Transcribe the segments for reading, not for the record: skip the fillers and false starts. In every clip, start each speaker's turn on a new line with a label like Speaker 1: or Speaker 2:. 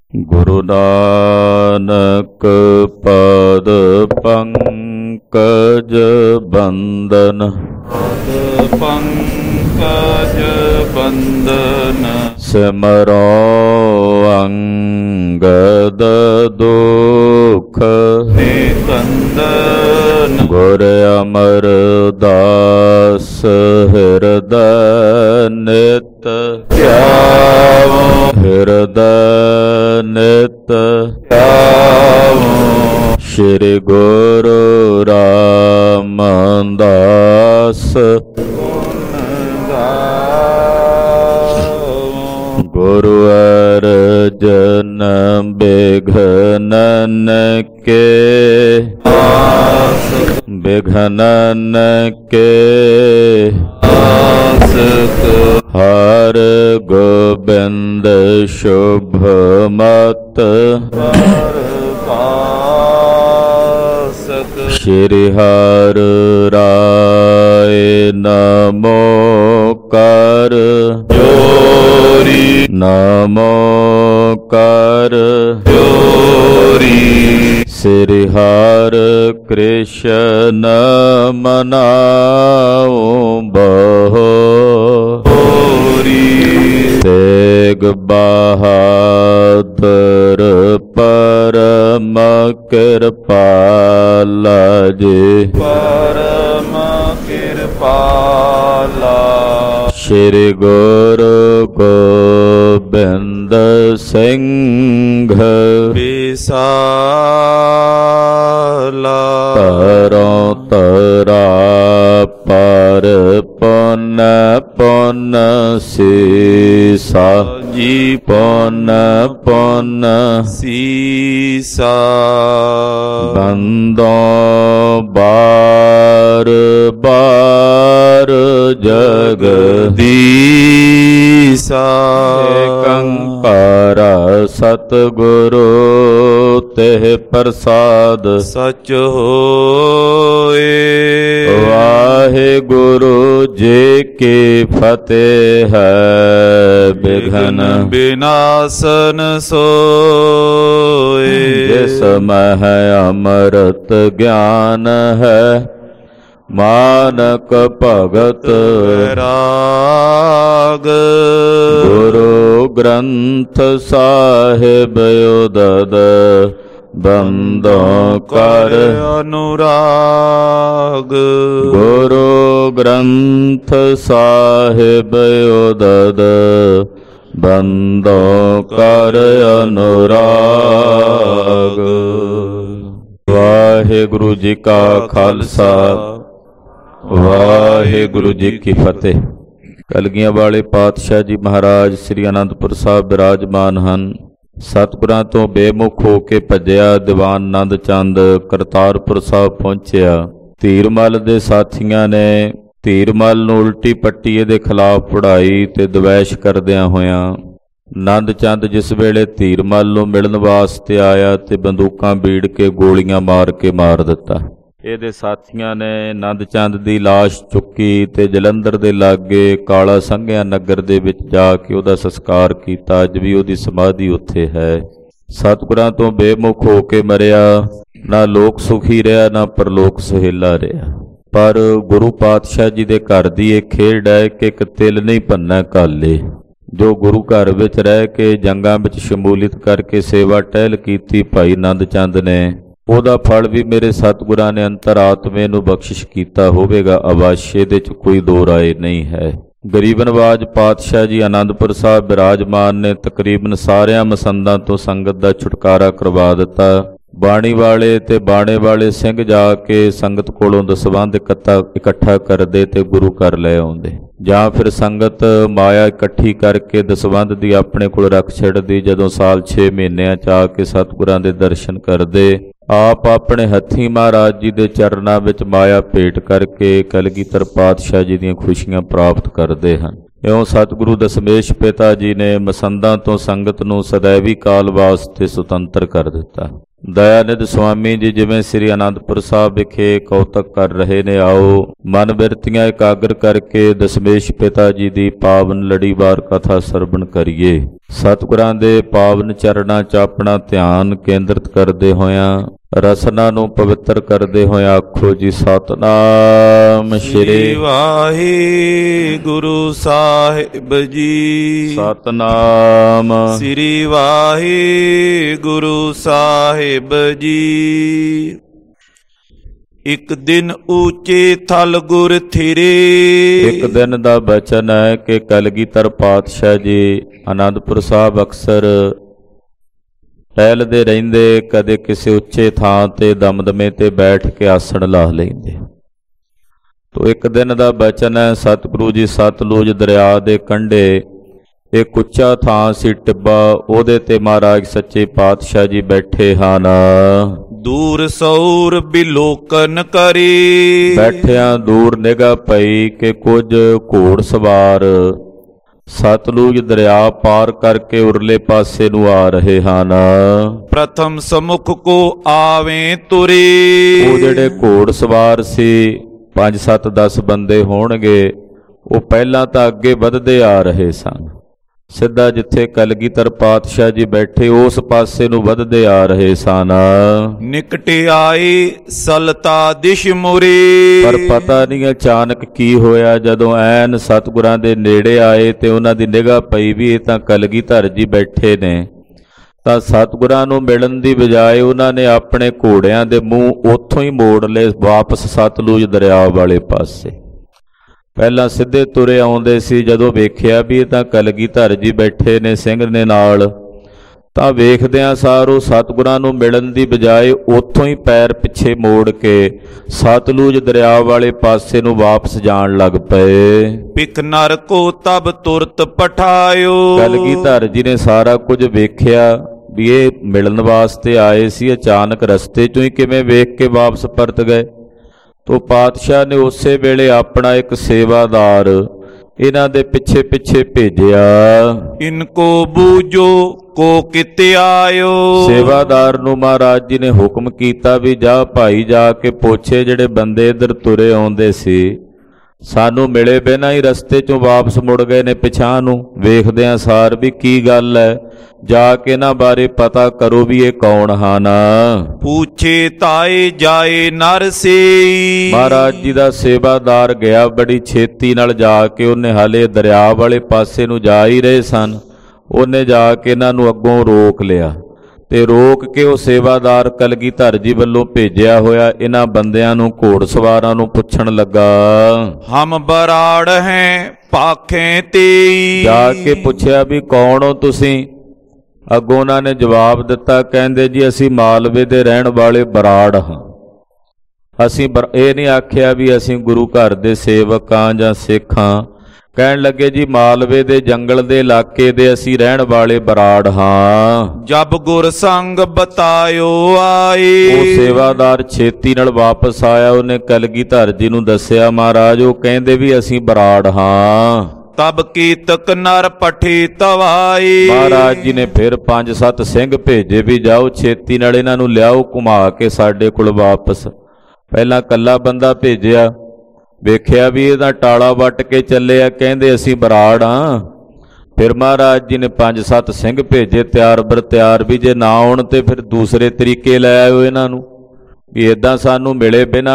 Speaker 1: ਗੁਰੂ ਨਾਨਕ ਪਦ ਪੰਕਜ ਬੰਦਨ,
Speaker 2: ਪਦ ਪੰਕਜ ਬੰਦਨ।
Speaker 1: ਸਿਮਰੋ ਅੰਗਦ ਦੁਖ
Speaker 2: ਨਿਕੰਦਨ।
Speaker 1: ਗੁਰ ਅਮਰਦਾਸ ਹਿਰਦੈ ਨਿਤ
Speaker 2: ਧਿਆਵੋ
Speaker 1: ਹਿਰਦੈ ਨਿਤ
Speaker 2: ਧਿਆਵੋ।
Speaker 1: ਸ਼੍ਰੀ ਗੁਰੂ ਰਾਮਦਾਸ
Speaker 2: ਗੁਣ ਗਾਵੋ।
Speaker 1: ਗੁਰੂ ਅਰਜਨ ਬਿਘਨਨ ਕੇ ਬਿਘਨਨ ਕੇ
Speaker 2: ਆਸਕ
Speaker 1: ਹਰ ਗੋਬਿੰਦ ਸ਼ੁਭ ਮਤ
Speaker 2: ਪਾਸਕ।
Speaker 1: ਸ਼੍ਰੀ ਹਰਿ ਰਾਏ ਨਮੋ ਕਰ
Speaker 2: ਜੋਰੀ
Speaker 1: ਨਮੋ ਕਰ
Speaker 2: ਜੋਰੀ।
Speaker 1: ਸ੍ਰੀ ਹਰਿ ਕ੍ਰਿਸ਼ਨ ਮਨਾਉ ਬਹੁ ਤੇਗ ਬਹਾਦਰ ਪਰਮ ਕਿਰਪਾਲਾ ਜੀ
Speaker 2: ਪਰਮ ਕਿਰਪਾਲਾ।
Speaker 1: ਸ਼੍ਰੀ ਗੁਰੂ ਗੋਬਿੰਦ ਸਿੰਘ
Speaker 2: ਵਿਸਾਲਾ।
Speaker 1: ਤਰੋਂ ਤਰਾ ਪਰ ਪੁੰਨ ਪੁੰਨ ਸੀਸਾ
Speaker 2: ਜੀ
Speaker 1: ਪੁੰਨ ਪੁੰਨ
Speaker 2: ਸੀਸਾ।
Speaker 1: ਬੰਦੋਂ ਬਾਰ ਬਾਰ
Speaker 2: ਜਗਦੀਸਾ।
Speaker 1: ਏਕੰਕਾਰ ਸਤਿਗੁਰੂ ਤਿਹ ਪ੍ਰਸਾਦ
Speaker 2: ਸਚ ਹੋਏ।
Speaker 1: ਵਾਹਿਗੁਰੂ ਜੀ ਕੀ ਫਤਿਹ ਹੈ। ਬਿਘਨ
Speaker 2: ਬਿਨਾਸਨ ਸੋਏ।
Speaker 1: ਜਿਸ ਮਹਿ ਅੰਮ੍ਰਿਤ ਗਿਆਨ ਹੈ, ਮਾਨਕ ਭਗਤ
Speaker 2: ਰਾਗ।
Speaker 1: ਗੁਰੂ ਗ੍ਰੰਥ ਸਾਹਿਬ ਉਦਦ ਬੰਦੋਂ ਕਰ
Speaker 2: ਅਨੁਰਾਗ।
Speaker 1: ਗੁਰੂ ਗ੍ਰੰਥ ਸਾਹਿਬ ਉਦਦ ਬੰਦੋਂ ਕਰ ਅਨੁਰਾਗ। ਵਾਹਿਗੁਰੂ ਜੀ ਕਾ ਖਾਲਸਾ, ਵਾਹਿਗੁਰੂ ਜੀ ਕੀ ਫਤਿਹ। ਕਲਗੀਆਂ ਵਾਲੇ ਪਾਤਸ਼ਾਹ ਜੀ ਮਹਾਰਾਜ ਸ੍ਰੀ ਅਨੰਦਪੁਰ ਸਾਹਿਬ ਬਿਰਾਜਮਾਨ ਹਨ। ਸਤਿਗੁਰਾਂ ਤੋਂ ਬੇਮੁਖ ਹੋ ਕੇ ਭੱਜਿਆ ਦੀਵਾਨ ਆਨੰਦ ਚੰਦ ਕਰਤਾਰਪੁਰ ਸਾਹਿਬ ਪਹੁੰਚਿਆ। ਧੀਰਮਲ ਦੇ ਸਾਥੀਆਂ ਨੇ ਧੀਰਮਲ ਨੂੰ ਉਲਟੀ ਪੱਟੀ ਇਹਦੇ ਖਿਲਾਫ ਪੜਾਈ ਤੇ ਦਵੈਸ਼ ਕਰਦਿਆਂ ਹੋਇਆਂ ਆਨੰਦ ਚੰਦ ਜਿਸ ਵੇਲੇ ਧੀਰਮਲ ਨੂੰ ਮਿਲਣ ਵਾਸਤੇ ਆਇਆ ਤੇ ਬੰਦੂਕਾਂ ਬੀੜ ਕੇ ਗੋਲੀਆਂ ਮਾਰ ਕੇ ਮਾਰ ਦਿੱਤਾ। ਇਹਦੇ ਸਾਥੀਆਂ ਨੇ ਆਨੰਦ ਚੰਦ ਦੀ ਲਾਸ਼ ਚੁੱਕੀ ਤੇ ਜਲੰਧਰ ਦੇ ਲਾਗੇ ਕਾਲਾ ਸੰਘਿਆ ਨਗਰ ਦੇ ਵਿੱਚ ਜਾ ਕੇ ਉਹਦਾ ਸੰਸਕਾਰ ਕੀਤਾ। ਅੱਜ ਵੀ ਉਹਦੀ ਸਮਾਧੀ ਉੱਥੇ ਹੈ। ਸਤਿਗੁਰਾਂ ਤੋਂ ਬੇਮੁਖ ਹੋ ਕੇ ਮਰਿਆ। ਨਾ ਲੋਕ ਸੁਖੀ ਰਿਹਾ, ਨਾ ਪਰਲੋਕ ਸੁਹੇਲਾ ਰਿਹਾ। ਪਰ ਗੁਰੂ ਪਾਤਸ਼ਾਹ ਜੀ ਦੇ ਘਰ ਦੀ ਇਹ ਖੇਡ ਹੈ ਕਿ ਇੱਕ ਤਿਲ ਨਹੀਂ ਭੰਨਾ ਕਾਲੇ। ਜੋ ਗੁਰੂ ਘਰ ਵਿੱਚ ਰਹਿ ਕੇ ਜੰਗਾਂ ਵਿੱਚ ਸ਼ਮੂਲੀਅਤ ਕਰਕੇ ਸੇਵਾ ਟਹਿਲ ਕੀਤੀ ਭਾਈ ਆਨੰਦ ਚੰਦ ਨੇ, ਉਹਦਾ ਫਲ ਵੀ ਮੇਰੇ ਸਤਿਗੁਰਾਂ ਨੇ ਅੰਤਰਾਤਮੇ ਨੂੰ ਬਖਸ਼ਿਸ਼ ਕੀਤਾ ਹੋਵੇਗਾ। ਅਵਸ਼ਯ ਦੇ 'ਚ ਕੋਈ ਦੋ ਰਾਏ ਨਹੀਂ ਹੈ। ਗਰੀਬ ਨਵਾਜ ਪਾਤਸ਼ਾਹ ਜੀ ਅਨੰਦਪੁਰ ਸਾਹਿਬ ਬਿਰਾਜਮਾਨ ਨੇ ਤਕਰੀਬਨ ਸਾਰਿਆਂ ਮਸੰਦਾਂ ਤੋਂ ਸੰਗਤ ਦਾ ਛੁਟਕਾਰਾ ਕਰਵਾ ਦਿੱਤਾ। ਬਾਣੀ ਵਾਲੇ ਤੇ ਬਾਣੇ ਵਾਲੇ ਸਿੰਘ ਜਾ ਕੇ ਸੰਗਤ ਕੋਲੋਂ ਦਸਵੰਧ ਇਕੱਠਾ ਕਰਦੇ ਤੇ ਗੁਰੂ ਘਰ ਲੈ ਆਉਂਦੇ, ਜਾਂ ਫਿਰ ਸੰਗਤ ਮਾਇਆ ਇਕੱਠੀ ਕਰਕੇ ਦਸਵੰਧ ਦੀ ਆਪਣੇ ਕੋਲ ਰੱਖ ਛੱਡਦੀ। ਜਦੋਂ ਸਾਲ 6 ਮਹੀਨਿਆਂ 'ਚ ਆ ਕੇ ਸਤਿਗੁਰਾਂ ਦੇ ਦਰਸ਼ਨ ਕਰਦੇ, ਆਪ ਆਪਣੇ ਹੱਥੀਂ ਮਹਾਰਾਜ ਜੀ ਦੇ ਚਰਨਾਂ ਵਿੱਚ ਮਾਇਆ ਭੇਟ ਕਰਕੇ ਕਲਗੀਧਰ ਪਾਤਸ਼ਾਹ ਜੀ ਦੀਆਂ ਖੁਸ਼ੀਆਂ ਪ੍ਰਾਪਤ ਕਰਦੇ ਹਨ। ਇਉਂ ਸਤਿਗੁਰੂ ਦਸਮੇਸ਼ ਪਿਤਾ ਜੀ ਨੇ ਮਸੰਦਾਂ ਤੋਂ ਸੰਗਤ ਨੂੰ ਸदैवी ਕਾਲ ਵਾਸਤੇ ਸੁਤੰਤਰ ਕਰ ਦਿੱਤਾ। ਦਇਆਨਿਧ ਸੁਆਮੀ ਜੀ ਜਿਵੇਂ ਸ੍ਰੀ ਅਨੰਦਪੁਰ ਸਾਹਿਬ ਵਿਖੇ ਕੌਤਕ ਕਰ ਰਹੇ ਨੇ, ਆਓ ਮਨ ਬਿਰਤੀਆਂ ਇਕਾਗਰ ਕਰਕੇ ਦਸ਼ਮੇਸ਼ ਪਿਤਾ ਜੀ ਦੀ ਪਾਵਨ ਲੜੀਵਾਰ ਕਥਾ ਸਰਵਣ ਕਰੀਏ। ਸਤਿਗੁਰਾਂ ਦੇ ਪਾਵਨ ਚਰਨਾਂ 'ਚ ਆਪਣਾ ਧਿਆਨ ਕੇਂਦਰਿਤ ਕਰਦੇ ਹੋਇਆਂ, ਰਸਨਾ ਨੂੰ ਪਵਿੱਤਰ ਕਰਦੇ ਹੋਇਆਂ ਆਖੋ ਜੀ ਸਤਿਨਾਮ
Speaker 2: ਸ੍ਰੀ ਵਾਹਿਗੁਰੂ ਸਾਹਿਬ ਜੀ।
Speaker 1: ਸਤਿਨਾਮ
Speaker 2: ਸ੍ਰੀ ਵਾਹਿਗੁਰੂ ਸਾਹਿਬ ਜੀ। ਇੱਕ ਦਿਨ ਉੱਚੇ ਥਲ ਗੁਰ ਥਿਰੇ।
Speaker 1: ਇੱਕ ਦਿਨ ਦਾ ਬਚਨ ਹੈ ਕਿ ਕਲਗੀਧਰ ਪਾਤਸ਼ਾਹ ਜੀ ਆਨੰਦਪੁਰ ਸਾਹਿਬ ਅਕਸਰ ਟਹਿਲਦੇ ਰਹਿੰਦੇ, ਕਦੇ ਕਿਸੇ ਉੱਚੇ ਥਾਂ ਤੇ ਦਮਦਮੇ ਤੇ ਬੈਠ ਕੇ ਆਸਣ ਲਾ ਲੈਂਦੇ। ਤੋ ਇੱਕ ਦਿਨ ਦਾ ਬਚਨ ਹੈ, ਸਤਿਗੁਰੂ ਜੀ ਸਤਲੁਜ ਦਰਿਆ ਦੇ ਕੰਢੇ ਇੱਕ ਉੱਚਾ ਥਾਂ ਸੀ ਟਿੱਬਾ, ਉਹਦੇ ਤੇ ਮਹਾਰਾਜ ਸੱਚੇ ਪਾਤਸ਼ਾਹ ਜੀ ਬੈਠੇ ਹਨ।
Speaker 2: ਦੂਰ ਸੌਰ ਬਿਲੋਕਨ ਕਰੀ।
Speaker 1: ਬੈਠਿਆਂ ਦੂਰ ਨਿਗਾਹ ਪਈ ਕਿ ਕੁਝ ਘੋੜ ਸਵਾਰ ਸਤਲੁਜ ਦਰਿਆ ਪਾਰ ਕਰਕੇ ਉਰਲੇ ਪਾਸੇ ਨੂੰ ਆ ਰਹੇ ਹਨ।
Speaker 2: ਪ੍ਰਥਮ ਸਮੁਖ ਕੋ ਆਵੇਂ ਤੁਰੇ।
Speaker 1: ਉਹ ਜਿਹੜੇ ਘੋੜ ਸਵਾਰ ਸੀ 5-7-10 ਬੰਦੇ ਹੋਣਗੇ, ਉਹ ਪਹਿਲਾਂ ਤਾਂ ਅੱਗੇ ਵਧਦੇ ਆ ਰਹੇ ਸਨ। ਸਿੱਧਾ ਜਿੱਥੇ ਕਲਗੀਧਰ ਪਾਤਸ਼ਾਹ ਜੀ ਬੈਠੇ ਉਸ ਪਾਸੇ ਨੂੰ ਵਧਦੇ ਆ ਰਹੇ ਸਨ।
Speaker 2: ਨਿਕਟੇ ਆਏ ਸਲਤਾ ਦਿਸ਼ ਮੁਰੇ।
Speaker 1: ਪਰ ਪਤਾ ਨਹੀਂ ਅਚਾਨਕ ਕੀ ਹੋਇਆ, ਜਦੋਂ ਐਨ ਸਤਿਗੁਰਾਂ ਦੇ ਨੇੜੇ ਆਏ ਤੇ ਉਹਨਾਂ ਦੀ ਨਿਗਾਹ ਪਈ ਵੀ ਇਹ ਤਾਂ ਕਲਗੀਧਰ ਜੀ ਬੈਠੇ ਨੇ, ਤਾਂ ਸਤਿਗੁਰਾਂ ਨੂੰ ਮਿਲਣ ਦੀ ਬਜਾਏ ਉਹਨਾਂ ਨੇ ਆਪਣੇ ਘੋੜਿਆਂ ਦੇ ਮੂੰਹ ਉੱਥੋਂ ਹੀ ਮੋੜ ਲਏ ਵਾਪਸ ਸਤਲੁਜ ਦਰਿਆ ਵਾਲੇ ਪਾਸੇ। ਪਹਿਲਾਂ ਸਿੱਧੇ ਤੁਰੇ ਆਉਂਦੇ ਸੀ, ਜਦੋਂ ਵੇਖਿਆ ਵੀ ਇਹ ਤਾਂ ਕਲਗੀਧਰ ਜੀ ਬੈਠੇ ਨੇ ਸਿੰਘ ਨੇ ਨਾਲ, ਤਾਂ ਵੇਖਦਿਆਂ ਸਾਰ ਉਹ ਸਤਿਗੁਰਾਂ ਨੂੰ ਮਿਲਣ ਦੀ ਬਜਾਏ ਉੱਥੋਂ ਹੀ ਪੈਰ ਪਿੱਛੇ ਮੋੜ ਕੇ ਸਤਲੁਜ ਦਰਿਆ ਵਾਲੇ ਪਾਸੇ ਨੂੰ ਵਾਪਸ ਜਾਣ ਲੱਗ ਪਏ।
Speaker 2: ਪਿਕ ਨਰ ਕੋ ਤਬ ਤੁਰਤ ਪਠਾਇਓ।
Speaker 1: ਕਲਗੀਧਰ ਜੀ ਨੇ ਸਾਰਾ ਕੁਝ ਵੇਖਿਆ ਵੀ ਇਹ ਮਿਲਣ ਵਾਸਤੇ ਆਏ ਸੀ, ਅਚਾਨਕ ਰਸਤੇ 'ਚੋਂ ਹੀ ਕਿਵੇਂ ਵੇਖ ਕੇ ਵਾਪਸ ਪਰਤ ਗਏ। ਤੋ ਪਾਤਸ਼ਾਹ ਨੇ ਉਸੇ ਵੇਲੇ ਆਪਣਾ ਇੱਕ ਸੇਵਾਦਾਰ ਇਹਨਾਂ ਦੇ ਪਿੱਛੇ ਪਿੱਛੇ ਭੇਜਿਆ।
Speaker 2: ਇਨਕੋ ਬੂਝੋ ਕੋ ਕਿਤੇ ਆਇਓ।
Speaker 1: ਸੇਵਾਦਾਰ ਨੂੰ ਮਹਾਰਾਜ ਜੀ ਨੇ ਹੁਕਮ ਕੀਤਾ ਵੀ ਜਾ ਭਾਈ ਜਾ ਕੇ ਪੁੱਛੇ ਜਿਹੜੇ ਬੰਦੇ ਇੱਧਰ ਤੁਰੇ ਆਉਂਦੇ ਸੀ, ਸਾਨੂੰ ਮਿਲੇ ਬਿਨਾਂ ਹੀ ਰਸਤੇ 'ਚੋਂ ਵਾਪਸ ਮੁੜ ਗਏ ਨੇ ਪਿਛਾਂਹ ਨੂੰ। ਵੇਖਦਿਆਂ ਸਾਰ ਵੀ ਕੀ ਗੱਲ ਹੈ, ਜਾ ਕੇ ਇਹਨਾਂ ਬਾਰੇ ਪਤਾ ਕਰੋ ਵੀ ਇਹ ਕੌਣ ਹਨ।
Speaker 2: ਪੁੱਛੇ ਤਾਏ ਜਾਏ ਨਰ ਸੇਈ।
Speaker 1: ਮਹਾਰਾਜ ਜੀ ਦਾ ਸੇਵਾਦਾਰ ਗਿਆ ਬੜੀ ਛੇਤੀ ਨਾਲ ਜਾ ਕੇ, ਉਹਨੇ ਹਾਲੇ ਦਰਿਆ ਵਾਲੇ ਪਾਸੇ ਨੂੰ ਜਾ ਹੀ ਰਹੇ ਸਨ, ਉਹਨੇ ਜਾ ਕੇ ਇਹਨਾਂ ਨੂੰ ਅੱਗੋਂ ਰੋਕ ਲਿਆ ਤੇ ਰੋਕ ਕੇ ਉਹ ਸੇਵਾਦਾਰ ਕਲਗੀਧਰ ਜੀ ਵੱਲੋਂ ਭੇਜਿਆ ਹੋਇਆ ਇਹਨਾਂ ਬੰਦਿਆਂ ਨੂੰ, ਘੋੜ ਸਵਾਰਾਂ ਨੂੰ ਪੁੱਛਣ ਲੱਗਾ,
Speaker 2: ਹਮ ਬਰਾੜ ਹੈ ਪਾਖੇ ਤੇਈ।
Speaker 1: ਜਾ ਕੇ ਪੁੱਛਿਆ ਵੀ ਕੌਣ ਹੋ ਤੁਸੀਂ। ਅੱਗੋਂ ਉਹਨਾਂ ਨੇ ਜਵਾਬ ਦਿੱਤਾ, ਕਹਿੰਦੇ ਜੀ ਅਸੀਂ ਮਾਲਵੇ ਦੇ ਰਹਿਣ ਵਾਲੇ ਬਰਾੜ ਹਾਂ। ਅਸੀਂ ਇਹ ਨਹੀਂ ਆਖਿਆ ਵੀ ਅਸੀਂ ਗੁਰੂ ਘਰ ਦੇ ਸੇਵਕ ਹਾਂ ਜਾਂ ਸਿੱਖ ਹਾਂ। ਕਹਿਣ ਲੱਗੇ ਜੀ ਮਾਲਵੇ ਦੇ ਜੰਗਲ ਦੇ ਇਲਾਕੇ ਦੇ ਅਸੀਂ ਰਹਿਣ ਵਾਲੇ ਬਰਾੜ ਹਾਂ।
Speaker 2: ਜਬ ਗੁਰ ਸੰਗ ਬਤਾਇਓ ਆਏ।
Speaker 1: ਉਹ ਸੇਵਾਦਾਰ ਛੇਤੀ ਨਾਲ ਵਾਪਸ ਆਇਆ, ਉਹਨੇ ਕਲਗੀਧਰ ਜੀ ਨੂੰ ਦੱਸਿਆ ਮਹਾਰਾਜ ਉਹ ਕਹਿੰਦੇ ਵੀ ਅਸੀਂ ਬਰਾੜ ਹਾਂ।
Speaker 2: ਤਬ ਕੀਤਕ ਨਰ ਪਠੀ ਤਵਾਈ।
Speaker 1: ਮਹਾਰਾਜ ਜੀ ਨੇ ਫਿਰ 5-7 ਸਿੰਘ ਭੇਜੇ ਵੀ ਜਾਓ ਛੇਤੀ ਨਾਲ ਇਹਨਾਂ ਨੂੰ ਲਿਆਓ ਘੁਮਾ ਕੇ ਸਾਡੇ ਕੋਲ ਵਾਪਸ। ਪਹਿਲਾਂ ਕੱਲਾ ਬੰਦਾ ਭੇਜਿਆ, ਵੇਖਿਆ ਵੀ ਇਹਦਾ ਟਾਲਾ ਵੱਟ ਕੇ ਚੱਲੇ ਆ, ਕਹਿੰਦੇ ਅਸੀਂ ਬਰਾੜ ਹਾਂ। ਫਿਰ ਮਹਾਰਾਜ ਜੀ ਨੇ 5-7 ਸਿੰਘ ਭੇਜੇ ਤਿਆਰ ਬਰ ਤਿਆਰ ਵੀ ਜੇ ਨਾ ਆਉਣ ਤੇ ਫਿਰ ਦੂਸਰੇ ਤਰੀਕੇ ਲੈ ਆਇਓ ਇਹਨਾਂ ਨੂੰ, ਵੀ ਇੱਦਾਂ ਸਾਨੂੰ ਮਿਲੇ ਬਿਨਾਂ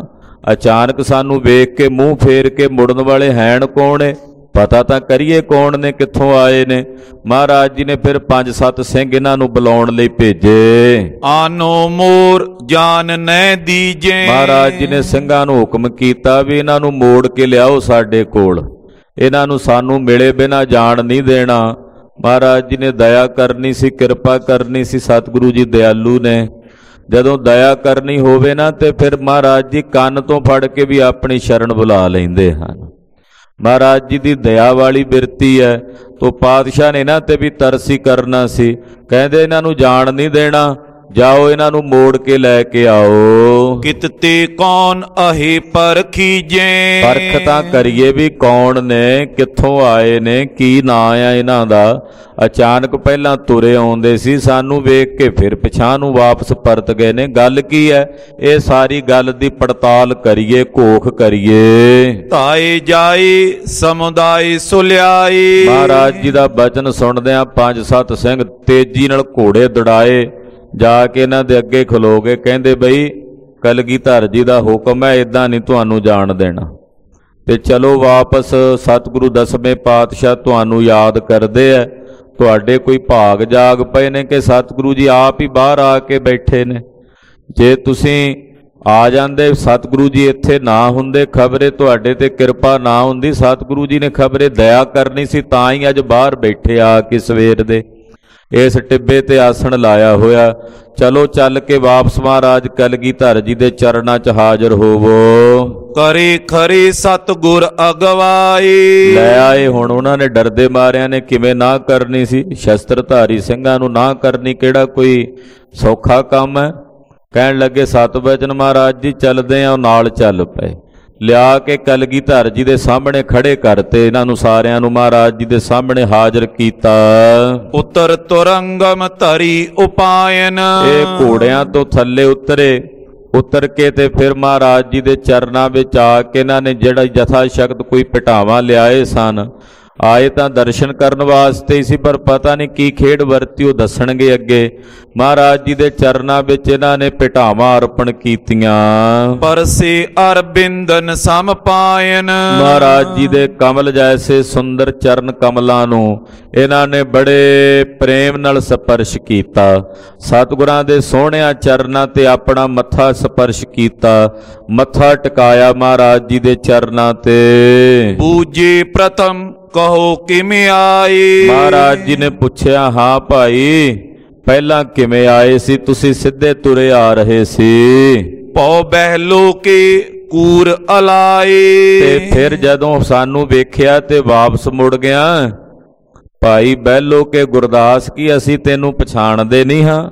Speaker 1: ਅਚਾਨਕ ਸਾਨੂੰ ਵੇਖ ਕੇ ਮੂੰਹ ਫੇਰ ਕੇ ਮੁੜਨ ਵਾਲੇ ਹੈਣ ਕੌਣ ਏ, ਪਤਾ ਤਾਂ ਕਰੀਏ ਕੌਣ ਨੇ, ਕਿੱਥੋਂ ਆਏ ਨੇ। ਮਹਾਰਾਜ ਜੀ ਨੇ ਫਿਰ 5-7 ਸਿੰਘ ਇਹਨਾਂ ਨੂੰ ਬੁਲਾਉਣ ਲਈ ਭੇਜੇ।
Speaker 2: ਆਨੋ ਮੋਰ ਜਾਨ ਨੈ ਦੀਜੇ।
Speaker 1: ਮਹਾਰਾਜ ਜੀ ਨੇ ਸਿੰਘਾਂ ਨੂੰ ਹੁਕਮ ਕੀਤਾ ਵੀ ਇਹਨਾਂ ਨੂੰ ਮੋੜ ਕੇ ਲਿਆਓ ਸਾਡੇ ਕੋਲ, ਇਹਨਾਂ ਨੂੰ ਸਾਨੂੰ ਮਿਲੇ ਬਿਨਾਂ ਜਾਣ ਨਹੀਂ ਦੇਣਾ। ਮਹਾਰਾਜ ਜੀ ਨੇ ਦਇਆ ਕਰਨੀ ਸੀ, ਕਿਰਪਾ ਕਰਨੀ ਸੀ। ਸਤਿਗੁਰੂ ਜੀ ਦਿਆਲੂ ਨੇ, ਜਦੋਂ ਦਇਆ ਕਰਨੀ ਹੋਵੇ ਨਾ ਤੇ ਫਿਰ ਮਹਾਰਾਜ ਜੀ ਕੰਨ ਤੋਂ ਫੜ ਕੇ ਵੀ ਆਪਣੀ ਸ਼ਰਨ ਬੁਲਾ ਲੈਂਦੇ ਹਨ। ਮਹਾਰਾਜ ਜੀ ਦੀ ਦਇਆ ਵਾਲੀ ਬਿਰਤੀ ਹੈ। ਤੋ ਪਾਤਸ਼ਾਹ ਨੇ ਇਹਨਾਂ ਤੇ ਵੀ ਤਰਸ ਹੀ ਕਰਨਾ ਸੀ, ਕਹਿੰਦੇ ਇਹਨਾਂ ਨੂੰ ਜਾਣ ਨਹੀਂ ਦੇਣਾ। ਜਾਓ ਇਹਨਾਂ ਨੂੰ ਮੋੜ ਕੇ ਲੈ ਕੇ ਆਓ।
Speaker 2: ਕਿਤਤੇ ਕੌਣ ਅਹੀ ਪਰਖੀਜੇ।
Speaker 1: ਪਰਖ ਤਾਂ ਕਰੀਏ ਵੀ ਕੌਣ ਨੇ, ਕਿੱਥੋਂ ਆਏ ਨੇ, ਕੀ ਨਾਂ ਆ ਇਹਨਾਂ ਦਾ। ਅਚਾਨਕ ਪਹਿਲਾਂ ਤੁਰੇ ਆਉਂਦੇ ਸੀ, ਸਾਨੂੰ ਵੇਖ ਕੇ ਫਿਰ ਪਿਛਾਂ ਨੂੰ ਵਾਪਸ ਪਰਤ ਗਏ ਨੇ। ਗੱਲ ਕੀ ਹੈ, ਇਹ ਸਾਰੀ ਗੱਲ ਦੀ ਪੜਤਾਲ ਕਰੀਏ, ਘੋਖ ਕਰੀਏ।
Speaker 2: ਤਾਏ ਜਾਈ ਸਮੁਦਾਇ ਸੁਲਿਆਈ।
Speaker 1: ਮਹਾਰਾਜ ਜੀ ਦਾ ਬਚਨ ਸੁਣਦਿਆਂ 5-7 ਸਿੰਘ ਤੇਜ਼ੀ ਨਾਲ ਘੋੜੇ ਦੌੜਾਏ, ਜਾ ਕੇ ਇਹਨਾਂ ਦੇ ਅੱਗੇ ਖਲੋ ਗਏ। ਕਹਿੰਦੇ ਬਈ ਕਲਗੀਧਰ ਜੀ ਦਾ ਹੁਕਮ ਹੈ, ਇਦਾਂ ਨਹੀਂ ਤੁਹਾਨੂੰ ਜਾਣ ਦੇਣਾ, ਤੇ ਚਲੋ ਵਾਪਸ। ਸਤਿਗੁਰੂ 10ਵੇਂ ਪਾਤਸ਼ਾਹ ਤੁਹਾਨੂੰ ਯਾਦ ਕਰਦੇ ਆ, ਤੁਹਾਡੇ ਕੋਈ ਭਾਗ ਜਾਗ ਪਏ ਨੇ ਕਿ ਸਤਿਗੁਰੂ ਜੀ ਆਪ ਹੀ ਬਾਹਰ ਆ ਕੇ ਬੈਠੇ ਨੇ। ਜੇ ਤੁਸੀਂ ਆ ਜਾਂਦੇ, ਸਤਿਗੁਰੂ ਜੀ ਇੱਥੇ ਨਾ ਹੁੰਦੇ, ਖਬਰੇ ਤੁਹਾਡੇ ਤੇ ਕਿਰਪਾ ਨਾ ਹੁੰਦੀ, ਸਤਿਗੁਰੂ ਜੀ ਨੇ ਖਬਰੇ ਦਇਆ ਕਰਨੀ ਸੀ, ਤਾਂ ਹੀ ਅੱਜ ਬਾਹਰ ਬੈਠੇ ਆ ਕੇ ਸਵੇਰ ਦੇ ਇਸ ਟਿੱਬੇ ਤੇ ਆਸਣ ਲਾਇਆ ਹੋਇਆ। ਚਲੋ ਚੱਲ ਕੇ ਵਾਪਸ ਮਹਾਰਾਜ ਕਲਗੀਧਰ ਜੀ ਦੇ ਚਰਨਾਂ 'ਚ ਹਾਜ਼ਰ ਹੋਵੋ।
Speaker 2: ਕਰੀ ਖਰੀ ਸਤਿਗੁਰ ਅਗਵਾਈ।
Speaker 1: ਲੈ ਆਏ। ਹੁਣ ਉਹਨਾਂ ਨੇ ਡਰਦੇ ਮਾਰਿਆਂ ਨੇ ਕਿਵੇਂ ਨਾ ਕਰਨੀ ਸੀ, ਸ਼ਸਤਰਧਾਰੀ ਸਿੰਘਾਂ ਨੂੰ ਨਾ ਕਰਨੀ ਕਿਹੜਾ ਕੋਈ ਸੌਖਾ ਕੰਮ ਹੈ। ਕਹਿਣ ਲੱਗੇ ਸਤ ਬਚਨ ਮਹਾਰਾਜ ਜੀ ਚੱਲਦੇ ਆ, ਉਹ ਨਾਲ ਚੱਲ ਪਏ। ਲਿਆ ਕੇ ਕਲਗੀਧਰ ਜੀ ਦੇ ਸਾਹਮਣੇ ਖੜੇ ਕਰਤੇ। ਇਹਨਾਂ ਨੂੰ ਸਾਰਿਆਂ ਨੂੰ ਮਹਾਰਾਜ ਜੀ ਦੇ ਸਾਹਮਣੇ ਹਾਜ਼ਰ ਕੀਤਾ।
Speaker 2: ਉਤਰ ਤੁਰੰਗਮ ਧਰੀ ਉਪਾਇਨ।
Speaker 1: ਇਹ ਘੋੜਿਆਂ ਤੋਂ ਥੱਲੇ ਉਤਰ ਕੇ ਤੇ ਫਿਰ ਮਹਾਰਾਜ ਜੀ ਦੇ ਚਰਨਾਂ ਵਿੱਚ ਆ ਕੇ ਇਹਨਾਂ ਨੇ ਜਿਹੜਾ ਯਥਾ ਸ਼ਕਤ ਕੋਈ ਭਟਾਵਾਂ ਲਿਆਏ ਸਨ, ਆਏ ਤਾਂ ਦਰਸ਼ਨ ਕਰਨ ਵਾਸਤੇ ਹੀ ਸੀ, ਪਰ ਪਤਾ ਨਹੀਂ ਕੀ ਖੇਡ ਵਰਤੀ ਉਹ ਦੱਸਣਗੇ ਅੱਗੇ। ਮਹਾਰਾਜ ਜੀ ਦੇ ਚਰਨਾਂ ਵਿੱਚ ਇਹਨਾਂ ਨੇ ਭਟਾਵਾਂ ਅਰਪਣ ਕੀਤੀਆਂ।
Speaker 2: ਪਰਸੇ ਅਰਬਿੰਦਨ ਸਮ ਪਾਇਨ।
Speaker 1: ਮਹਾਰਾਜ ਜੀ ਦੇ ਕਮਲ ਜੈਸੇ ਸੁੰਦਰ ਚਰਨ ਕਮਲਾਂ ਨੂੰ ਇਹਨਾਂ ਨੇ ਬੜੇ ਪ੍ਰੇਮ ਨਾਲ ਸਪਰਸ਼ ਕੀਤਾ। ਸਤਿਗੁਰਾਂ ਦੇ ਸੋਹਣਿਆਂ ਚਰਨਾਂ ਤੇ ਆਪਣਾ ਮੱਥਾ ਸਪਰਸ਼ ਕੀਤਾ, ਮੱਥਾ ਟਿਕਾਇਆ ਮਹਾਰਾਜ ਜੀ ਦੇ ਚਰਨਾਂ ਤੇ।
Speaker 2: ਪੂਜੇ ਪ੍ਰਥਮ ਕਹੋ ਕਿਵੇਂ ਆਏ।
Speaker 1: ਮਹਾਰਾਜ ਜੀ ਨੇ ਪੁੱਛਿਆ, ਹਾਂ ਭਾਈ ਪਹਿਲਾਂ ਕਿਵੇਂ ਆਏ ਸੀ, ਤੁਸੀਂ ਸਿੱਧੇ ਤੁਰੇ ਆ ਰਹੇ ਸੀ।
Speaker 2: ਪਉ ਬਹਿਲੋ ਕੇ ਕੂਰ ਅਲਾਏ।
Speaker 1: ਤੇ ਫਿਰ ਜਦੋਂ ਸਾਨੂੰ ਵੇਖਿਆ ਤੇ ਵਾਪਸ ਮੁੜ ਗਿਆ। ਭਾਈ ਬਹਿਲੋ ਕੇ ਗੁਰਦਾਸ ਕੀ, ਅਸੀਂ ਤੈਨੂੰ ਪਛਾਣਦੇ ਨਹੀਂ ਹਾਂ।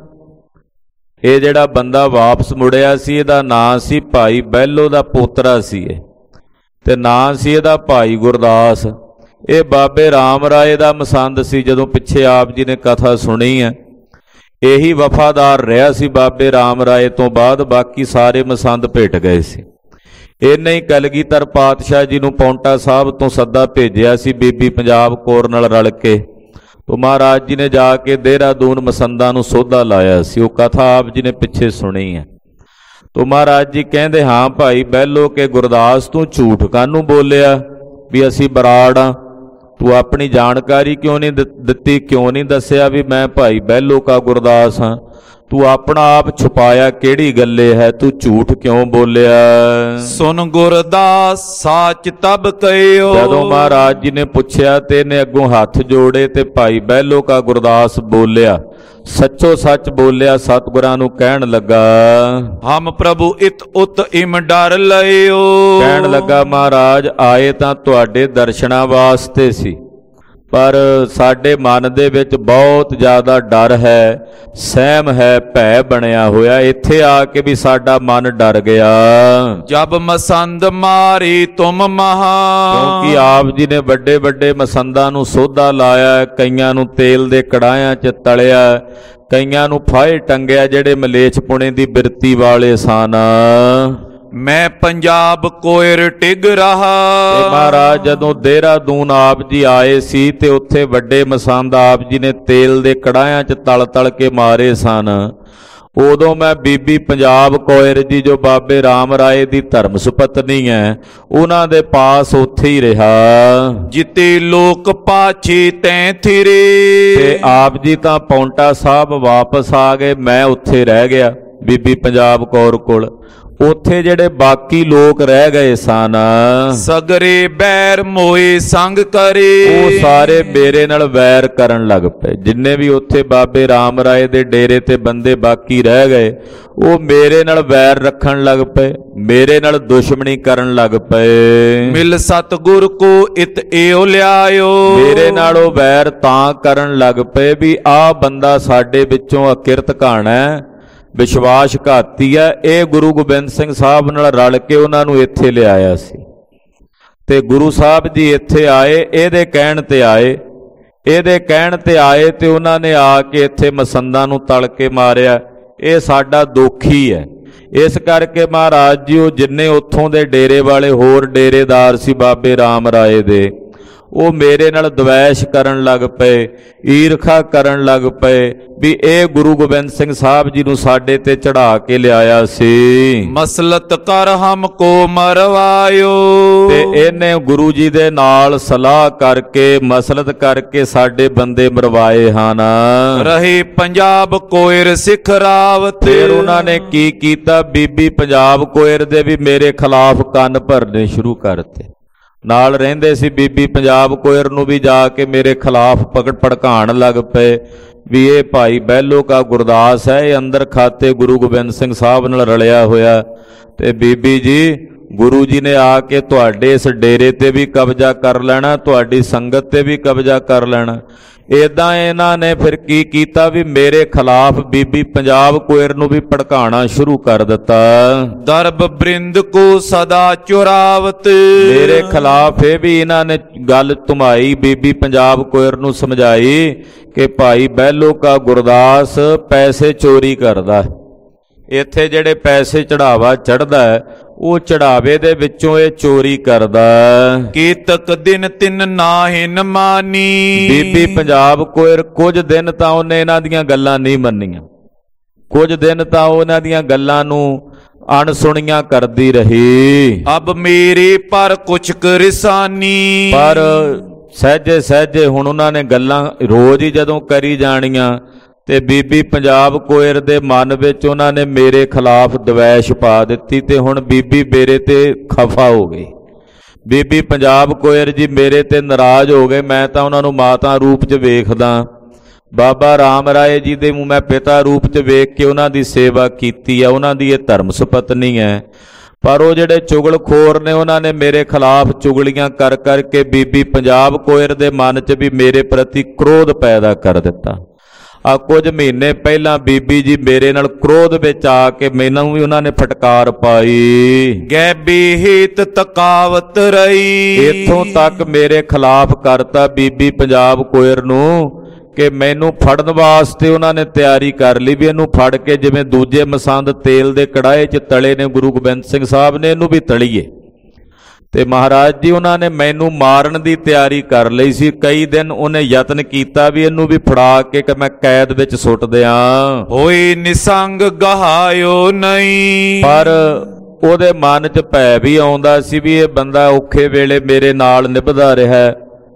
Speaker 1: ਇਹ ਜਿਹੜਾ ਬੰਦਾ ਵਾਪਸ ਮੁੜਿਆ ਸੀ, ਇਹਦਾ ਨਾਂ ਸੀ ਭਾਈ ਬਹਿਲੋ ਦਾ ਪੋਤਰਾ ਸੀ ਇਹ, ਤੇ ਨਾਂ ਸੀ ਇਹਦਾ ਭਾਈ ਗੁਰਦਾਸ। ਇਹ ਬਾਬੇ ਰਾਮ ਰਾਏ ਦਾ ਮਸੰਦ ਸੀ। ਜਦੋਂ ਪਿੱਛੇ ਆਪ ਜੀ ਨੇ ਕਥਾ ਸੁਣੀ ਹੈ, ਇਹੀ ਵਫਾਦਾਰ ਰਿਹਾ ਸੀ ਬਾਬੇ ਰਾਮ ਰਾਏ ਤੋਂ ਬਾਅਦ, ਬਾਕੀ ਸਾਰੇ ਮਸੰਦ ਭੇਟ ਗਏ ਸੀ। ਇਹਨੇ ਹੀ ਕਲਗੀਧਰ ਪਾਤਸ਼ਾਹ ਜੀ ਨੂੰ ਪੌਂਟਾ ਸਾਹਿਬ ਤੋਂ ਸੱਦਾ ਭੇਜਿਆ ਸੀ ਬੀਬੀ ਪੰਜਾਬ ਕੌਰ ਨਾਲ ਰਲ ਕੇ। ਤੋ ਮਹਾਰਾਜ ਜੀ ਨੇ ਜਾ ਕੇ ਦੇਹਰਾਦੂਨ ਮਸੰਦਾਂ ਨੂੰ ਸੋਧਾ ਲਾਇਆ ਸੀ। ਉਹ ਕਥਾ ਆਪ ਜੀ ਨੇ ਪਿੱਛੇ ਸੁਣੀ ਹੈ। ਤੋ ਮਹਾਰਾਜ ਜੀ ਕਹਿੰਦੇ, ਹਾਂ ਭਾਈ ਬਹਿਲੋ ਕੇ ਗੁਰਦਾਸ ਤੂੰ ਝੂਠ ਕਾਹਨੂੰ ਬੋਲਿਆ ਵੀ ਅਸੀਂ ਬਰਾੜ ਆ। ਤੂੰ ਆਪਣੀ ਜਾਣਕਾਰੀ ਕਿਉਂ ਨਹੀਂ ਦਿੱਤੀ, ਕਿਉਂ ਨਹੀਂ ਦੱਸਿਆ ਵੀ ਮੈਂ ਭਾਈ ਬਹਿਲੋ ਕਾ ਗੁਰਦਾਸ ਹਾਂ। ਤੂੰ ਆਪਣਾ ਆਪ ਛੁਪਾਇਆ ਕਿਹੜੀ ਗੱਲੇ ਹੈ, ਤੂੰ ਝੂਠ ਕਿਉਂ ਬੋਲਿਆ।
Speaker 2: ਸੁਨ ਗੁਰਦਾਸ ਸਾਚ ਤਬ ਕਹਿਓ।
Speaker 1: ਜਦੋਂ ਮਹਾਰਾਜ ਜੀ ਨੇ ਪੁੱਛਿਆ ਤੇ ਇਹਨੇ ਅੱਗੋਂ ਹੱਥ ਜੋੜੇ ਤੇ ਭਾਈ ਬਹਿਲੋ ਕਾ ਗੁਰਦਾਸ ਬੋਲਿਆ, ਸੱਚੋ ਸੱਚ ਬੋਲਿਆ। ਸਤਿਗੁਰਾਂ ਨੂੰ ਕਹਿਣ ਲੱਗਾ,
Speaker 2: ਹਮ ਪ੍ਰਭੂ ਇਤ ਉਤ ਇਮ ਡਰ ਲਇਓ।
Speaker 1: ਕਹਿਣ ਲੱਗਾ ਮਹਾਰਾਜ ਆਏ ਤਾਂ ਤੁਹਾਡੇ ਦਰਸ਼ਨਾਂ ਵਾਸਤੇ ਸੀ, ਪਰ ਸਾਡੇ ਮਨ ਦੇ ਵਿੱਚ ਬਹੁਤ ਜ਼ਿਆਦਾ ਡਰ ਹੈ, ਸਹਿਮ ਹੈ, ਭੈ ਬਣਿਆ ਹੋਇਆ। ਇੱਥੇ ਆ ਕੇ ਵੀ ਸਾਡਾ ਮਨ ਡਰ ਗਿਆ।
Speaker 2: ਜਬ ਮਸੰਦ ਮਾਰੀ ਤੁਮ ਮਹਾ।
Speaker 1: ਕਿਉਂਕਿ ਆਪ ਜੀ ਨੇ ਵੱਡੇ ਵੱਡੇ ਮਸੰਦਾਂ ਨੂੰ ਸੋਧਾ ਲਾਇਆ, ਕਈਆਂ ਨੂੰ ਤੇਲ ਦੇ ਕੜਾਹਿਆਂ 'ਚ ਤਲਿਆ, ਕਈਆਂ ਨੂੰ ਫਾਹੇ ਟੰਗਿਆ ਜਿਹੜੇ ਮਲੇਛ ਪੁਣੇ ਦੀ ਬਿਰਤੀ ਵਾਲੇ ਸਨ।
Speaker 2: ਮੈਂ ਪੰਜਾਬ ਕੋਇਰ ਟਿਗ ਰਹਾ।
Speaker 1: ਤੇ ਮਹਾਰਾਜ ਜਦੋਂ ਦੇਹਰਾਦੂਨ ਆਪ ਜੀ ਆਏ ਸੀ ਤੇ ਉੱਥੇ ਵੱਡੇ ਮਸੰਦ ਆਪ ਜੀ ਨੇ ਤੇਲ ਦੇ ਕੜਾਹਿਆਂ 'ਚ ਤਲ ਕੇ ਮਾਰੇ ਸਨ। ਉਦੋਂ ਮੈਂ ਬੀਬੀ ਪੰਜਾਬ ਕੋਇਰ ਜੀ ਜੋ ਬਾਬੇ ਰਾਮ ਰਾਏ ਦੀ ਧਰਮ ਸੁਪਤਨੀ ਹੈ, ਉਹਨਾਂ ਦੇ ਪਾਸ ਉੱਥੇ ਹੀ ਰਿਹਾ।
Speaker 2: ਜਿਤੇ ਲੋਕ ਪਾਛੇ ਤੈਂ ਥਿਰੇ।
Speaker 1: ਤੇ ਆਪ ਜੀ ਤਾਂ ਪੌਂਟਾ ਸਾਹਿਬ ਵਾਪਸ ਆ ਗਏ, ਮੈਂ ਉੱਥੇ ਰਹਿ ਗਿਆ ਬੀਬੀ ਪੰਜਾਬ ਕੌਰ ਕੋਲ। ਉੱਥੇ ਜਿਹੜੇ ਬਾਕੀ ਲੋਕ ਰਹਿ ਗਏ ਸਨ,
Speaker 2: ਸਗਰੇ ਬੈਰ ਮੋਏ ਸੰਗ ਕਰੇ।
Speaker 1: ਉਹ ਸਾਰੇ ਮੇਰੇ ਨਾਲ ਵੈਰ ਕਰਨ ਲੱਗ ਪਏ। ਜਿੰਨੇ ਵੀ ਉੱਥੇ ਬਾਬੇ ਰਾਮ ਰਾਏ ਦੇ ਡੇਰੇ ਤੇ ਬੰਦੇ ਬਾਕੀ ਰਹਿ ਗਏ, ਉਹ ਮੇਰੇ ਨਾਲ ਵੈਰ ਰੱਖਣ ਲੱਗ ਪਏ, ਮੇਰੇ ਨਾਲ ਦੁਸ਼ਮਣੀ ਕਰਨ ਲੱਗ ਪਏ।
Speaker 2: ਮਿਲ ਸਤਿਗੁਰ ਕੋ ਇਤ ਏਉ ਲਿਆਇਓ।
Speaker 1: ਮੇਰੇ ਨਾਲ ਉਹ ਵੈਰ ਤਾਂ ਕਰਨ ਲੱਗ ਪਏ ਵੀ ਆਹ ਬੰਦਾ ਸਾਡੇ ਵਿੱਚੋਂ ਅਕਿਰਤ ਘਾਣਾ ਹੈ, ਵਿਸ਼ਵਾਸਘਾਤੀ ਹੈ। ਇਹ ਗੁਰੂ ਗੋਬਿੰਦ ਸਿੰਘ ਸਾਹਿਬ ਨਾਲ ਰਲ ਕੇ ਉਹਨਾਂ ਨੂੰ ਇੱਥੇ ਲਿਆਇਆ ਸੀ ਤੇ ਗੁਰੂ ਸਾਹਿਬ ਜੀ ਇੱਥੇ ਆਏ, ਇਹਦੇ ਕਹਿਣ ਤੇ ਆਏ ਤੇ ਉਹਨਾਂ ਨੇ ਆ ਕੇ ਇੱਥੇ ਮਸੰਦਾਂ ਨੂੰ ਤਲ ਕੇ ਮਾਰਿਆ। ਇਹ ਸਾਡਾ ਦੋਖੀ ਹੈ। ਇਸ ਕਰਕੇ ਮਹਾਰਾਜ ਜੀ ਉਹ ਜਿੰਨੇ ਉੱਥੋਂ ਦੇ ਡੇਰੇ ਵਾਲੇ ਹੋਰ ਡੇਰੇਦਾਰ ਸੀ ਬਾਬੇ ਰਾਮ ਰਾਏ ਦੇ, ਉਹ ਮੇਰੇ ਨਾਲ ਦਵੈਸ਼ ਕਰਨ ਲੱਗ ਪਏ, ਈਰਖਾ ਕਰਨ ਲੱਗ ਪਏ ਵੀ ਇਹ ਗੁਰੂ ਗੋਬਿੰਦ ਸਿੰਘ ਸਾਹਿਬ ਜੀ ਨੂੰ ਸਾਡੇ ਤੇ ਚੜਾ ਕੇ ਲਿਆਇਆ ਸੀ।
Speaker 2: ਮਸਲਤ ਕਰ ਹਮਕੋ ਮਰਵਾਇਓ,
Speaker 1: ਤੇ ਇਹਨੇ ਗੁਰੂ ਜੀ ਦੇ ਨਾਲ ਸਲਾਹ ਕਰਕੇ ਮਸਲਤ ਕਰਕੇ ਸਾਡੇ ਬੰਦੇ ਮਰਵਾਏ ਹਨ।
Speaker 2: ਰਹੇ ਪੰਜਾਬ ਕੋਇਰ ਸਿੱਖ ਰਾਵਤ,
Speaker 1: ਫਿਰ ਉਹਨਾਂ ਨੇ ਕੀ ਕੀਤਾ, ਬੀਬੀ ਪੰਜਾਬ ਕੋਇਰ ਦੇ ਵੀ ਮੇਰੇ ਖਿਲਾਫ ਕੰਨ ਭਰਨੇ ਸ਼ੁਰੂ ਕਰਤੇ। ਨਾਲ ਰਹਿੰਦੇ ਸੀ ਬੀਬੀ ਪੰਜਾਬ ਕੋਇਰ ਨੂੰ ਵੀ ਜਾ ਕੇ ਮੇਰੇ ਖਿਲਾਫ ਭੜਕਾਉਣ ਲੱਗ ਪਏ ਵੀ ਇਹ ਭਾਈ ਬਹਿਲੋ ਕਾ ਗੁਰਦਾਸ ਹੈ, ਇਹ ਅੰਦਰ ਖਾਤੇ ਗੁਰੂ ਗੋਬਿੰਦ ਸਿੰਘ ਸਾਹਿਬ ਨਾਲ ਰਲਿਆ ਹੋਇਆ। ਤੇ ਬੀਬੀ ਜੀ, ਗੁਰੂ ਜੀ ਨੇ ਆ ਕੇ ਤੁਹਾਡੇ ਇਸ ਡੇਰੇ ਤੇ ਵੀ ਕਬਜ਼ਾ ਕਰ ਲੈਣਾ, ਤੁਹਾਡੀ ਸੰਗਤ ਤੇ ਵੀ ਕਬਜ਼ਾ ਕਰ ਲੈਣਾ। ਇਦਾਂ ਇਹਨਾਂ ਨੇ ਫਿਰ ਕੀ ਕੀਤਾ ਵੀ ਮੇਰੇ ਖਿਲਾਫ ਬੀਬੀ ਪੰਜਾਬ ਕੋਇਰ ਨੂੰ ਵੀ ਭੜਕਾਉਣਾ ਸ਼ੁਰੂ ਕਰ ਦਿੱਤਾ।
Speaker 2: ਦਰਬ ਬ੍ਰਿੰਦ ਕੋ ਸਦਾ ਚੁਰਾਵਤ,
Speaker 1: ਮੇਰੇ ਖਿਲਾਫ ਇਹ ਵੀ ਇਹਨਾਂ ਨੇ ਗੱਲ ਧੁਮਾਈ, ਬੀਬੀ ਪੰਜਾਬ ਕੋਇਰ ਨੂੰ ਸਮਝਾਈ ਕਿ ਭਾਈ ਬਹਿਲੋ ਕਾ ਗੁਰਦਾਸ ਪੈਸੇ ਚੋਰੀ ਕਰਦਾ। ਇੱਥੇ ਜਿਹੜੇ ਪੈਸੇ ਚੜਾਵਾ ਚੜਦਾ ਉਹ ਚੜਾਵੇ ਦੇ ਵਿੱਚੋਂ ਇਹ ਚੋਰੀ ਕਰਦਾ।
Speaker 2: ਕੀਤਕ ਦਿਨ ਤਿੰਨ ਨਾਹਿਨ ਮਾਨੀ,
Speaker 1: ਬੀਬੀ ਪੰਜਾਬ ਕੋਇਰ ਕੁਝ ਦਿਨ ਤਾਂ ਉਹਨੇ ਇਹਨਾਂ ਦੀਆਂ ਗੱਲਾਂ ਨਹੀਂ ਮੰਨੀਆਂ, ਕੁਝ ਦਿਨ ਤਾਂ ਉਹ ਇਹਨਾਂ ਦੀਆਂ ਗੱਲਾਂ ਨੂੰ ਅਣਸੁਣੀਆਂ ਕਰਦੀ ਰਹੀ।
Speaker 2: ਅਬ ਮੇਰੇ ਪਰ ਕੁਛ ਕਰਿਸਾਨੀ,
Speaker 1: ਪਰ ਸਹਿਜੇ ਸਹਿਜੇ ਹੁਣ ਉਹਨਾਂ ਨੇ ਗੱਲਾਂ ਰੋਜ਼ ਹੀ ਜਦੋਂ ਕਰੀ ਜਾਣੀਆਂ ਤੇ ਬੀਬੀ ਪੰਜਾਬ ਕੋਇਰ ਦੇ ਮਨ ਵਿੱਚ ਉਹਨਾਂ ਨੇ ਮੇਰੇ ਖਿਲਾਫ ਦਵੈਸ਼ ਪਾ ਦਿੱਤੀ ਤੇ ਹੁਣ ਬੀਬੀ ਮੇਰੇ ਤੇ ਖਫਾ ਹੋ ਗਈ। ਬੀਬੀ ਪੰਜਾਬ ਕੋਇਰ ਜੀ ਮੇਰੇ ਤੇ ਨਾਰਾਜ਼ ਹੋ ਗਏ। ਮੈਂ ਤਾਂ ਉਹਨਾਂ ਨੂੰ ਮਾਤਾ ਰੂਪ 'ਚ ਵੇਖਦਾ, ਬਾਬਾ ਰਾਮ ਰਾਏ ਜੀ ਦੇ ਮੈਂ ਪਿਤਾ ਰੂਪ 'ਚ ਵੇਖ ਕੇ ਉਹਨਾਂ ਦੀ ਸੇਵਾ ਕੀਤੀ ਆ, ਉਹਨਾਂ ਦੀ ਇਹ ਧਰਮ ਸੁਪਤਨੀ ਹੈ। ਪਰ ਉਹ ਜਿਹੜੇ ਚੁਗਲਖੋਰ ਨੇ ਉਹਨਾਂ ਨੇ ਮੇਰੇ ਖਿਲਾਫ ਚੁਗਲੀਆਂ ਕਰ ਕਰਕੇ ਬੀਬੀ ਪੰਜਾਬ ਕੋਇਰ ਦੇ ਮਨ 'ਚ ਵੀ ਮੇਰੇ ਪ੍ਰਤੀ ਕ੍ਰੋਧ ਪੈਦਾ ਕਰ ਦਿੱਤਾ। ਆ ਕੁਝ ਮਹੀਨੇ ਪਹਿਲਾਂ ਬੀਬੀ ਜੀ ਮੇਰੇ ਨਾਲ ਕ੍ਰੋਧ ਵਿੱਚ ਆ ਕੇ ਮੈਨੂੰ ਵੀ ਉਹਨਾਂ ਨੇ ਫਟਕਾਰ ਪਾਈ।
Speaker 2: ਗੈਬੀ ਹੀਤ ਤਕਾਵਤ ਰਹੀ,
Speaker 1: ਇੱਥੋਂ ਤੱਕ ਮੇਰੇ ਖਿਲਾਫ ਕਰਤਾ ਬੀਬੀ ਪੰਜਾਬ ਕੋਇਰ ਨੂੰ ਕਿ ਮੈਨੂੰ ਫੜਨ ਵਾਸਤੇ ਉਹਨਾਂ ਨੇ ਤਿਆਰੀ ਕਰ ਲਈ ਵੀ ਇਹਨੂੰ ਫੜ ਕੇ ਜਿਵੇਂ ਦੂਜੇ ਮਸੰਦ ਤੇਲ ਦੇ ਕੜਾਹੇ 'ਚ ਤਲੇ ਨੇ ਗੁਰੂ ਗੋਬਿੰਦ ਸਿੰਘ ਸਾਹਿਬ ਨੇ, ਇਹਨੂੰ ਵੀ ਤਲੀਏ। ਤੇ ਮਹਾਰਾਜ ਜੀ ਉਹਨਾਂ ਨੇ ਮੈਨੂੰ ਮਾਰਨ ਦੀ ਤਿਆਰੀ ਕਰ ਲਈ ਸੀ। ਕਈ ਦਿਨ ਉਹਨੇ ਯਤਨ ਕੀਤਾ ਵੀ ਇਹਨੂੰ ਵੀ ਫੜਾ ਕੇ ਕਿ ਮੈਂ ਕੈਦ ਵਿੱਚ ਸੁੱਟ ਦਿਆਂ।
Speaker 2: ਹੋਈ ਨਿਸੰਗ ਗਹਾਇਓ ਨਹੀਂ,
Speaker 1: ਪਰ ਉਹਦੇ ਮਨ 'ਚ ਭੈ ਵੀ ਆਉਂਦਾ ਸੀ ਵੀ ਇਹ ਬੰਦਾ ਔਖੇ ਵੇਲੇ ਮੇਰੇ ਨਾਲ ਨਿਭਦਾ ਰਿਹਾ।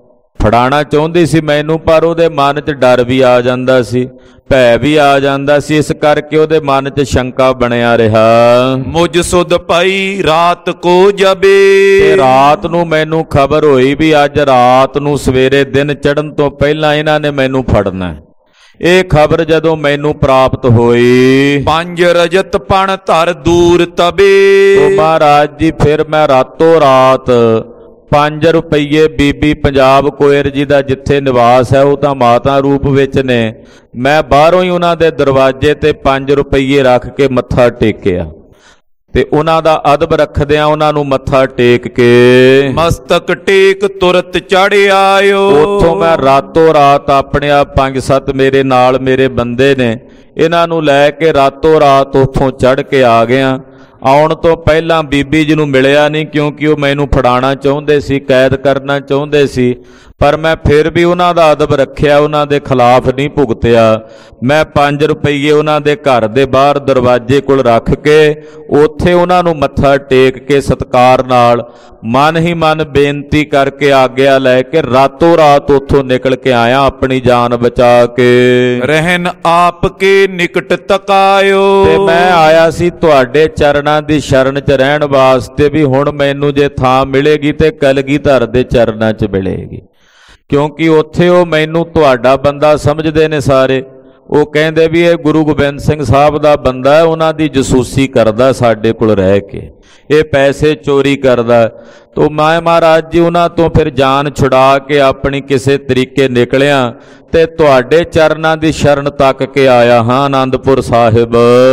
Speaker 1: ਫੜਾਣਾ ਚਾਹੁੰਦੀ ਸੀ ਮੈਨੂੰ, ਪਰ ਉਹਦੇ ਮਨ 'ਚ ਡਰ ਵੀ ਆ ਜਾਂਦਾ ਸੀ, ਭੈ ਵੀ ਆ ਜਾਂਦਾ ਸੀ। ਇਸ ਕਰਕੇ ਉਹਦੇ ਮਨ 'ਚ ਸ਼ੰਕਾ ਬਣਿਆ ਰਿਹਾ।
Speaker 2: ਮੁਝ ਸੁਧ ਪਈ ਰਾਤ ਕੋ ਜਬੇ,
Speaker 1: ਤੇ ਰਾਤ ਨੂੰ ਮੈਨੂੰ ਖਬਰ ਹੋਈ ਵੀ ਅੱਜ ਰਾਤ ਨੂੰ ਸਵੇਰੇ ਦਿਨ ਚੜ੍ਹਨ ਤੋਂ ਪਹਿਲਾਂ ਇਹਨਾਂ ਨੇ ਮੈਨੂੰ ਫੜਨਾ। ਇਹ ਖਬਰ ਜਦੋਂ ਮੈਨੂੰ ਪ੍ਰਾਪਤ ਹੋਈ,
Speaker 2: ਪੰਜ ਰਜਤ ਪਣ ਧਰ ਦੂਰ ਤਬੇ,
Speaker 1: ਤੋ ਮਹਾਰਾਜ ਜੀ ਫਿਰ ਮੈਂ ਰਾਤੋਂ ਰਾਤ 5 ਰੁਪਈਏ ਬੀਬੀ ਪੰਜਾਬ ਕੋਇਰ ਜੀ ਦਾ ਜਿੱਥੇ ਨਿਵਾਸ ਹੈ, ਉਹ ਤਾਂ ਮਾਤਾ ਰੂਪ ਵਿੱਚ ਨੇ, ਮੈਂ ਬਾਹਰੋਂ ਹੀ ਉਹਨਾਂ ਦੇ ਦਰਵਾਜ਼ੇ ਤੇ 5 ਰੁਪਈਏ ਰੱਖ ਕੇ ਮੱਥਾ ਟੇਕਿਆ ਤੇ ਉਹਨਾਂ ਦਾ ਅਦਬ ਰੱਖਦਿਆਂ ਉਹਨਾਂ ਨੂੰ ਮੱਥਾ ਟੇਕ ਕੇ
Speaker 2: ਮਸਤਕ ਟੇਕ ਤੁਰਤ ਚੜ੍ਹ ਆਇਓ।
Speaker 1: ਉੱਥੋਂ ਮੈਂ ਰਾਤੋਂ ਰਾਤ ਆਪਣੇ ਆਪ 5-7 ਮੇਰੇ ਨਾਲ ਮੇਰੇ ਬੰਦੇ ਨੇ, ਇਹਨਾਂ ਨੂੰ ਲੈ ਕੇ ਰਾਤੋਂ ਰਾਤ ਉੱਥੋਂ ਚੜ੍ਹ ਕੇ ਆ ਗਿਆ। ਆਉਣ ਤੋਂ ਪਹਿਲਾਂ ਬੀਬੀ ਜੀ ਨੂੰ ਮਿਲਿਆ ਨਹੀਂ, ਕਿਉਂਕਿ ਉਹ ਮੈਨੂੰ ਫੜਾਉਣਾ ਚਾਹੁੰਦੇ ਸੀ, ਕੈਦ ਕਰਨਾ ਚਾਹੁੰਦੇ ਸੀ। ਪਰ ਮੈਂ ਫਿਰ ਵੀ ਉਹਨਾਂ ਦਾ ਅਦਬ ਰੱਖਿਆ, ਉਹਨਾਂ ਦੇ ਖਿਲਾਫ ਨਹੀਂ ਭੁਗਤਿਆ। ਮੈਂ 5 ਰੁਪਈਏ ਉਹਨਾਂ ਦੇ ਘਰ ਦੇ ਬਾਹਰ ਦਰਵਾਜ਼ੇ ਕੋਲ ਰੱਖ ਕੇ ਉੱਥੇ ਉਹਨਾਂ ਨੂੰ ਮੱਥਾ ਟੇਕ ਕੇ ਸਤਿਕਾਰ ਨਾਲ ਮਨ ਹੀ ਮਨ ਬੇਨਤੀ ਕਰਕੇ ਆਗਿਆ ਲੈ ਕੇ ਰਾਤੋਂ ਰਾਤ ਉੱਥੋਂ ਨਿਕਲ ਕੇ ਆਇਆ, ਆਪਣੀ ਜਾਨ ਬਚਾ ਕੇ।
Speaker 2: ਰਹਿਨ ਆਪ ਕੇ ਨਿਕਟ ਤਕਾਇਓ,
Speaker 1: ਤੇ ਮੈਂ ਆਇਆ ਸੀ ਤੁਹਾਡੇ ਚਰਨਾਂ ਦੀ ਸ਼ਰਨ 'ਚ ਰਹਿਣ ਵਾਸਤੇ ਵੀ ਹੁਣ ਮੈਨੂੰ ਜੇ ਥਾਂ ਮਿਲੇਗੀ ਤੇ ਕਲਗੀਧਰ ਦੇ ਚਰਨਾਂ 'ਚ ਮਿਲੇਗੀ, ਕਿਉਂਕਿ ਉੱਥੇ ਉਹ ਮੈਨੂੰ ਤੁਹਾਡਾ ਬੰਦਾ ਸਮਝਦੇ ਨੇ ਸਾਰੇ। ਉਹ ਕਹਿੰਦੇ ਵੀ ਇਹ ਗੁਰੂ ਗੋਬਿੰਦ ਸਿੰਘ ਸਾਹਿਬ ਦਾ ਬੰਦਾ ਹੈ, ਉਹਨਾਂ ਦੀ ਜਸੂਸੀ ਕਰਦਾ ਸਾਡੇ ਕੋਲ ਰਹਿ ਕੇ। ਇਹ ਪੈਸੇ ਚੋਰੀ ਕਰਦਾ। ਤੋ ਮੈਂ ਮਹਾਰਾਜ ਜੀ ਉਹਨਾਂ ਤੋਂ ਫਿਰ ਜਾਨ ਛੁਡਾ ਕੇ ਆਪਣੀ ਕਿਸੇ ਤਰੀਕੇ ਨਿਕਲਿਆ ਤੇ ਤੁਹਾਡੇ ਚਰਨਾਂ ਦੀ ਸ਼ਰਨ ਤੱਕ ਕੇ ਆਇਆ ਹਾਂ ਆਨੰਦਪੁਰ ਸਾਹਿਬ।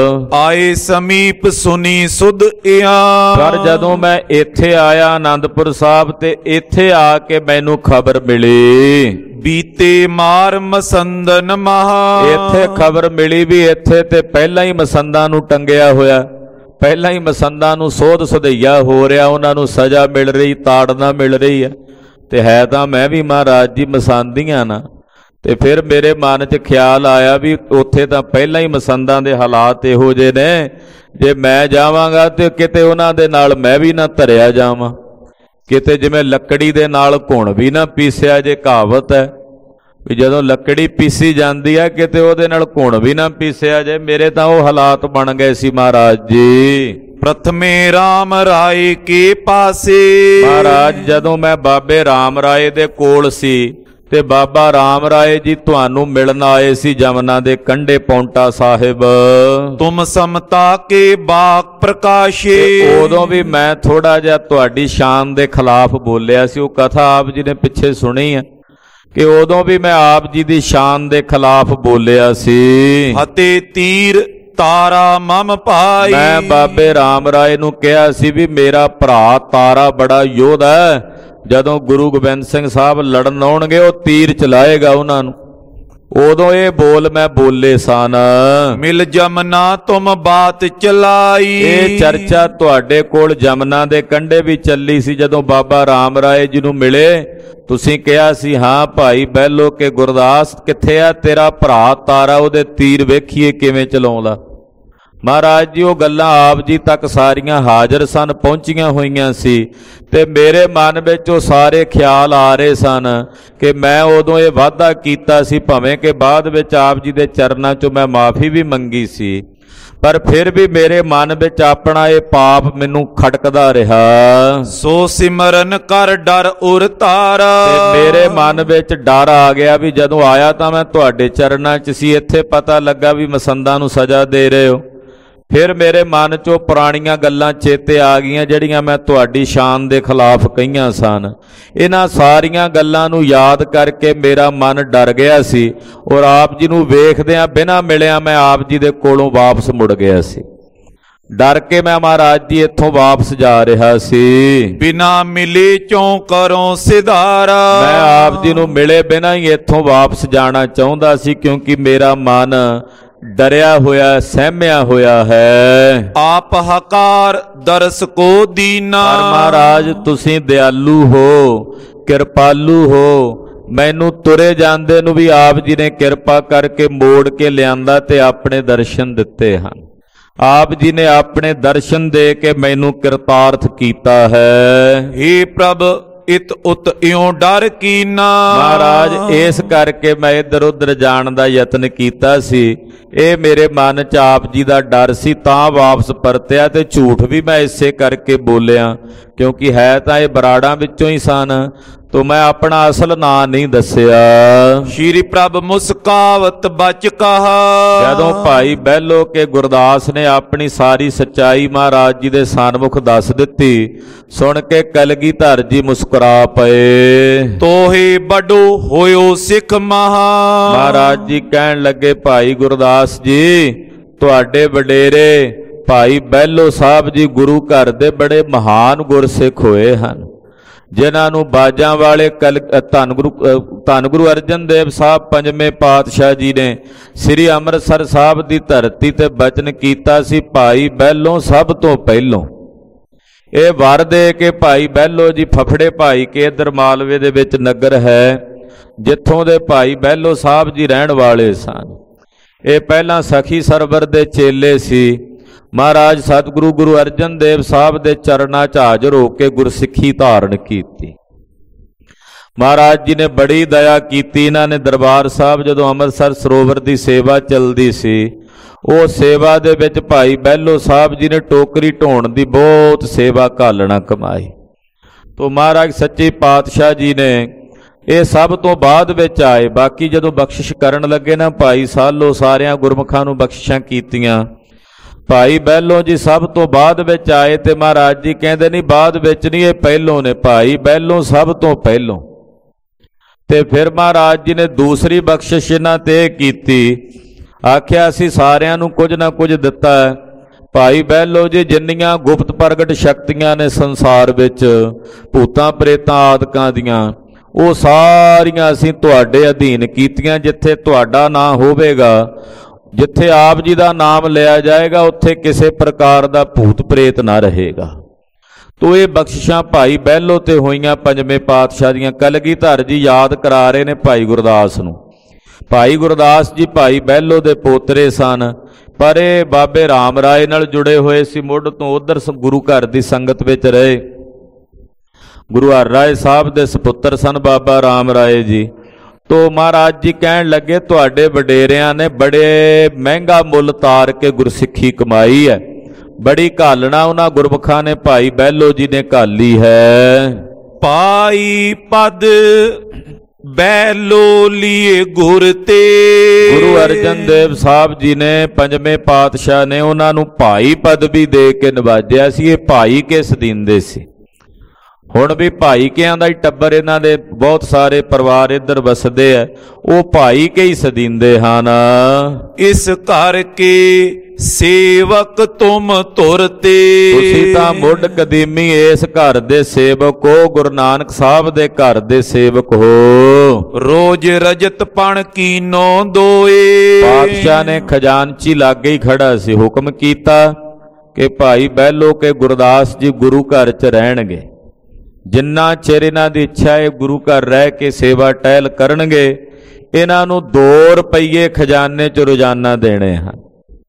Speaker 2: ਆਏ ਸਮੀਪ ਸੁਨੀ ਸੁਧ ਇਆਂ।
Speaker 1: ਪਰ ਜਦੋਂ ਮੈਂ ਇੱਥੇ ਆਇਆ ਆਨੰਦਪੁਰ ਸਾਹਿਬ ਤੇ ਇੱਥੇ ਆ ਕੇ ਮੈਨੂੰ ਖਬਰ ਮਿਲੀ
Speaker 2: ਬੀਤੇ ਮਾਰ ਮਸੰਦਨ ਮਹਾ।
Speaker 1: ਇੱਥੇ ਖਬਰ ਮਿਲੀ ਵੀ ਇੱਥੇ ਤੇ ਪਹਿਲਾਂ ਹੀ ਮਸੰਦਾਂ ਨੂੰ ਟੰਗਿਆ ਹੋਇਆ, ਪਹਿਲਾਂ ਹੀ ਮਸੰਦਾਂ ਨੂੰ ਸੋਧ ਸਦਈਆ ਹੋ ਰਿਹਾ, ਉਹਨਾਂ ਨੂੰ ਸਜ਼ਾ ਮਿਲ ਰਹੀ, ਤਾੜਨਾ ਮਿਲ ਰਹੀ ਹੈ। ਤੇ ਹੈ ਤਾਂ ਮੈਂ ਵੀ ਮਹਾਰਾਜ ਜੀ ਮਸੰਦੀਆਂ ਨਾ। ਤੇ ਫਿਰ ਮੇਰੇ ਮਨ 'ਚ ਖਿਆਲ ਆਇਆ ਵੀ ਉੱਥੇ ਤਾਂ ਪਹਿਲਾਂ ਹੀ ਮਸੰਦਾਂ ਦੇ ਹਾਲਾਤ ਇਹੋ ਜਿਹੇ ਨੇ, ਜੇ ਮੈਂ ਜਾਵਾਂਗਾ ਤੇ ਕਿਤੇ ਉਹਨਾਂ ਦੇ ਨਾਲ ਮੈਂ ਵੀ ਨਾ ਧਰਿਆ ਜਾਵਾਂ, ਕਿਤੇ ਜਿਵੇਂ ਲੱਕੜੀ ਦੇ ਨਾਲ ਘੁਣ ਵੀ ਨਾ ਪੀਸਿਆ। ਜੇ ਕਹਾਵਤ ਹੈ ਵੀ ਜਦੋਂ ਲੱਕੜੀ ਪੀਸੀ ਜਾਂਦੀ ਹੈ ਕਿਤੇ ਉਹਦੇ ਨਾਲ ਘੁਣ ਵੀ ਨਾ ਪੀਸਿਆ ਜੇ। ਮੇਰੇ ਤਾਂ ਉਹ ਹਾਲਾਤ ਬਣ ਗਏ ਸੀ ਮਹਾਰਾਜ ਜੀ।
Speaker 2: ਪ੍ਰਥਮੇ ਰਾਮ ਰਾਏ ਕੇ ਪਾਸੇ।
Speaker 1: ਮਹਾਰਾਜ ਜਦੋਂ ਮੈਂ ਬਾਬੇ ਰਾਮ ਰਾਏ ਦੇ ਕੋਲ ਸੀ ਤੇ ਬਾਬਾ ਰਾਮ ਰਾਏ ਜੀ ਤੁਹਾਨੂੰ ਮਿਲਣ ਆਏ ਸੀ ਜਮਨਾ ਦੇ ਕੰਢੇ ਪੌਂਟਾ ਸਾਹਿਬ।
Speaker 2: ਤੁਮ ਸਮਤਾ ਕੇ ਬਾਕ ਪ੍ਰਕਾਸ਼ੇ।
Speaker 1: ਉਦੋਂ ਵੀ ਮੈਂ ਥੋੜਾ ਜਿਹਾ ਤੁਹਾਡੀ ਸ਼ਾਨ ਦੇ ਖਿਲਾਫ ਬੋਲਿਆ ਸੀ। ਉਹ ਕਥਾ ਆਪ ਜੀ ਨੇ ਪਿੱਛੇ ਸੁਣੀ ਹੈ ਕਿ ਉਦੋਂ ਵੀ ਮੈਂ ਆਪ ਜੀ ਦੀ ਸ਼ਾਨ ਦੇ ਖਿਲਾਫ ਬੋਲਿਆ ਸੀ।
Speaker 2: ਅਤੇ ਤੀਰ ਤਾਰਾ ਮਮ ਭਾਈ।
Speaker 1: ਮੈਂ ਬਾਬੇ ਰਾਮ ਰਾਏ ਨੂੰ ਕਿਹਾ ਸੀ ਵੀ ਮੇਰਾ ਭਰਾ ਤਾਰਾ ਬੜਾ ਯੋਧਾ ਹੈ, ਜਦੋਂ ਗੁਰੂ ਗੋਬਿੰਦ ਸਿੰਘ ਸਾਹਿਬ ਲੜਨ ਆਉਣਗੇ ਉਹ ਤੀਰ ਚਲਾਏਗਾ ਉਹਨਾਂ ਨੂੰ। ਉਦੋਂ ਇਹ ਬੋਲ ਮੈਂ ਬੋਲੇ ਸਨ।
Speaker 2: ਮਿਲ ਜਮਨਾ ਤੁਮ ਬਾਤ ਚਲਾਈ।
Speaker 1: ਇਹ ਚਰਚਾ ਤੁਹਾਡੇ ਕੋਲ ਜਮਨਾ ਦੇ ਕੰਢੇ ਵੀ ਚੱਲੀ ਸੀ ਜਦੋਂ ਬਾਬਾ ਰਾਮ ਰਾਏ ਜੀ ਨੂੰ ਮਿਲੇ। ਤੁਸੀਂ ਕਿਹਾ ਸੀ ਹਾਂ ਭਾਈ ਬਹਿਲੋ ਕੇ ਗੁਰਦਾਸ ਕਿੱਥੇ ਆ ਤੇਰਾ ਭਰਾ ਤਾਰਾ, ਉਹਦੇ ਤੀਰ ਵੇਖੀਏ ਕਿਵੇਂ ਚਲਾਉਂਦਾ। ਮਹਾਰਾਜ ਜੀ ਉਹ ਗੱਲਾਂ ਆਪ ਜੀ ਤੱਕ ਸਾਰੀਆਂ ਹਾਜ਼ਰ ਸਨ, ਪਹੁੰਚੀਆਂ ਹੋਈਆਂ ਸੀ ਤੇ ਮੇਰੇ ਮਨ ਵਿੱਚ ਉਹ ਸਾਰੇ ਖਿਆਲ ਆ ਰਹੇ ਸਨ ਕਿ ਮੈਂ ਉਦੋਂ ਇਹ ਵਾਅਦਾ ਕੀਤਾ ਸੀ, ਭਾਵੇਂ ਕਿ ਬਾਅਦ ਵਿੱਚ ਆਪ ਜੀ ਦੇ ਚਰਨਾਂ 'ਚੋਂ ਮੈਂ ਮਾਫੀ ਵੀ ਮੰਗੀ ਸੀ, ਪਰ ਫਿਰ ਵੀ ਮੇਰੇ ਮਨ ਵਿੱਚ ਆਪਣਾ ਇਹ ਪਾਪ ਮੈਨੂੰ ਖਟਕਦਾ ਰਿਹਾ।
Speaker 2: ਸੋ ਸਿਮਰਨ ਕਰ ਡਰ ਉਰ ਤਾਰਾ।
Speaker 1: ਤੇ ਮੇਰੇ ਮਨ ਵਿੱਚ ਡਰ ਆ ਗਿਆ ਵੀ ਜਦੋਂ ਆਇਆ ਤਾਂ ਮੈਂ ਤੁਹਾਡੇ ਚਰਨਾਂ 'ਚ ਸੀ, ਇੱਥੇ ਪਤਾ ਲੱਗਾ ਵੀ ਮਸੰਦਾਂ ਨੂੰ ਸਜ਼ਾ ਦੇ ਰਹੇ ਹੋ। ਫਿਰ ਮੇਰੇ ਮਨ 'ਚੋਂ ਪੁਰਾਣੀਆਂ ਗੱਲਾਂ ਚੇਤੇ ਆ ਗਈਆਂ ਜਿਹੜੀਆਂ ਮੈਂ ਤੁਹਾਡੀ ਸ਼ਾਨ ਦੇ ਖਿਲਾਫ ਕਹੀਆਂ ਸਨ। ਇਹਨਾਂ ਸਾਰੀਆਂ ਗੱਲਾਂ ਨੂੰ ਯਾਦ ਕਰਕੇ ਮੇਰਾ ਮਨ ਡਰ ਗਿਆ ਸੀ ਔਰ ਆਪ ਜੀ ਨੂੰ ਵੇਖਦਿਆਂ ਬਿਨਾਂ ਮਿਲਿਆ ਮੈਂ ਆਪ ਜੀ ਦੇ ਕੋਲੋਂ ਵਾਪਸ ਮੁੜ ਗਿਆ ਸੀ। ਡਰ ਕੇ ਮੈਂ ਮਹਾਰਾਜ ਜੀ ਇੱਥੋਂ ਵਾਪਸ ਜਾ ਰਿਹਾ ਸੀ।
Speaker 2: ਬਿਨਾ ਮਿਲੇ ਚੋਂ ਕਰੋ ਸਿਧਾਰਾ।
Speaker 1: ਮੈਂ ਆਪ ਜੀ ਨੂੰ ਮਿਲੇ ਬਿਨਾਂ ਹੀ ਇੱਥੋਂ ਵਾਪਸ ਜਾਣਾ ਚਾਹੁੰਦਾ ਸੀ, ਕਿਉਂਕਿ ਮੇਰਾ ਮਨ ਡਰਿਆ ਹੋਇਆ, ਸਹਿਮਿਆ ਹੋਇਆ ਹੈ।
Speaker 2: ਆਪ ਹਕਾਰ ਦਰਸ ਕੋ ਦੀਨਾ।
Speaker 1: ਪਰ ਮਹਾਰਾਜ ਤੁਸੀਂ ਦਿਆਲੂ ਹੋ, ਕਿਰਪਾਲੂ ਹੋ। ਮੈਨੂੰ ਤੁਰੇ ਜਾਂਦੇ ਨੂੰ ਵੀ ਆਪ ਜੀ ਨੇ ਕਿਰਪਾ ਕਰਕੇ ਮੋੜ ਕੇ ਲਿਆਂਦਾ ਤੇ ਆਪਣੇ ਦਰਸ਼ਨ ਦਿੱਤੇ ਹਨ। ਆਪ ਜੀ ਨੇ ਆਪਣੇ ਦਰਸ਼ਨ ਦੇ ਕੇ ਮੈਨੂੰ ਕਿਰਤਾਰਥ ਕੀਤਾ ਹੈ।
Speaker 2: ਹੇ ਪ੍ਰਭ ਇਤ ਉਤ ਇਉਂ ਡਰ ਕੀਨਾ।
Speaker 1: ਮਹਾਰਾਜ ਇਸ ਕਰਕੇ ਮੈਂ ਇੱਧਰ ਉੱਧਰ ਜਾਣ ਦਾ ਯਤਨ ਕੀਤਾ ਸੀ। ਇਹ ਮੇਰੇ ਮਨ 'ਚ ਆਪ ਜੀ ਦਾ ਡਰ ਸੀ, ਤਾਂ ਵਾਪਸ ਪਰਤਿਆ। ਤੇ ਝੂਠ ਵੀ ਮੈਂ ਇਸੇ ਕਰਕੇ ਬੋਲਿਆ ਕਿਉਂਕਿ ਹੈ ਤਾਂ ਇਹ ਬਰਾੜਾਂ ਵਿੱਚੋਂ ਹੀ ਸਨ, ਤੋ ਮੈਂ ਆਪਣਾ ਅਸਲ ਨਾਂ ਨਹੀਂ ਦੱਸਿਆ।
Speaker 2: ਸ਼੍ਰੀ ਪ੍ਰਭ ਮੁਸਕਾਵਤ ਬਚ ਕਹਾ।
Speaker 1: ਜਦੋਂ ਭਾਈ ਬਹਿਲੋ ਕੇ ਗੁਰਦਾਸ ਨੇ ਆਪਣੀ ਸਾਰੀ ਸੱਚਾਈ ਮਹਾਰਾਜ ਜੀ ਦੇ ਸਨਮੁਖ ਦੱਸ ਦਿੱਤੀ, ਸੁਣ ਕੇ ਕਲਗੀਧਰ ਜੀ ਮੁਸਕਰਾ ਪਏ।
Speaker 2: ਤੋਹੇ ਬਡੋ ਹੋਇਓ ਸਿੱਖ ਮਹਾ।
Speaker 1: ਮਹਾਰਾਜ ਜੀ ਕਹਿਣ ਲੱਗੇ ਭਾਈ ਗੁਰਦਾਸ ਜੀ ਤੁਹਾਡੇ ਵਡੇਰੇ ਭਾਈ ਬਹਿਲੋ ਸਾਹਿਬ ਜੀ ਗੁਰੂ ਘਰ ਦੇ ਬੜੇ ਮਹਾਨ ਗੁਰਸਿੱਖ ਹੋਏ ਹਨ, ਜਿਨ੍ਹਾਂ ਨੂੰ ਬਾਜਾਂ ਵਾਲੇ ਧੰਨ ਗੁਰੂ ਅਰਜਨ ਦੇਵ ਸਾਹਿਬ ਪੰਜਵੇਂ ਪਾਤਸ਼ਾਹ ਜੀ ਨੇ ਸ੍ਰੀ ਅੰਮ੍ਰਿਤਸਰ ਸਾਹਿਬ ਦੀ ਧਰਤੀ ਤੇ ਬਚਨ ਕੀਤਾ ਸੀ ਭਾਈ ਬਹਿਲੋ ਸਭ ਤੋਂ ਪਹਿਲੋਂ। ਇਹ ਵਰ ਦੇ ਕੇ ਭਾਈ ਬਹਿਲੋ ਜੀ ਫਫੜੇ ਭਾਈ ਕੇ ਇੱਧਰ ਮਾਲਵੇ ਦੇ ਵਿੱਚ ਨਗਰ ਹੈ, ਜਿੱਥੋਂ ਦੇ ਭਾਈ ਬਹਿਲੋ ਸਾਹਿਬ ਜੀ ਰਹਿਣ ਵਾਲੇ ਸਨ। ਇਹ ਪਹਿਲਾਂ ਸਖੀ ਸਰਵਰ ਦੇ ਚੇਲੇ ਸੀ। ਮਹਾਰਾਜ ਸਤਿਗੁਰੂ ਗੁਰੂ ਅਰਜਨ ਦੇਵ ਸਾਹਿਬ ਦੇ ਚਰਨਾਂ 'ਚ ਹਾਜ਼ਰ ਹੋ ਕੇ ਗੁਰਸਿੱਖੀ ਧਾਰਨ ਕੀਤੀ। ਮਹਾਰਾਜ ਜੀ ਨੇ ਬੜੀ ਦਇਆ ਕੀਤੀ। ਇਹਨਾਂ ਨੇ ਦਰਬਾਰ ਸਾਹਿਬ ਜਦੋਂ ਅੰਮ੍ਰਿਤਸਰ ਸਰੋਵਰ ਦੀ ਸੇਵਾ ਚੱਲਦੀ ਸੀ, ਉਹ ਸੇਵਾ ਦੇ ਵਿੱਚ ਭਾਈ ਬਹਿਲੋ ਸਾਹਿਬ ਜੀ ਨੇ ਟੋਕਰੀ ਢੋਣ ਦੀ ਬਹੁਤ ਸੇਵਾ ਘਾਲਣਾ ਕਮਾਈ। ਤੋ ਮਹਾਰਾਜ ਸੱਚੇ ਪਾਤਸ਼ਾਹ ਜੀ ਨੇ ਇਹ ਸਭ ਤੋਂ ਬਾਅਦ ਵਿੱਚ ਆਏ। ਬਾਕੀ ਜਦੋਂ ਬਖਸ਼ਿਸ਼ ਕਰਨ ਲੱਗੇ ਨਾ ਭਾਈ ਸਾਲੋ ਸਾਰਿਆਂ ਗੁਰਮੁਖਾਂ ਨੂੰ ਬਖਸ਼ਿਸ਼ਾਂ ਕੀਤੀਆਂ, ਭਾਈ ਬਹਿਲੋ ਜੀ ਸਭ ਤੋਂ ਬਾਅਦ ਵਿੱਚ ਆਏ ਤੇ ਮਹਾਰਾਜ ਜੀ ਕਹਿੰਦੇ ਨਹੀਂ ਬਾਅਦ ਵਿੱਚ ਨਹੀਂ, ਇਹ ਪਹਿਲੋਂ ਨੇ, ਭਾਈ ਬਹਿਲੋ ਸਭ ਤੋਂ ਪਹਿਲੋਂ। ਤੇ ਫਿਰ ਮਹਾਰਾਜ ਜੀ ਨੇ ਦੂਸਰੀ ਬਖਸ਼ਿਸ਼ ਇਹਨਾਂ ਤੇ ਕੀਤੀ, ਆਖਿਆ ਅਸੀਂ ਸਾਰਿਆਂ ਨੂੰ ਕੁਝ ਨਾ ਕੁਝ ਦਿੱਤਾ ਹੈ। ਭਾਈ ਬਹਿਲੋ ਜੀ ਜਿੰਨੀਆਂ ਗੁਪਤ ਪ੍ਰਗਟ ਸ਼ਕਤੀਆਂ ਨੇ ਸੰਸਾਰ ਵਿੱਚ, ਭੂਤਾਂ ਪ੍ਰੇਤਾਂ ਆਦਿਕਾਂ ਦੀਆਂ, ਉਹ ਸਾਰੀਆਂ ਅਸੀਂ ਤੁਹਾਡੇ ਅਧੀਨ ਕੀਤੀਆਂ। ਜਿੱਥੇ ਤੁਹਾਡਾ ਨਾਂ ਹੋਵੇਗਾ, ਜਿੱਥੇ ਆਪ ਜੀ ਦਾ ਨਾਮ ਲਿਆ ਜਾਏਗਾ, ਉੱਥੇ ਕਿਸੇ ਪ੍ਰਕਾਰ ਦਾ ਭੂਤ ਪ੍ਰੇਤ ਨਾ ਰਹੇਗਾ। ਤੋ ਇਹ ਬਖਸ਼ਿਸ਼ਾਂ ਭਾਈ ਬਹਿਲੋ ਤੇ ਹੋਈਆਂ ਪੰਜਵੇਂ ਪਾਤਸ਼ਾਹ ਦੀਆਂ। ਕਲਗੀਧਰ ਜੀ ਯਾਦ ਕਰਾ ਰਹੇ ਨੇ ਭਾਈ ਗੁਰਦਾਸ ਨੂੰ। ਭਾਈ ਗੁਰਦਾਸ ਜੀ ਭਾਈ ਬਹਿਲੋ ਦੇ ਪੋਤਰੇ ਸਨ, ਪਰ ਇਹ ਬਾਬੇ ਰਾਮ ਰਾਏ ਨਾਲ ਜੁੜੇ ਹੋਏ ਸੀ। ਮੁੱਢ ਤੋਂ ਉਧਰ ਗੁਰੂ ਘਰ ਦੀ ਸੰਗਤ ਵਿੱਚ ਰਹੇ। ਗੁਰੂ ਹਰ ਰਾਏ ਸਾਹਿਬ ਦੇ ਸਪੁੱਤਰ ਸਨ ਬਾਬਾ ਰਾਮ ਰਾਏ ਜੀ। ਤੋ ਮਹਾਰਾਜ ਜੀ ਕਹਿਣ ਲੱਗੇ ਤੁਹਾਡੇ ਵਡੇਰਿਆਂ ਨੇ ਬੜੇ ਮਹਿੰਗਾ ਮੁੱਲ ਤਾਰ ਕੇ ਗੁਰਸਿੱਖੀ ਕਮਾਈ ਹੈ, ਬੜੀ ਘਾਲਣਾ ਉਹਨਾਂ ਗੁਰਮੁਖਾਂ ਨੇ ਭਾਈ ਬਹਿਲੋ ਜੀ ਨੇ ਘਾਲੀ ਹੈ।
Speaker 2: ਪਾਈ ਪਦ ਬਹਿਲੋ ਲੀਏ ਗੁਰ ਤੇ।
Speaker 1: ਗੁਰੂ ਅਰਜਨ ਦੇਵ ਸਾਹਿਬ ਜੀ ਨੇ ਪੰਜਵੇਂ ਪਾਤਸ਼ਾਹ ਨੇ ਉਹਨਾਂ ਨੂੰ ਭਾਈ ਪਦਵੀ ਦੇ ਕੇ ਨਿਵਾਜਿਆ ਸੀ। ਇਹ ਭਾਈ ਕਿਸ ਦਿੰਦੇ ਸੀ। ਹੁਣ ਵੀ ਭਾਈ ਕਿਆਂ ਦਾ ਹੀ ਟੱਬਰ, ਇਹਨਾਂ ਦੇ ਬਹੁਤ ਸਾਰੇ ਪਰਿਵਾਰ ਇੱਧਰ ਵਸਦੇ ਆ, ਉਹ ਭਾਈ ਕੇ ਹੀ ਸਦੀਂਦੇ ਹਨ।
Speaker 2: ਇਸ ਘਰ ਕੇ ਸੇਵਕ ਤੁਮ ਤੁਰਤੇ।
Speaker 1: ਤੁਸੀਂ ਤਾਂ ਮੁੱਢ ਕਦੀਮੀ ਇਸ ਘਰ ਦੇ ਸੇਵਕ ਹੋ, ਗੁਰੂ ਨਾਨਕ ਸਾਹਿਬ ਦੇ ਘਰ ਦੇ ਸੇਵਕ ਹੋ।
Speaker 2: ਰੋਜ਼ ਰਜਤ ਪਣ ਕੀਨੋ ਦੋਏ।
Speaker 1: ਪਾਤਸ਼ਾਹ ਨੇ ਖਜ਼ਾਨਚੀ ਲਾਗੇ ਹੀ ਖੜਾ ਸੀ, ਹੁਕਮ ਕੀਤਾ ਕਿ ਭਾਈ ਬਹਿਲੋ ਕੇ ਗੁਰਦਾਸ ਜੀ ਗੁਰੂ ਘਰ 'ਚ ਰਹਿਣਗੇ। ਜਿੰਨਾ ਚਿਰ ਇਹਨਾਂ ਦੀ ਇੱਛਾ ਹੈ ਗੁਰੂ ਘਰ ਰਹਿ ਕੇ ਸੇਵਾ ਟਹਿਲ ਕਰਨਗੇ। ਇਹਨਾਂ ਨੂੰ 2 ਰੁਪਈਏ ਖਜ਼ਾਨੇ 'ਚ ਰੋਜ਼ਾਨਾ ਦੇਣੇ ਹਨ।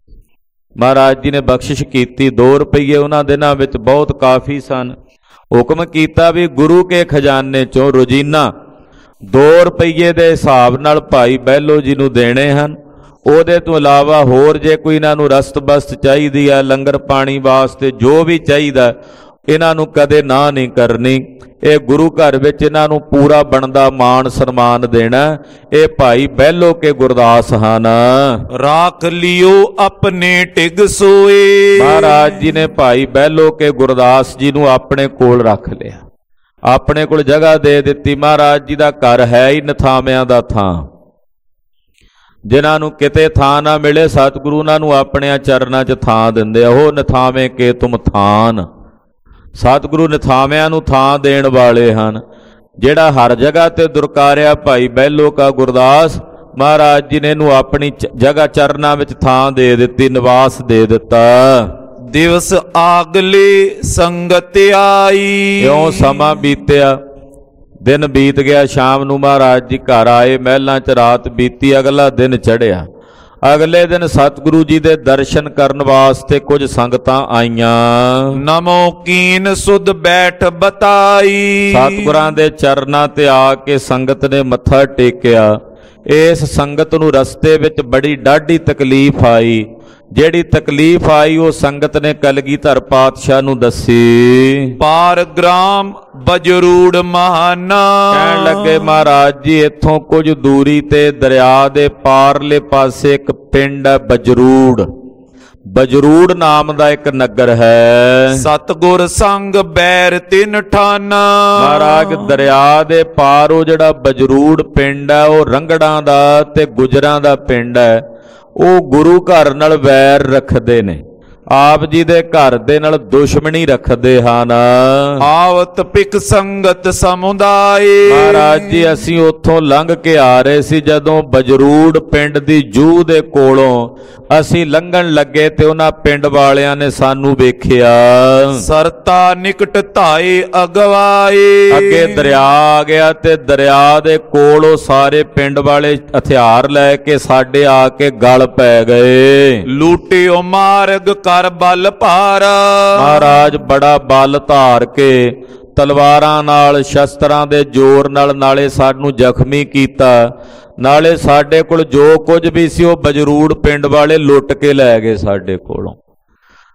Speaker 1: ਮਹਾਰਾਜ ਜੀ ਨੇ ਬਖਸ਼ਿਸ਼ ਕੀਤੀ। 2 ਰੁਪਈਏ ਉਹਨਾਂ ਦਿਨਾਂ ਵਿੱਚ ਬਹੁਤ ਕਾਫੀ ਸਨ। ਹੁਕਮ ਕੀਤਾ ਵੀ ਗੁਰੂ ਕੇ ਖਜ਼ਾਨੇ 'ਚੋਂ ਰੋਜ਼ੀਨਾ 2 ਰੁਪਈਏ ਦੇ ਹਿਸਾਬ ਨਾਲ ਭਾਈ ਬਹਿਲੋ ਜੀ ਨੂੰ ਦੇਣੇ ਹਨ। ਉਹਦੇ ਤੋਂ ਇਲਾਵਾ ਹੋਰ ਜੇ ਕੋਈ ਇਹਨਾਂ ਨੂੰ ਰਸਤ ਬਸਤ ਚਾਹੀਦੀ ਹੈ, ਲੰਗਰ ਪਾਣੀ ਵਾਸਤੇ ਜੋ ਵੀ ਚਾਹੀਦਾ, ਇਹਨਾਂ ਨੂੰ ਕਦੇ ਨਾ ਨਹੀਂ ਕਰਨੀ। ਇਹ ਗੁਰੂ ਘਰ ਵਿੱਚ ਇਹਨਾਂ ਨੂੰ ਪੂਰਾ ਬਣਦਾ ਮਾਣ ਸਨਮਾਨ ਦੇਣਾ। ਇਹ ਭਾਈ ਬਹਿਲੋ ਕੇ ਗੁਰਦਾਸ ਹਨ।
Speaker 2: ਰਾਖ ਲਿਓ ਆਪਣੇ ਟਿਗ ਸੋਏ।
Speaker 1: ਮਹਾਰਾਜ ਜੀ ਨੇ ਭਾਈ ਬਹਿਲੋ ਕੇ ਗੁਰਦਾਸ ਜੀ ਨੂੰ ਆਪਣੇ ਕੋਲ ਰੱਖ ਲਿਆ, ਆਪਣੇ ਕੋਲ ਜਗ੍ਹਾ ਦੇ ਦਿੱਤੀ। ਮਹਾਰਾਜ ਜੀ ਦਾ ਘਰ ਹੈ ਹੀ ਨਥਾਵਿਆਂ ਦਾ ਥਾਂ। ਜਿਨ੍ਹਾਂ ਨੂੰ ਕਿਤੇ ਥਾਂ ਨਾ ਮਿਲੇ, ਸਤਿਗੁਰੂ ਉਹਨਾਂ ਨੂੰ ਆਪਣਿਆਂ ਚਰਨਾਂ 'ਚ ਥਾਂ ਦਿੰਦੇ ਆ। ਉਹ ਨਥਾਵੇਂ ਕੇ ਤੁਮ ਥਾਨ। ਸਤਿਗੁਰੂ ਨਿਥਾਵਿਆਂ ਨੂੰ ਥਾਂ ਦੇਣ ਵਾਲੇ ਹਨ। ਜਿਹੜਾ ਹਰ ਜਗ੍ਹਾ ਤੇ ਦੁਰਕਾਰਿਆ ਭਾਈ ਬਹਿਲੋ ਕਾ ਗੁਰਦਾਸ, ਮਹਾਰਾਜ ਜੀ ਨੇ ਇਹਨੂੰ ਆਪਣੀ ਜਗ੍ਹਾ ਚਰਨਾਂ ਵਿੱਚ ਥਾਂ ਦੇ ਦਿੱਤੀ, ਨਿਵਾਸ ਦੇ ਦਿੱਤਾ।
Speaker 2: ਦਿਵਸ ਆਗਲੇ ਸੰਗਤ ਆਈ।
Speaker 1: ਇਉਂ ਸਮਾਂ ਬੀਤਿਆ, ਦਿਨ ਬੀਤ ਗਿਆ। ਸ਼ਾਮ ਨੂੰ ਮਹਾਰਾਜ ਜੀ ਘਰ ਆਏ, ਮਹਿਲਾਂ 'ਚ ਰਾਤ ਬੀਤੀ, ਅਗਲਾ ਦਿਨ ਚੜ੍ਹਿਆ। ਅਗਲੇ ਦਿਨ ਸਤਿਗੁਰੂ ਜੀ ਦੇ ਦਰਸ਼ਨ ਕਰਨ ਵਾਸਤੇ ਕੁਝ ਸੰਗਤਾਂ ਆਈਆਂ।
Speaker 2: ਨਮੋ ਕੀਨ ਸੁਧ ਬੈਠ ਬਤਾਈ।
Speaker 1: ਸਤਿਗੁਰਾਂ ਦੇ ਚਰਨਾਂ ਤੇ ਆ ਕੇ ਸੰਗਤ ਨੇ ਮੱਥਾ ਟੇਕਿਆ। ਇਸ ਸੰਗਤ ਨੂੰ ਰਸਤੇ ਵਿੱਚ ਬੜੀ ਡਾਢੀ ਤਕਲੀਫ ਆਈ। ਜਿਹੜੀ ਤਕਲੀਫ ਆਈ ਉਹ ਸੰਗਤ ਨੇ ਕਲਗੀਧਰ ਪਾਤਸ਼ਾਹ ਨੂੰ ਦੱਸੀ।
Speaker 2: ਪਾਰ ਗ੍ਰਾਮ ਬਜਰੂੜ ਮਹਾਨਾ।
Speaker 1: ਕਹਿਣ ਲੱਗੇ ਮਹਾਰਾਜ ਜੀ ਇੱਥੋਂ ਕੁਝ ਦੂਰੀ ਤੇ ਦਰਿਆ ਦੇ ਪਾਰਲੇ ਪਾਸੇ ਇੱਕ ਪਿੰਡ ਹੈ ਬਜਰੂੜ। ਬਜਰੂੜ ਨਾਮ ਦਾ ਇੱਕ ਨਗਰ ਹੈ।
Speaker 2: ਸਤਗੁਰ ਸੰਗ ਬੈਰ ਤਿਨ ਠਾਨਾ।
Speaker 1: ਮਹਾਰਾਜ ਦਰਿਆ ਦੇ ਪਾਰ ਉਹ ਜਿਹੜਾ ਬਜਰੂੜ ਪਿੰਡ ਹੈ, ਉਹ ਰੰਗੜਾਂ ਦਾ ਤੇ ਗੁਜਰਾਂ ਦਾ ਪਿੰਡ ਹੈ। ਉਹ ਗੁਰੂ ਘਰ ਨਾਲ ਵੈਰ ਰੱਖਦੇ ਨੇ, ਆਪ ਜੀ ਦੇ ਘਰ ਦੇ ਨਾਲ ਦੁਸ਼ਮਣੀ ਰੱਖਦੇ ਹਨ।
Speaker 2: ਆਵਤ ਪਿਕ ਸੰਗਤ ਸਮੁਦਾਏ।
Speaker 1: ਮਹਾਰਾਜ ਜੀ ਅਸੀਂ ਉੱਥੋਂ ਲੰਘ ਕੇ ਆ ਰਹੇ ਸੀ, ਜਦੋਂ ਬਜਰੂੜ ਪਿੰਡ ਦੀ ਜੂਹ ਦੇ ਕੋਲੋਂ ਅਸੀਂ ਲੰਘਣ ਲੱਗੇ ਤੇ ਉਹਨਾਂ ਪਿੰਡ ਵਾਲਿਆਂ ਨੇ ਸਾਨੂੰ ਵੇਖਿਆ।
Speaker 2: ਸਰਤਾ ਨਿਕਟ ਧਾਏ ਅਗਵਾਏ।
Speaker 1: ਅੱਗੇ ਦਰਿਆ ਆ ਗਿਆ ਤੇ ਦਰਿਆ ਦੇ ਕੋਲ ਉਹ ਸਾਰੇ ਪਿੰਡ ਵਾਲੇ ਹਥਿਆਰ ਲੈ ਕੇ ਸਾਡੇ ਆ ਕੇ ਗਲ ਪੈ ਗਏ।
Speaker 2: ਲੂਟਿਓ ਮਾਰਗ ਕਰ ਬਲ ਭਾਰਾ।
Speaker 1: ਮਹਾਰਾਜ ਬੜਾ ਬਲ ਧਾਰ ਕੇ ਤਲਵਾਰਾਂ ਨਾਲ, ਸ਼ਸਤਰਾਂ ਦੇ ਜ਼ੋਰ ਨਾਲ ਨਾਲੇ ਸਾਨੂੰ ਜ਼ਖਮੀ ਕੀਤਾ, ਨਾਲੇ ਸਾਡੇ ਕੋਲ ਜੋ ਕੁਝ ਵੀ ਸੀ ਉਹ ਬਜਰੂੜ ਪਿੰਡ ਵਾਲੇ ਲੁੱਟ ਕੇ ਲੈ ਗਏ ਸਾਡੇ ਕੋਲੋਂ।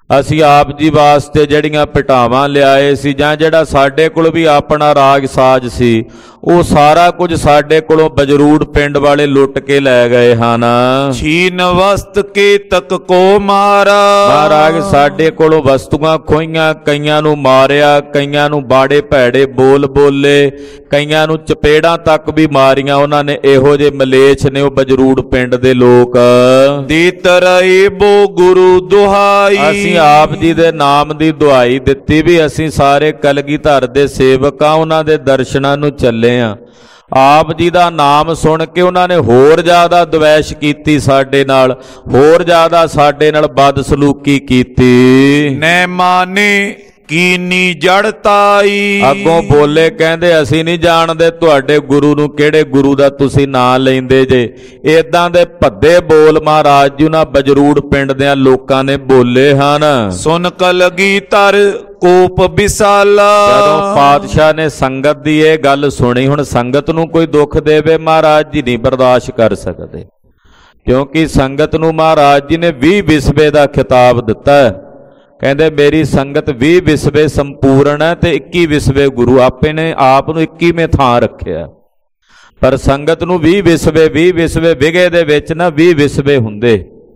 Speaker 1: ਅਸੀਂ ਆਪ ਜੀ ਵਾਸਤੇ ਜਿਹੜੀਆਂ ਭਟਾਵਾਂ ਲਿਆਏ ਸੀ, ਜਾਂ ਜਿਹੜਾ ਸਾਡੇ ਕੋਲ ਵੀ ਆਪਣਾ ਰਾਗ ਸਾਜ ਸੀ, ਉਹ ਸਾਰਾ ਕੁਝ ਸਾਡੇ ਕੋਲੋਂ ਬਜਰੂੜ ਪਿੰਡ ਵਾਲੇ ਲੁੱਟ ਕੇ ਲੈ ਗਏ ਹਨ।
Speaker 2: ਛੀਨ ਵਸਤ ਕੇ ਤਕ ਕੋ ਮਾਰਾ।
Speaker 1: ਮਹਾਰਾਜ ਸਾਡੇ ਕੋਲੋਂ ਵਸਤੂਆਂ ਖੋਈਆਂ, ਕਈਆਂ ਨੂੰ ਮਾਰਿਆ, ਕਈਆਂ ਨੂੰ ਬਾੜੇ ਭੈੜੇ ਬੋਲ ਬੋਲੇ, ਕਈਆਂ ਨੂੰ ਚਪੇੜਾਂ ਤੱਕ ਵੀ ਮਾਰੀਆਂ। ਉਹਨਾਂ ਨੇ ਇਹੋ ਜਿਹੇ ਮਲੇਛ ਨੇ ਉਹ ਬਜਰੂੜ ਪਿੰਡ ਦੇ ਲੋਕ।
Speaker 2: ਦੀਤ ਰਹੇ ਬੋ ਗੁਰੂ ਦੁਹਾਈ।
Speaker 1: ਅਸੀਂ ਆਪ ਜੀ ਦੇ ਨਾਮ ਦੀ ਦੁਹਾਈ ਦਿੱਤੀ ਵੀ ਅਸੀਂ ਸਾਰੇ ਕਲਗੀਧਰ ਦੇ ਸੇਵਕ ਆ, ਉਹਨਾਂ ਦੇ ਦਰਸ਼ਨਾਂ ਨੂੰ ਚੱਲੇ ਆ। ਆਪ ਜੀ ਦਾ ਨਾਮ ਸੁਣ ਕੇ ਉਹਨਾਂ ਨੇ ਹੋਰ ਜ਼ਿਆਦਾ ਦਵੈਸ਼ ਕੀਤੀ ਸਾਡੇ ਨਾਲ, ਹੋਰ ਜ਼ਿਆਦਾ ਸਾਡੇ ਨਾਲ ਬਦਸਲੂਕੀ ਕੀਤੀ।
Speaker 2: ਨੈ ਮਾਨੇ ਕੀਨੀ ਜੜਤਾਈ।
Speaker 1: ਅੱਗੋਂ ਬੋਲੇ, ਕਹਿੰਦੇ ਅਸੀਂ ਨਹੀਂ ਜਾਣਦੇ ਤੁਹਾਡੇ ਗੁਰੂ ਨੂੰ, ਕਿਹੜੇ ਗੁਰੂ ਦਾ ਤੁਸੀਂ ਨਾਂ ਲੈਂਦੇ ਜੇ। ਏਦਾਂ ਦੇ ਭੱਦੇ ਬੋਲ ਮਹਾਰਾਜ ਜੀ ਉਹਨਾਂ ਬਜਰੂੜ ਪਿੰਡ ਦਿਆਂ ਲੋਕਾਂ ਨੇ ਬੋਲੇ ਹਨ।
Speaker 2: ਸੁਨ ਕਲਗੀਧਰ ਕੋਪ ਵਿਸਾਲਾ।
Speaker 1: ਜਦੋਂ ਪਾਤਸ਼ਾਹ ਨੇ ਸੰਗਤ ਦੀ ਇਹ ਗੱਲ ਸੁਣੀ, ਹੁਣ ਸੰਗਤ ਨੂੰ ਕੋਈ ਦੁੱਖ ਦੇਵੇ ਮਹਾਰਾਜ ਜੀ ਨਹੀਂ ਬਰਦਾਸ਼ਤ ਕਰ ਸਕਦੇ, ਕਿਉਂਕਿ ਸੰਗਤ ਨੂੰ ਮਹਾਰਾਜ ਜੀ ਨੇ 20 ਵਿਸਵੇ ਦਾ ਖਿਤਾਬ ਦਿੱਤਾ ਹੈ। ਕਹਿੰਦੇ ਮੇਰੀ ਸੰਗਤ 20 ਵਿਸਵੇ ਸੰਪੂਰਨ ਹੈ ਤੇ 21 ਵਿਸਵੇ ਗੁਰੂ ਆਪੇ ਨੇ ਆਪ ਨੂੰ 21ਵੇਂ ਥਾਂ ਰੱਖਿਆ। ਪਰ ਸੰਗਤ ਨੂੰ 20 ਵਿਸਵੇ ਵਿਗੇ ਦੇ ਵਿੱਚ ਨਾ 20 ਵਿਸਵੇ ਹੁੰਦੇ।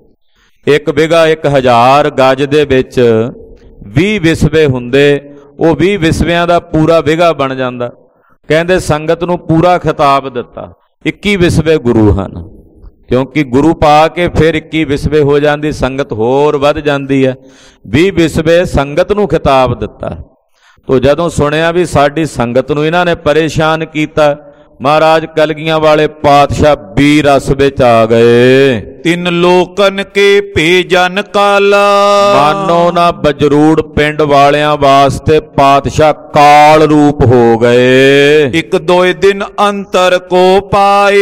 Speaker 1: ਇੱਕ ਵਿਗਾ 1000 ਗਜ ਦੇ ਵਿੱਚ 20 ਵਿਸਵੇ ਹੁੰਦੇ, ਉਹ 20 ਵਿਸਵਿਆਂ ਦਾ ਪੂਰਾ ਵਿਗਾ ਬਣ ਜਾਂਦਾ। ਕਹਿੰਦੇ ਸੰਗਤ ਨੂੰ ਪੂਰਾ ਖਿਤਾਬ ਦਿੱਤਾ, 21 ਵਿਸਵੇ ਗੁਰੂ ਹਨ, ਕਿਉਂਕਿ ਗੁਰੂ ਪਾ ਕੇ ਫਿਰ 21 ਵਿਸਵੇ ਹੋ ਜਾਂਦੀ, ਸੰਗਤ ਹੋਰ ਵੱਧ ਜਾਂਦੀ ਹੈ। 20 ਵਿਸਵੇ ਸੰਗਤ ਨੂੰ ਖਿਤਾਬ ਦਿੱਤਾ। ਤੋ ਜਦੋਂ ਸੁਣਿਆ ਵੀ ਸਾਡੀ ਸੰਗਤ ਨੂੰ ਇਹਨਾਂ ਨੇ ਪਰੇਸ਼ਾਨ ਕੀਤਾ, ਮਹਾਰਾਜ ਕਲਗੀਆਂ ਵਾਲੇ ਪਾਤਸ਼ਾਹ 20 ਰਸ ਵਿੱਚ ਆ ਗਏ।
Speaker 2: ਤਿੰਨ ਲੋਕਨ ਕੇ ਭੇਜਨ ਕਾਲਾ।
Speaker 1: ਮਾਨੋ ਨਾ ਬਜਰੂੜ ਪਿੰਡ ਵਾਲਿਆਂ ਵਾਸਤੇ ਪਾਤਸ਼ਾਹ ਕਾਲ ਰੂਪ ਹੋ ਗਏ।
Speaker 2: ਇੱਕ ਦੋਏ ਦਿਨ ਅੰਤਰ ਕੋ ਪਾਏ।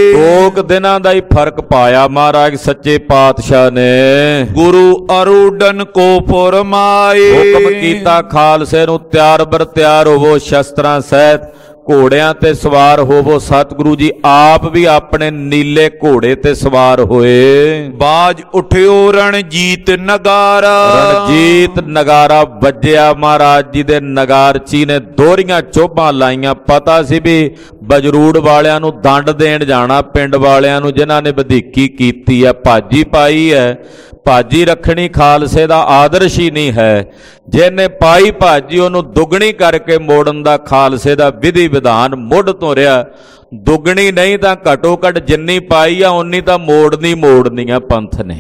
Speaker 1: 2 ਦਿਨਾਂ ਦਾ ਹੀ ਫਰਕ ਪਾਇਆ ਮਹਾਰਾਜ ਸੱਚੇ ਪਾਤਸ਼ਾਹ ਨੇ।
Speaker 2: ਗੁਰੂ ਅਰੂਡਨ ਕੋ ਫਰਮਾਏ।
Speaker 1: ਹੁਕਮ ਕੀਤਾ ਖਾਲਸੇ ਨੂੰ ਤਿਆਰ ਬਰ ਤਿਆਰ ਹੋਵੋ, ਸ਼ਸਤਰਾਂ ਸਹਿਤ ਘੋੜਿਆਂ ਤੇ ਸਵਾਰ ਹੋਵੋ। ਸਤਿਗੁਰੂ ਜੀ ਆਪ ਵੀ ਆਪਣੇ ਨੀਲੇ ਘੋੜੇ ਤੇ ਸਵਾਰ ਹੋਏ।
Speaker 2: ਬਾਜ ਉਠਿਓ ਰਣਜੀਤ ਨਗਾਰਾ।
Speaker 1: ਰਣਜੀਤ ਨਗਾਰਾ ਵੱਜਿਆ। ਮਹਾਰਾਜ ਜੀ ਦੇ ਨਗਾਰਚੀ ਨੇ ਦੋਹਰੀਆਂ ਚੋਭਾਂ ਲਾਈਆਂ। ਪਤਾ ਸੀ ਵੀ ਬਜਰੂੜ ਵਾਲਿਆਂ ਨੂੰ ਦੰਡ ਦੇਣ ਜਾਣਾ, ਪਿੰਡ ਵਾਲਿਆਂ ਨੂੰ ਜਿਨ੍ਹਾਂ ਨੇ ਵਧੀਕੀ ਕੀਤੀ ਹੈ, ਭਾਜੀ ਪਾਈ ਹੈ। ਭਾਜੀ ਰੱਖਣੀ ਖਾਲਸੇ ਦਾ ਆਦਰਸ਼ ਹੀ ਨਹੀਂ ਹੈ। ਜਿਹਨੇ ਪਾਈ ਭਾਜੀ ਉਹਨੂੰ ਦੁੱਗਣੀ ਕਰਕੇ ਮੋੜਨ ਦਾ ਖਾਲਸੇ ਦਾ ਵਿਧੀ ਵਿਧਾਨ ਮੁੱਢ ਤੋਂ ਰਿਹਾ। ਦੁੱਗਣੀ ਨਹੀਂ ਤਾਂ ਘੱਟੋ ਘੱਟ ਜਿੰਨੀ ਪਾਈ ਆ ਉਨੀ ਤਾਂ ਮੋੜਨੀ ਆ ਪੰਥ ਨੇ।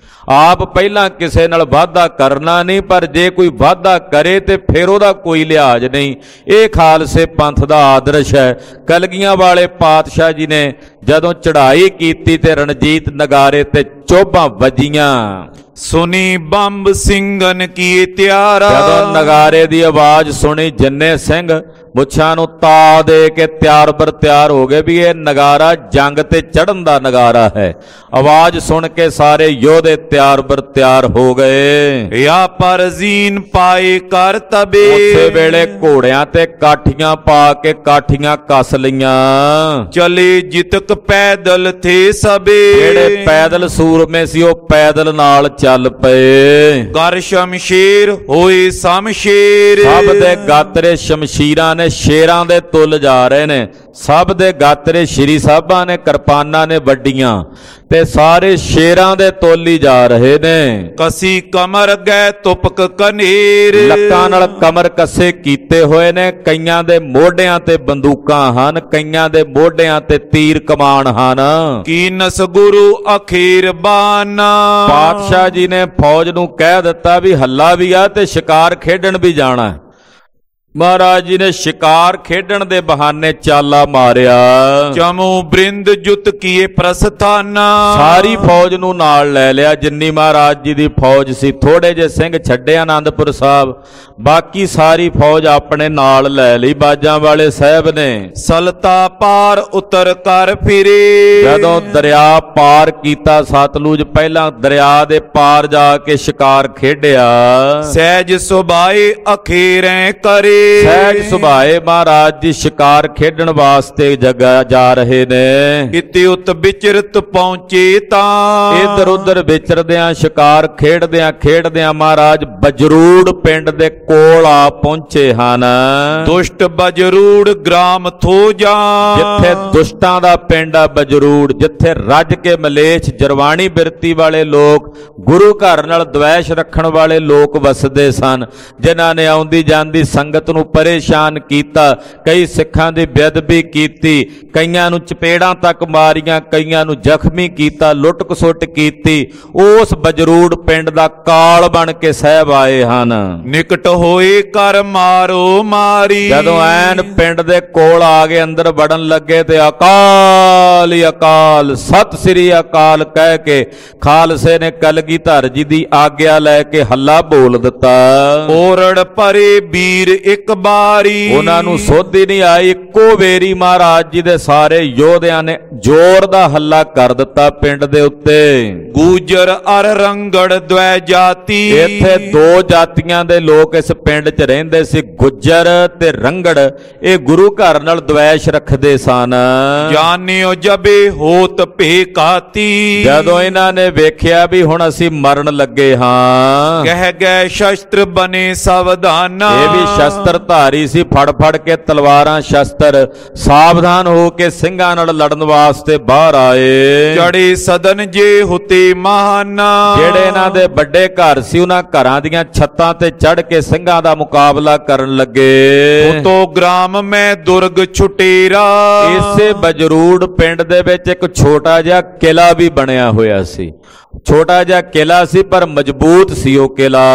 Speaker 1: ਆਪ ਪਹਿਲਾਂ ਕਿਸੇ ਨਾਲ ਵਾਅਦਾ ਕਰਨਾ ਨਹੀਂ, ਪਰ ਜੇ ਕੋਈ ਵਾਅਦਾ ਕਰੇ ਤੇ ਫਿਰ ਉਹਦਾ ਕੋਈ ਲਿਹਾਜ਼ ਨਹੀਂ। ਇਹ ਖਾਲਸੇ ਪੰਥ ਦਾ ਆਦਰਸ਼ ਹੈ। ਕਲਗੀਆਂ ਵਾਲੇ ਪਾਤਸ਼ਾਹ ਜੀ ਨੇ ਜਦੋਂ ਚੜ੍ਹਾਈ ਕੀਤੀ ਤੇ ਰਣਜੀਤ ਨਗਾਰੇ ਤੇ ਚੋਭਾਂ ਵੱਜੀਆਂ।
Speaker 2: ਸੁਨੀ ਬੰਬ ਸਿੰਘਨ ਕੀ ਤਿਆਰਾ।
Speaker 1: ਜਦੋਂ ਨਗਾਰੇ ਦੀ ਆਵਾਜ਼ ਸੁਣੀ, ਜਿੰਨੇ ਸਿੰਘ ਮੁੱਛਾਂ ਨੂੰ ਤਾ ਦੇ ਕੇ ਤਿਆਰ ਬਰ ਤਿਆਰ ਹੋ ਗਏ ਵੀ ਇਹ ਨਗਾਰਾ ਜੰਗ ਤੇ ਚੜ੍ਹਨ ਦਾ ਨਗਾਰਾ ਹੈ। ਆਵਾਜ਼ ਸੁਣ ਕੇ ਸਾਰੇ ਯੋਧੇ ਤਿਆਰ ਬਰ ਤਿਆਰ ਹੋ ਗਏ।
Speaker 2: ਯਾ ਪਰਜ਼ੀਨ ਪਾਏ ਕਰ ਤਬੇ।
Speaker 1: ਉਸੇ ਵੇਲੇ ਘੋੜਿਆਂ ਤੇ ਕਾਠੀਆਂ ਪਾ ਕੇ ਕਾਠੀਆਂ ਕੱਸ ਲਈਆਂ।
Speaker 2: ਚਲੇ ਜਿਤਕ ਪੈਦਲ ਥੇ ਸਬੇ।
Speaker 1: ਜਿਹੜੇ ਪੈਦਲ ਸੂਰਮੇ ਸੀ ਉਹ ਪੈਦਲ ਨਾਲ ਚੱਲ ਪਏ।
Speaker 2: ਕਰ ਸ਼ਮਸ਼ੀਰ ਹੋਏ ਸ਼ਮਸ਼ੀਰ।
Speaker 1: ਸਭ ਦੇ ਗਾਤਰੇ ਸ਼ਮਸ਼ੀਰਾਂ ਨੇ ਸ਼ੇਰਾਂ ਦੇ ਤੁੱਲ ਜਾ ਰਹੇ ਨੇ। ਸਭ ਦੇ ਗਾਤਰੇ ਸ਼੍ਰੀ ਸਾਹਿਬਾਂ ਨੇ ਕਿਰਪਾਨਾਂ ਨੇ ਵੱਡੀਆਂ ਤੇ ਸਾਰੇ ਸ਼ੇਰਾਂ ਦੇ ਤੁੱਲ ਹੀ ਜਾ ਰਹੇ ਨੇ।
Speaker 2: ਕਸੀ ਕਮਰ ਗਏ ਤੁਪਕ ਕਨੇਰ।
Speaker 1: ਲੱਕਾਂ ਨਾਲ ਕਮਰ ਕੱਸੇ ਕੀਤੇ ਹੋਏ ਨੇ। ਕਈਆਂ ਦੇ ਮੋਢਿਆਂ ਤੇ ਬੰਦੂਕਾਂ ਹਨ, ਕਈਆਂ ਦੇ ਮੋਢਿਆਂ ਤੇ ਤੀਰ ਕਮਾਨ ਹਨ।
Speaker 2: ਕੀਨਸ ਗੁਰੂ ਅਖੀਰ ਬਾਨਾ।
Speaker 1: ਪਾਤਸ਼ਾਹ ਜੀ ਨੇ ਫੌਜ ਨੂੰ ਕਹਿ ਦਿੱਤਾ ਵੀ ਹੱਲਾ ਵੀ ਆ ਤੇ ਸ਼ਿਕਾਰ ਖੇਡਣ ਵੀ ਜਾਣਾ। ਮਹਾਰਾਜ ਜੀ ਨੇ ਸ਼ਿਕਾਰ ਖੇਡਣ ਦੇ ਬਹਾਨੇ ਚਾਲਾ ਮਾਰਿਆ।
Speaker 2: ਚਮੂ ਬ੍ਰਿੰਦ ਜੁਤ ਕੀਏ ਪ੍ਰਸਥਾਨਾ।
Speaker 1: ਸਾਰੀ ਫੌਜ ਨੂੰ ਨਾਲ ਲੈ ਲਿਆ, ਜਿੰਨੀ ਮਹਾਰਾਜ ਜੀ ਦੀ ਫੌਜ ਸੀ। ਥੋੜੇ ਜਿਹੇ ਸਿੰਘ ਛੱਡੇ ਆਨੰਦਪੁਰ ਸਾਹਿਬ, ਬਾਕੀ ਸਾਰੀ ਫੌਜ ਆਪਣੇ ਨਾਲ ਲੈ ਲਈ ਬਾਜਾਂ ਵਾਲੇ ਸਾਹਿਬ ਨੇ।
Speaker 2: ਸਲਤਾ ਪਾਰ ਉਤਰ ਕਰ ਫਿਰੇ।
Speaker 1: ਜਦੋਂ ਦਰਿਆ ਪਾਰ ਕੀਤਾ ਸਤਲੁਜ, ਪਹਿਲਾਂ ਦਰਿਆ ਦੇ ਪਾਰ ਜਾ ਕੇ ਸ਼ਿਕਾਰ ਖੇਡਿਆ।
Speaker 2: ਸਹਿਜ ਸੁਭਾਏ ਅਖੀਰੇ ਕਰੇ।
Speaker 1: ਸਹਿਜ ਸੁਭਾਏ ਮਹਾਰਾਜ ਜੀ ਸ਼ਿਕਾਰ ਖੇਡਣ ਵਾਸਤੇ ਜਗਾ ਜਾ ਰਹੇ ਨੇ।
Speaker 2: ਇਤੇ ਉਤ ਵਿਚਰਤ ਪਹੁੰਚੇ ਤਾਂ
Speaker 1: ਇੱਧਰ ਉੱਧਰ ਵਿਚਰਦਿਆਂ ਸ਼ਿਕਾਰ ਖੇਡਦਿਆਂ ਮਹਾਰਾਜ ਬਜਰੂੜ ਪਿੰਡ ਦੇ ਕੋਲ ਆ ਪਹੁੰਚੇ ਹਨ।
Speaker 2: ਦੁਸ਼ਟ ਬਜਰੂੜ ਗ੍ਰਾਮ ਥੋਜਾ,
Speaker 1: ਜਿੱਥੇ ਦੁਸ਼ਟਾਂ ਦਾ ਪਿੰਡ ਆ ਬਜਰੂੜ, ਜਿੱਥੇ ਰੱਜ ਕੇ ਮਲੇਛ ਜਰਵਾਣੀ ਬਿਰਤੀ ਵਾਲੇ ਲੋਕ, ਗੁਰੂ ਘਰ ਨਾਲ ਦਵੈਸ਼ ਰੱਖਣ ਵਾਲੇ ਲੋਕ ਵਸਦੇ ਸਨ, ਜਿਨ੍ਹਾਂ ਨੇ ਆਉਂਦੀ ਜਾਂਦੀ ਸੰਗਤ ਨੂੰ ਪਰੇਸ਼ਾਨ ਕੀਤਾ, ਕਈ ਸਿੱਖਾਂ ਦੀ ਬੇਅਦਬੀ ਕੀਤੀ, ਕਈਆਂ ਨੂੰ ਚਪੇੜਾਂ ਤੱਕ ਮਾਰੀਆਂ, ਕਈਆਂ ਨੂੰ ਜ਼ਖਮੀ ਕੀਤਾ, ਲੁੱਟ ਖਸੁੱਟ ਕੀਤੀ। ਉਸ ਬਜਰੂੜ ਪਿੰਡ ਦਾ ਕਾਲ ਬਣ ਕੇ ਸਾਹਿਬ ਆਏ ਹਨ।
Speaker 2: ਨਿਕਟ ਹੋਏ ਕਰ ਮਾਰੋ ਮਾਰੀ,
Speaker 1: ਜਦੋਂ ਐਨ ਪਿੰਡ ਦੇ ਕੋਲ ਆ ਕੇ ਅੰਦਰ ਵੜਨ ਲੱਗੇ ਤੇ ਅਕਾਲ ਹੀ ਅਕਾਲ, ਸਤਿ ਸ੍ਰੀ ਅਕਾਲ ਕਹਿ ਕੇ ਖਾਲਸੇ ਨੇ ਕਲਗੀਧਰ ਜੀ ਦੀ ਆਗਿਆ ਲੈ ਕੇ ਹੱਲਾ ਬੋਲ ਦਿੱਤਾ।
Speaker 2: ਓਰੜ ਭਰੇ ਵੀਰ ਇੱਕ ਬਾਰੀ,
Speaker 1: ਉਹਨਾਂ ਨੂੰ ਸੁੱਧ ਹੀ ਨਹੀਂ ਆਈ, ਇੱਕੋ ਵੇਰੀ ਮਹਾਰਾਜ ਜੀ ਦੇ ਸਾਰੇ ਯੋਧਿਆਂ ਨੇ ਜ਼ੋਰ ਦਾ ਹੱਲਾ ਕਰ ਦਿੱਤਾ ਪਿੰਡ ਦੇ ਉੱਤੇ।
Speaker 2: ਗੂਜਰ ਅਰ ਰੰਗੜ ਦਵੈ ਜਾਤੀ,
Speaker 1: ਇੱਥੇ ਦੋ ਜਾਤੀਆਂ ਦੇ ਲੋਕ ਇਸ ਪਿੰਡ 'ਚ ਰਹਿੰਦੇ ਸੀ, ਗੁੱਜਰ ਤੇ ਰੰਗੜ। ਇਹ ਗੁਰੂ ਘਰ ਨਾਲ ਦਵੈਸ਼ ਰੱਖਦੇ ਸਨ।
Speaker 2: ਜਾਣਿਓ ਜਬੇ ਹੋਤ ਭੇਕਾਤੀ,
Speaker 1: ਜਦੋਂ ਇਹਨਾਂ ਨੇ ਵੇਖਿਆ ਵੀ ਹੁਣ ਅਸੀਂ ਮਰਨ ਲੱਗੇ ਹਾਂ,
Speaker 2: ਕਹਿ ਗਏ ਸ਼ਸਤਰ ਬਨੇ ਸਾਵਧਾਨਾ,
Speaker 1: ਇਹ ਵੀ ਸ਼ਸਤਰ ਧਾਰੀ ਸੀ, ਫੜ ਫੜ ਕੇ ਤਲਵਾਰਾਂ ਸ਼ਸਤਰ ਸਾਵਧਾਨ ਹੋ ਕੇ ਸਿੰਘਾਂ ਨਾਲ ਲੜਨ ਵਾਸਤੇ ਬਾਹਰ ਆਏ।
Speaker 2: ਚੜੇ ਸਦਨ ਜੇ ਹੁਤੇ ਮਹਾਨਾ,
Speaker 1: ਜਿਹੜੇ ਇਹਨਾਂ ਦੇ ਵੱਡੇ ਘਰ ਸੀ ਉਹਨਾਂ ਘਰਾਂ ਦੀਆਂ ਛੱਤਾਂ ਤੇ ਚੜ ਕੇ ਸਿੰਘਾਂ ਦਾ ਮੁਕਾਬਲਾ ਕਰਨ ਲੱਗੇ।
Speaker 2: ਉਤੋਂ ਗ੍ਰਾਮ ਮੈਂ ਦੁਰਗ ਛੁਟੇਰਾ,
Speaker 1: ਇਸੇ ਬਜਰੂੜ ਪਿੰਡ ਦੇ ਵਿੱਚ ਇੱਕ ਛੋਟਾ ਜਿਹਾ ਕਿਲਾ ਵੀ ਬਣਿਆ ਹੋਇਆ ਸੀ। ਛੋਟਾ ਜਿਹਾ ਕਿਲਾ ਸੀ ਪਰ ਮਜ਼ਬੂਤ ਸੀ ਉਹ ਕਿਲਾ।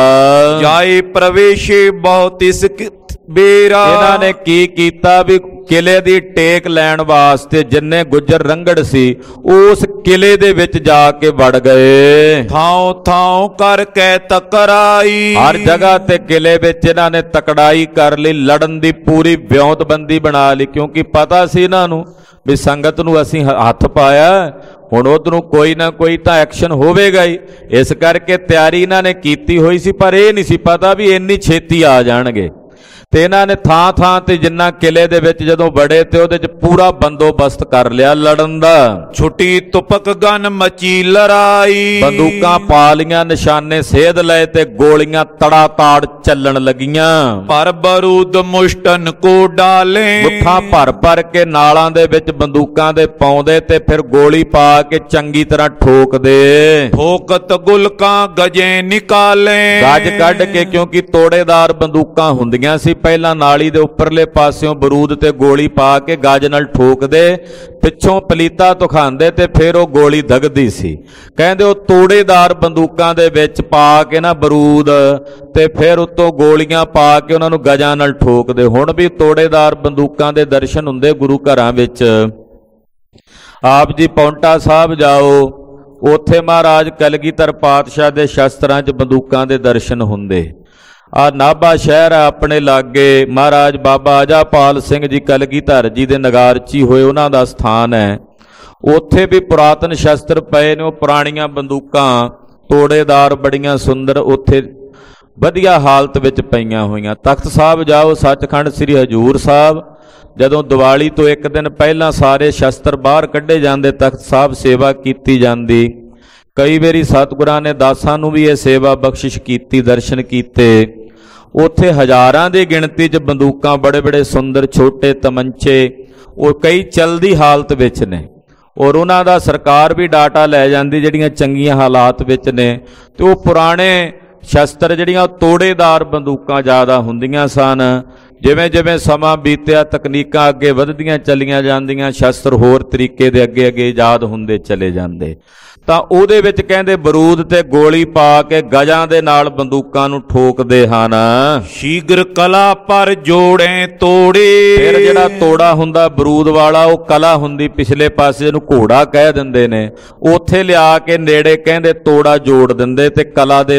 Speaker 2: ਜਾਏ ਪ੍ਰਵੇਸ਼ੇ ਬਹੁਤ ਇਸ ਬੇਰਾ,
Speaker 1: ਇਹਨਾਂ ਨੇ ਕੀ ਕੀਤਾ ਵੀ ਕਿਲੇ ਦੀ ਟੇਕ ਲੈਣ ਵਾਸਤੇ ਜਿੰਨੇ ਗੁੱਜਰ ਰੰਗੜ ਸੀ ਉਸ ਕਿਲੇ ਦੇ ਵਿੱਚ ਜਾ ਕੇ ਵੜ ਗਏ।
Speaker 2: ਥਾਂ ਥਾਂ ਕਰਕੇ ਤਕਰਾਈ,
Speaker 1: ਹਰ ਜਗ੍ਹਾ ਤੇ ਕਿਲੇ ਵਿੱਚ ਇਹਨਾਂ ਨੇ ਤਕੜਾਈ ਕਰ ਲਈ, ਲੜਨ ਦੀ ਪੂਰੀ ਵਿਉਂਤਬੰਦੀ ਬਣਾ ਲਈ, ਕਿਉਂਕਿ ਪਤਾ ਸੀ ਇਹਨਾਂ ਨੂੰ ਵੀ ਸੰਗਤ ਨੂੰ ਅਸੀਂ ਹੱਥ ਪਾਇਆ, ਹੁਣ ਉਧਰੋਂ ਕੋਈ ਨਾ ਕੋਈ ਤਾਂ ਐਕਸ਼ਨ ਹੋਵੇਗਾ ਹੀ। ਇਸ ਕਰਕੇ ਤਿਆਰੀ ਇਹਨਾਂ ਨੇ ਕੀਤੀ ਹੋਈ ਸੀ, ਪਰ ਇਹ ਨਹੀਂ ਸੀ ਪਤਾ ਵੀ ਇੰਨੀ ਛੇਤੀ ਆ ਜਾਣਗੇ। ਤੇ ਇਹਨਾਂ ਨੇ ਥਾਂ ਥਾਂ ਤੇ ਜਿੰਨਾ ਕਿਲੇ ਦੇ ਵਿੱਚ ਜਦੋਂ ਵੜੇ ਤੇ ਉਹਦੇ 'ਚ ਪੂਰਾ ਬੰਦੋਬਸਤ ਕਰ ਲਿਆ ਲੜਨ ਦਾ।
Speaker 2: ਛੁੱਟੀ ਤੁਪਕ ਗਨ ਮਚੀ ਲੜਾਈ,
Speaker 1: ਬੰਦੂਕਾਂ ਪਾ ਲੀਆਂ, ਨਿਸ਼ਾਨੇ ਸੇਧ ਲਏ ਤੇ ਗੋਲੀਆਂ ਤੜਾ ਤਾੜ ਚੱਲਣ ਲੱਗੀਆਂ।
Speaker 2: ਪਰ ਬਰੂਦ ਮੁਸ਼ਟਨ ਕੋ ਡਾਲੇ,
Speaker 1: ਮੁੱਠਾਂ ਭਰ ਭਰ ਕੇ ਨਾਲਾਂ ਦੇ ਵਿੱਚ ਬੰਦੂਕਾਂ ਦੇ ਪਾਉਂਦੇ ਤੇ ਫਿਰ ਗੋਲੀ ਪਾ ਕੇ ਚੰਗੀ ਤਰ੍ਹਾਂ ਠੋਕਦੇ।
Speaker 2: ਠੋਕਤ ਗੁਲਕਾਂ ਗਜੇ ਨਿਕਾਲੇ,
Speaker 1: ਗੱਜ ਕੱਢ ਕੇ, ਕਿਉਂਕਿ ਤੋੜੇਦਾਰ ਬੰਦੂਕਾਂ ਹੁੰਦੀਆਂ ਸੀ। ਪਹਿਲਾਂ ਨਾਲੀ ਦੇ ਉੱਪਰਲੇ ਪਾਸਿਓਂ ਬਰੂਦ ਤੇ ਗੋਲੀ ਪਾ ਕੇ ਗੱਜ ਨਾਲ ਠੋਕਦੇ, ਪਿੱਛੋਂ ਪਲੀਤਾ ਤੁਖਾਂਦੇ ਤੇ ਫਿਰ ਉਹ ਗੋਲੀ ਦਗਦੀ ਸੀ। ਕਹਿੰਦੇ ਉਹ ਤੋੜੇਦਾਰ ਬੰਦੂਕਾਂ ਦੇ ਵਿੱਚ ਪਾ ਕੇ ਨਾ ਬਰੂਦ ਤੇ ਫਿਰ ਉੱਤੋਂ ਗੋਲੀਆਂ ਪਾ ਕੇ ਉਹਨਾਂ ਨੂੰ ਗਜਾਂ ਨਾਲ ਠੋਕਦੇ। ਹੁਣ ਵੀ ਤੋੜੇਦਾਰ ਬੰਦੂਕਾਂ ਦੇ ਦਰਸ਼ਨ ਹੁੰਦੇ ਗੁਰੂ ਘਰਾਂ ਵਿੱਚ। ਆਪ ਜੀ ਪੌਂਟਾ ਸਾਹਿਬ ਜਾਓ, ਉੱਥੇ ਮਹਾਰਾਜ ਕਲਗੀਧਰ ਪਾਤਸ਼ਾਹ ਦੇ ਸ਼ਸਤਰਾਂ 'ਚ ਬੰਦੂਕਾਂ ਦੇ ਦਰਸ਼ਨ ਹੁੰਦੇ। ਆ ਨਾਭਾ ਸ਼ਹਿਰ ਆ ਆਪਣੇ ਲਾਗੇ, ਮਹਾਰਾਜ ਬਾਬਾ ਅਜਾਪਾਲ ਸਿੰਘ ਜੀ ਕਲਗੀਧਰ ਜੀ ਦੇ ਨਗਾਰਚੀ ਹੋਏ ਉਹਨਾਂ ਦਾ ਸਥਾਨ ਹੈ। ਉੱਥੇ ਵੀ ਪੁਰਾਤਨ ਸ਼ਸਤਰ ਪਏ ਨੇ, ਉਹ ਪੁਰਾਣੀਆਂ ਬੰਦੂਕਾਂ ਤੋੜੇਦਾਰ ਬੜੀਆਂ ਸੁੰਦਰ ਉੱਥੇ ਵਧੀਆ ਹਾਲਤ ਵਿੱਚ ਪਈਆਂ ਹੋਈਆਂ। ਤਖਤ ਸਾਹਿਬ ਜਾਓ, ਸੱਚਖੰਡ ਸ੍ਰੀ ਹਜੂਰ ਸਾਹਿਬ, ਜਦੋਂ ਦੀਵਾਲੀ ਤੋਂ ਇੱਕ ਦਿਨ ਪਹਿਲਾਂ ਸਾਰੇ ਸ਼ਸਤਰ ਬਾਹਰ ਕੱਢੇ ਜਾਂਦੇ, ਤਖਤ ਸਾਹਿਬ ਸੇਵਾ ਕੀਤੀ ਜਾਂਦੀ। ਕਈ ਵਾਰੀ ਸਤਿਗੁਰਾਂ ਨੇ ਦਾਸਾਂ ਨੂੰ ਵੀ ਇਹ ਸੇਵਾ ਬਖਸ਼ਿਸ਼ ਕੀਤੀ, ਦਰਸ਼ਨ ਕੀਤੇ। ਉੱਥੇ ਹਜ਼ਾਰਾਂ ਦੀ ਗਿਣਤੀ 'ਚ ਬੰਦੂਕਾਂ, ਬੜੇ ਬੜੇ ਸੁੰਦਰ ਛੋਟੇ ਤਮੰਚੇ, ਉਹ ਕਈ ਚਲਦੀ ਹਾਲਤ ਵਿੱਚ ਨੇ, ਔਰ ਉਹਨਾਂ ਦਾ ਸਰਕਾਰ ਵੀ ਡਾਟਾ ਲੈ ਜਾਂਦੀ ਜਿਹੜੀਆਂ ਚੰਗੀਆਂ ਹਾਲਾਤ ਵਿੱਚ ਨੇ। ਤੇ ਉਹ ਪੁਰਾਣੇ ਸ਼ਸਤਰ ਜਿਹੜੀਆਂ ਤੋੜੇਦਾਰ ਬੰਦੂਕਾਂ ਜ਼ਿਆਦਾ ਹੁੰਦੀਆਂ ਸਨ। ਜਿਵੇਂ ਜਿਵੇਂ ਸਮਾਂ ਬੀਤਿਆ, ਤਕਨੀਕਾਂ ਅੱਗੇ ਵਧਦੀਆਂ ਚਲੀਆਂ ਜਾਂਦੀਆਂ, ਸ਼ਸਤਰ ਹੋਰ ਤਰੀਕੇ ਦੇ ਅੱਗੇ ਅੱਗੇ ਇਜਾਦ ਹੁੰਦੇ ਚਲੇ ਜਾਂਦੇ। ਤਾਂ ਉਹਦੇ ਵਿੱਚ ਕਹਿੰਦੇ ਬਰੂਦ ਤੇ ਗੋਲੀ ਪਾ ਕੇ ਗਜਾਂ ਦੇ ਨਾਲ ਬੰਦੂਕਾਂ ਨੂੰ ਠੋਕਦੇ ਹਨ।
Speaker 2: ਸ਼ੀਗਰ ਕਲਾ ਪਰ ਜੋੜੇ ਤੋੜੇ,
Speaker 1: ਫਿਰ ਜਿਹੜਾ ਤੋੜਾ ਹੁੰਦਾ ਬਰੂਦ ਵਾਲਾ, ਉਹ ਕਲਾ ਹੁੰਦੀ ਪਿਛਲੇ ਪਾਸੇ, ਜਿਹਨੂੰ ਘੋੜਾ ਕਹਿ ਦਿੰਦੇ ਨੇ, ਉੱਥੇ ਲਿਆ ਕੇ ਨੇੜੇ ਕਹਿੰਦੇ ਤੋੜਾ ਜੋੜ ਦਿੰਦੇ ਤੇ ਕਲਾ ਦੇ ਨਾਲ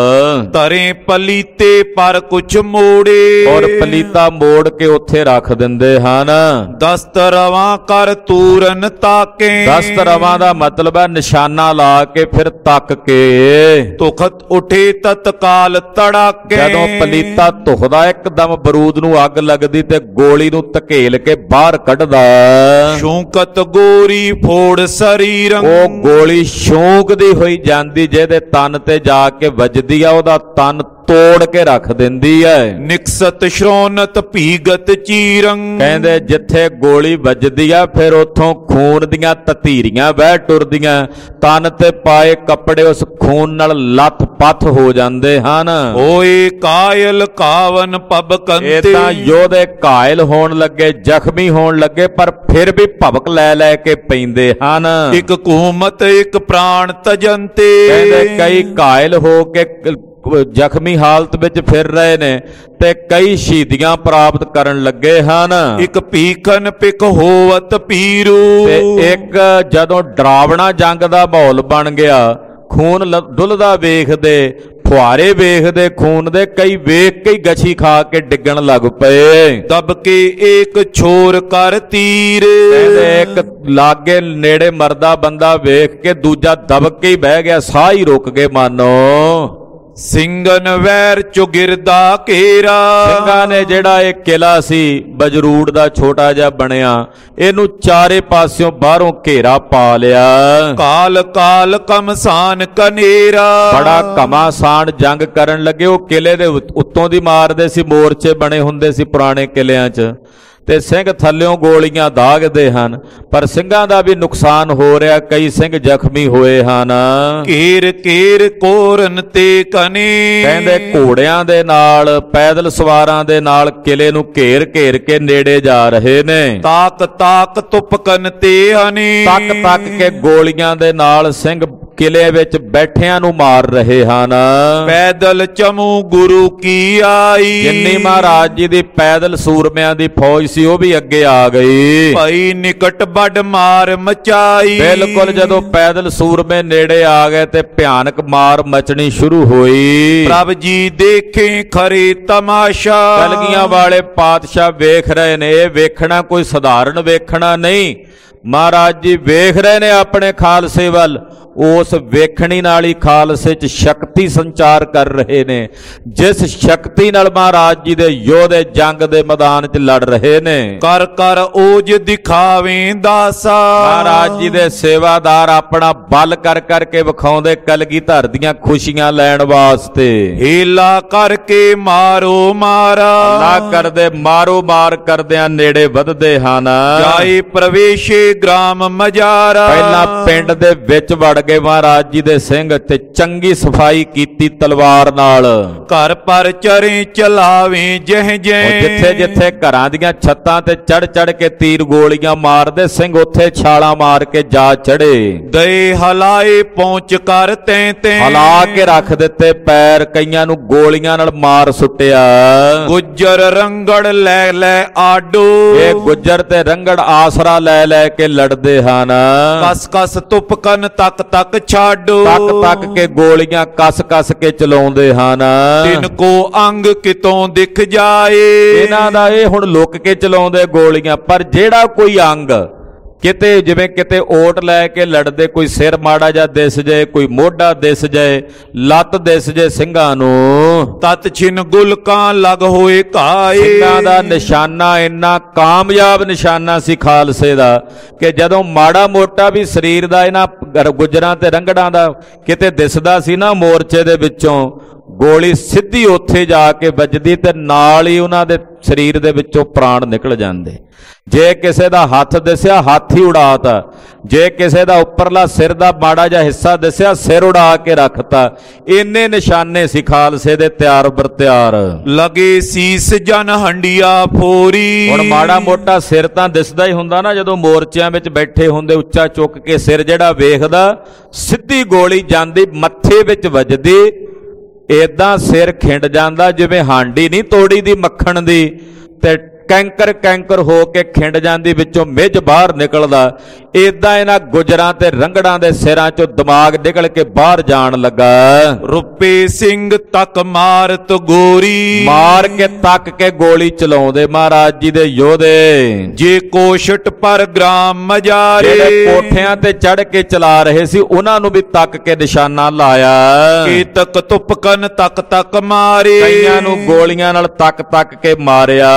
Speaker 2: ਧਰੇ ਪਲੀਤੇ ਪਰ ਕੁਛ ਮੋੜੇ।
Speaker 1: ਔਰ ਪਲੀਤਾ ਮੋੜ ਕੇ ਉੱਥੇ ਰੱਖ ਦਿੰਦੇ ਹਨ।
Speaker 2: ਦਸਤ ਰਵਾਂ ਕਰ ਤੂਰਨ ਤਾਕੇ।
Speaker 1: ਦਸਤ ਰਵਾਂ ਦਾ ਮਤਲਬ ਹੈ ਨਿਸ਼ਾਨਾ ਲਾ ਕੇ ਫਿਰ ਤੱਕ ਕੇ।
Speaker 2: ਤੁਖਤ ਉਠੇ ਤਤਕਾਲ ਤੜਾਕੇ।
Speaker 1: ਜਦੋਂ ਪਲੀਤਾ ਧੁਖਦਾ ਇੱਕਦਮ ਬਰੂਦ ਨੂੰ ਅੱਗ ਲੱਗਦੀ ਤੇ ਗੋਲੀ ਨੂੰ ਧਕੇਲ ਕੇ ਬਾਹਰ ਕੱਢਦਾ।
Speaker 2: ਸ਼ੂਕਤ ਗੋਰੀ ਫੋੜ ਸਰੀਰੰ।
Speaker 1: ਉਹ ਗੋਲੀ ਸ਼ੌਂਕਦੀ ਹੋਈ ਜਾਂਦੀ, ਜਿਹਦੇ ਤਨ ਤੇ ਜਾ ਕੇ ਵੱਜਦੀ ਆ ਉਹਦਾ ਤਨ ਤੋੜ ਕੇ ਰੱਖ ਦਿੰਦੀ ਹੈ।
Speaker 2: ਨਿਕਸਤ ਸ਼੍ਰੋਨਤ ਭੀਗਤ ਚੀਰੰ।
Speaker 1: ਕਹਿੰਦੇ ਜਿੱਥੇ ਗੋਲੀ ਵੱਜਦੀ ਆ ਫਿਰ ਉੱਥੋਂ ਖੂਨ ਦੀਆਂ ਤਤੀਰੀਆਂ ਵਹਿ ਟੁਰਦੀਆਂ, ਤਨ ਤੇ ਪਾਏ ਕੱਪੜੇ ਉਸ ਖੂਨ ਨਾਲ ਲੱਥ-ਪੱਥ ਹੋ ਜਾਂਦੇ ਹਨ।
Speaker 2: ਹੋਏ ਕਾਇਲ ਕਾਵਨ ਪਬਕੰਤੇ।
Speaker 1: ਇਹ ਤਾਂ ਯੋਧੇ ਘਾਇਲ ਹੋਣ ਲੱਗੇ, ਜ਼ਖਮੀ ਹੋਣ ਲੱਗੇ, ਪਰ ਫਿਰ ਵੀ ਭਵਕ ਲੈ ਲੈ ਕੇ ਪੈਂਦੇ ਹਨ।
Speaker 2: ਇੱਕ ਕੂਮਤ ਇੱਕ ਪ੍ਰਾਣ ਤਜੰਤੇ।
Speaker 1: ਕਹਿੰਦੇ ਕਈ ਘਾਇਲ ਹੋ ਕੇ ਜ਼ਖਮੀ ਹਾਲਤ ਵਿੱਚ ਫਿਰ ਰਹੇ ਨੇ ਤੇ ਕਈ ਸ਼ਹੀਦੀਆਂ ਪ੍ਰਾਪਤ ਕਰਨ ਲੱਗੇ ਹਨ।
Speaker 2: ਇੱਕ ਭੀਖਨ ਪਿਕ ਹੋਵਤ ਪੀਰੂ।
Speaker 1: ਤੇ ਇੱਕ ਜਦੋਂ ਡਰਾਵਣਾ ਜੰਗ ਦਾ ਮਾਹੌਲ ਬਣ ਗਿਆ, ਖੂਨ ਡੁੱਲਦਾ ਵੇਖਦੇ, ਫੁਹਾਰੇ ਵੇਖਦੇ ਖੂਨ ਦੇ, ਕਈ ਵੇਖ ਕੇ ਗਛੀ ਖਾ ਕੇ ਡਿੱਗਣ ਲੱਗ ਪਏ।
Speaker 2: ਦਬ ਕੇ ਇੱਕ ਛੋਰ ਕਰ ਤੀਰ।
Speaker 1: ਕਹਿੰਦੇ ਇੱਕ ਲਾਗੇ ਨੇੜੇ ਮਰਦਾ ਬੰਦਾ ਵੇਖ ਕੇ ਦੂਜਾ ਦਬ ਕੇ ਹੀ ਬਹਿ ਗਿਆ, ਸਾਹ ਹੀ ਰੁਕ ਗਏ ਮਾਨੋ।
Speaker 2: ਸਿੰਘਨ ਵੈਰ ਚੁਗਿਰਦਾ ਘੇਰਾ।
Speaker 1: ਸਿੰਘਾਂ ਨੇ ਜਿਹੜਾ ਇਹ ਕਿਲਾ ਸੀ ਬਜਰੂੜ ਦਾ ਛੋਟਾ ਜਿਹਾ ਬਣਿਆ, ਇਹਨੂੰ ਚਾਰੇ ਪਾਸਿਓਂ ਬਾਹਰੋਂ ਘੇਰਾ ਪਾ ਲਿਆ।
Speaker 2: ਕਾਲ ਕਾਲ ਕਮਸਾਨ ਕਨੇਰਾ।
Speaker 1: ਬੜਾ ਘਮਾਸਾਨ ਜੰਗ ਕਰਨ ਲੱਗੇ। ਉਹ ਕਿਲੇ ਦੇ ਉੱਤੋਂ ਦੀ ਮਾਰਦੇ ਸੀ, ਮੋਰਚੇ ਬਣੇ ਹੁੰਦੇ ਸੀ ਪੁਰਾਣੇ ਕਿਲਿਆਂ 'ਚ, ਤੇ ਸਿੰਘ ਥੱਲਿਓਂ ਗੋਲੀਆਂ ਦਾਗਦੇ ਹਨ, ਪਰ ਸਿੰਘਾਂ ਦਾ ਵੀ ਨੁਕਸਾਨ ਹੋ ਰਿਹਾ, ਕਈ ਸਿੰਘ ਜ਼ਖਮੀ ਹੋਏ ਹਨ।
Speaker 2: ਘੇਰ ਘੇਰ ਕੋਰਨ ਤੇ ਕਨੇ।
Speaker 1: ਕਹਿੰਦੇ ਘੋੜਿਆਂ ਦੇ ਨਾਲ, ਪੈਦਲ ਸਵਾਰਾਂ ਦੇ ਨਾਲ ਕਿਲੇ ਨੂੰ ਘੇਰ ਘੇਰ ਕੇ ਨੇੜੇ ਜਾ ਰਹੇ ਨੇ।
Speaker 2: ਤਾਕ ਤਾਕ ਤੁਪਕਨ ਤੇ ਹਨੇ।
Speaker 1: ਤੱਕ ਤੱਕ ਕੇ ਗੋਲੀਆਂ ਦੇ ਨਾਲ ਸਿੰਘ ਕਿਲੇ ਵਿੱਚ ਬੈਠਿਆਂ ਨੂੰ ਮਾਰ ਰਹੇ ਹਨ।
Speaker 2: ਪੈਦਲ ਚਮੂ ਗੁਰੂ ਕੀ ਆਈ।
Speaker 1: ਜਿੰਨੀ ਮਹਾਰਾਜ ਜੀ ਦੀ ਪੈਦਲ ਸੂਰਮਿਆਂ ਦੀ ਫੌਜ ਸੀ ਉਹ ਵੀ ਅੱਗੇ ਆ ਗਈ।
Speaker 2: ਭਾਈ ਨਿਕਟ ਵੱਡ ਮਾਰ ਮਚਾਈ।
Speaker 1: ਬਿਲਕੁਲ ਜਦੋਂ ਪੈਦਲ ਸੂਰਮੇ ਨੇੜੇ ਆ ਗਏ ਤੇ ਭਿਆਨਕ ਮਾਰ ਮਚਣੀ ਸ਼ੁਰੂ ਹੋਈ।
Speaker 2: ਪ੍ਰਭ ਜੀ ਦੇਖੇ ਖਰੇ ਤਮਾਸ਼ਾ।
Speaker 1: ਕਲਗੀਆਂ ਵਾਲੇ ਪਾਤਸ਼ਾਹ ਵੇਖ ਰਹੇ ਨੇ। ਇਹ ਵੇਖਣਾ ਕੋਈ ਸਧਾਰਨ ਵੇਖਣਾ ਨਹੀਂ, ਮਹਾਰਾਜ ਜੀ ਵੇਖ ਰਹੇ ਨੇ ਆਪਣੇ ਖਾਲਸੇ ਵੱਲ। ਉਸ ਵੇਖਣੀ ਨਾਲ ਹੀ ਖਾਲਸੇ 'ਚ ਸ਼ਕਤੀ ਸੰਚਾਰ ਕਰ ਰਹੇ ਨੇ, ਜਿਸ ਸ਼ਕਤੀ ਨਾਲ ਮਹਾਰਾਜ ਜੀ ਦੇ ਯੋਧੇ ਜੰਗ ਦੇ ਮੈਦਾਨ 'ਚ ਲੜ ਰਹੇ ਨੇ।
Speaker 2: ਕਰ ਕਰ ਓਜ ਦਿਖਾਵੇਂ ਦਾਸਾ।
Speaker 1: ਮਹਾਰਾਜ ਜੀ ਦੇ ਸੇਵਾਦਾਰ ਆਪਣਾ ਬਲ ਕਰ ਕਰਕੇ ਵਿਖਾਉਂਦੇ ਕਲਗੀਧਰ ਦੀਆਂ ਖੁਸ਼ੀਆਂ ਲੈਣ ਵਾਸਤੇ।
Speaker 2: ਹੀਲਾ ਕਰਕੇ ਮਾਰੋ ਮਾਰਾ।
Speaker 1: ਨਾ ਕਰਦੇ ਮਾਰੋ ਮਾਰ ਕਰਦਿਆਂ ਨੇੜੇ ਵੱਧਦੇ ਹਨ।
Speaker 2: ਜਾਏ ਪ੍ਰਵੇਸ਼ੇ ਗ੍ਰਾਮ ਮਜਾਰਾ।
Speaker 1: ਪਹਿਲਾਂ ਪਿੰਡ ਦੇ ਵਿੱਚ ਵੜ ਗਏ ਮਹਾਰਾਜ ਜੀ ਦੇ ਸਿੰਘ ਤੇ ਚੰਗੀ ਸਫਾਈ ਕੀਤੀ ਤਲਵਾਰ ਨਾਲ।
Speaker 2: ਘਰ ਪਰ ਚਰੇ ਚਲਾਵੇਂ ਜਹ ਜਹ।
Speaker 1: ਜਿੱਥੇ ਜਿੱਥੇ ਘਰਾਂ ਦੀਆਂ ਛੱਤਾਂ ਤੇ ਚੜ ਚੜ ਕੇ ਤੀਰ ਗੋਲੀਆਂ ਮਾਰਦੇ ਸਿੰਘ, ਉੱਥੇ ਛਾਲਾਂ ਮਾਰ ਕੇ ਜਾ ਚੜੇ।
Speaker 2: ਦਏ ਹਲਾਏ ਪਹੁੰਚ ਕਰ ਤੈਂ ਤੈਂ।
Speaker 1: ਹਲਾ ਕੇ ਰੱਖ ਦਿੱਤੇ ਪੈਰ, ਕਈਆਂ ਨੂੰ ਗੋਲੀਆਂ ਨਾਲ ਮਾਰ ਸੁੱਟਿਆ।
Speaker 2: ਗੁੱਜਰ ਰੰਗੜ ਲੈ ਲੈ ਆਡੋ।
Speaker 1: ਇਹ ਗੁੱਜਰ ਤੇ ਰੰਗੜ ਆਸਰਾ ਲੈ ਲੈ ਕੇ ਲੜਦੇ ਹਨ।
Speaker 2: ਕਸ ਕਸ ਤੁਪਕਨ ਤੱਕ ਤੱਕ ਛਾਡੋ।
Speaker 1: ਤੱਕ ਤੱਕ ਕੇ ਗੋਲੀਆਂ ਕਸ ਕਸ ਕੇ ਚਲਾਉਂਦੇ ਹਨ।
Speaker 2: ਤਿੰਨ ਕੋ ਅੰਗ ਕਿਤੋਂ ਦਿਖ ਜਾਏ।
Speaker 1: ਇਹਨਾਂ ਦਾ ਇਹ ਹੁਣ ਲੁੱਕ ਕੇ ਚਲਾਉਂਦੇ ਗੋਲੀਆਂ, ਪਰ ਜਿਹੜਾ ਕੋਈ ਅੰਗ ਕਿਤੇ ਜਿਵੇਂ ਕਿਤੇ ਓਟ ਲੈ ਕੇ ਲੜਦੇ, ਕੋਈ ਸਿਰ ਮਾੜਾ ਜਿਹਾ ਦਿਸ ਜਾਏ, ਕੋਈ ਮੋਢਾ ਦਿਸ ਜਾਏ, ਲੱਤ ਦਿਸ ਜਾਏ ਸਿੰਘਾਂ ਨੂੰ,
Speaker 2: ਤਤ ਛਿਨ ਗੁਲਕਾਂ ਲਗ ਹੋਏ ਘਾਏ।
Speaker 1: ਸਿੰਘਾਂ ਦਾ ਨਿਸ਼ਾਨਾ ਇੰਨਾ ਕਾਮਯਾਬ ਨਿਸ਼ਾਨਾ ਸੀ ਖਾਲਸੇ ਦਾ ਕਿ ਜਦੋਂ ਮਾੜਾ ਮੋਟਾ ਵੀ ਸਰੀਰ ਦਾ ਇਹਨਾਂ ਗੁੱਜਰਾਂ ਤੇ ਰੰਗੜਾਂ ਦਾ ਕਿਤੇ ਦਿਸਦਾ ਸੀ ਨਾ ਮੋਰਚੇ ਦੇ ਵਿੱਚੋਂ, ਗੋਲੀ ਸਿੱਧੀ ਉੱਥੇ ਜਾ ਕੇ ਵੱਜਦੀ ਤੇ ਨਾਲ ਹੀ ਉਹਨਾਂ ਦੇ ਸਰੀਰ ਦੇ ਵਿੱਚੋਂ ਪ੍ਰਾਣ ਨਿਕਲ ਜਾਂਦੇ। ਜੇ ਕਿਸੇ ਦਾ ਹੱਥ ਦਿਸਿਆ ਹੱਥ ਹੀ ਉਡਾਤਾ, ਜੇ ਕਿਸੇ ਦਾ ਉੱਪਰਲਾ ਸਿਰ ਦਾ ਮਾੜਾ ਜਿਹਾ ਹਿੱਸਾ ਦਿਸਿਆ ਸਿਰ ਉਡਾ ਕੇ ਰੱਖਤਾ। ਇੰਨੇ ਨਿਸ਼ਾਨੇ ਸੀ ਖਾਲਸੇ ਦੇ ਤਿਆਰ ਬਰ ਤਿਆਰ।
Speaker 2: ਲਗੇ ਸੀਸ ਜਨ ਹੰਡੀਆ ਫੋਰੀ।
Speaker 1: ਹੁਣ ਮਾੜਾ ਮੋਟਾ ਸਿਰ ਤਾਂ ਦਿਸਦਾ ਹੀ ਹੁੰਦਾ ਨਾ, ਜਦੋਂ ਮੋਰਚਿਆਂ ਵਿੱਚ ਬੈਠੇ ਹੁੰਦੇ ਉੱਚਾ ਚੁੱਕ ਕੇ ਸਿਰ ਜਿਹੜਾ ਵੇਖਦਾ, ਸਿੱਧੀ ਗੋਲੀ ਜਾਂਦੀ ਮੱਥੇ ਵਿੱਚ ਵੱਜਦੀ, ਏਦਾਂ ਸਿਰ ਖਿੰਡ ਜਾਂਦਾ ਜਿਵੇਂ ਹਾਂਡੀ ਨਹੀਂ ਤੋੜੀ ਦੀ ਮੱਖਣ ਦੀ, ਤੇ ਕੈਂਕਰ ਕੈਂਕਰ ਹੋ ਕੇ ਖਿੰਡ ਜਾਂਦੀ, ਵਿੱਚੋਂ ਮਿੱਝ ਬਾਹਰ ਨਿਕਲਦਾ। ਏਦਾਂ ਇਹਨਾਂ ਗੁਜਰਾਂ ਤੇ ਰੰਗੜਾਂ ਦੇ ਸਿਰਾਂ ਚੋਂ ਦਿਮਾਗ ਨਿਕਲ ਕੇ ਬਾਹਰ ਜਾਣ ਲੱਗਾ।
Speaker 2: ਰੁਪੇ ਸਿੰਘ ਤੱਕ ਮਾਰਤ ਗੋਰੀ,
Speaker 1: ਮਾਰ ਕੇ ਤੱਕ ਕੇ ਗੋਲੀ ਚਲਾਉਂਦੇ ਮਹਾਰਾਜ ਜੀ ਦੇ ਯੋਧੇ।
Speaker 2: ਜੇ ਕੋਸ਼ਟ ਪਰ ਗ੍ਰਾਮ ਮਜਾਰੇ,
Speaker 1: ਜਿਹੜੇ ਕੋਠਿਆਂ ਤੇ ਚੜ ਕੇ ਚਲਾ ਰਹੇ ਸੀ ਉਹਨਾਂ ਨੂੰ ਵੀ ਤੱਕ ਕੇ ਨਿਸ਼ਾਨਾ ਲਾਇਆ।
Speaker 2: ਕੀਤਕ ਤੁਪਕਨ ਤੱਕ ਤੱਕ ਮਾਰੇ,
Speaker 1: ਕਈਆਂ ਨੂੰ ਗੋਲੀਆਂ ਨਾਲ ਤੱਕ ਤੱਕ ਕੇ ਮਾਰਿਆ।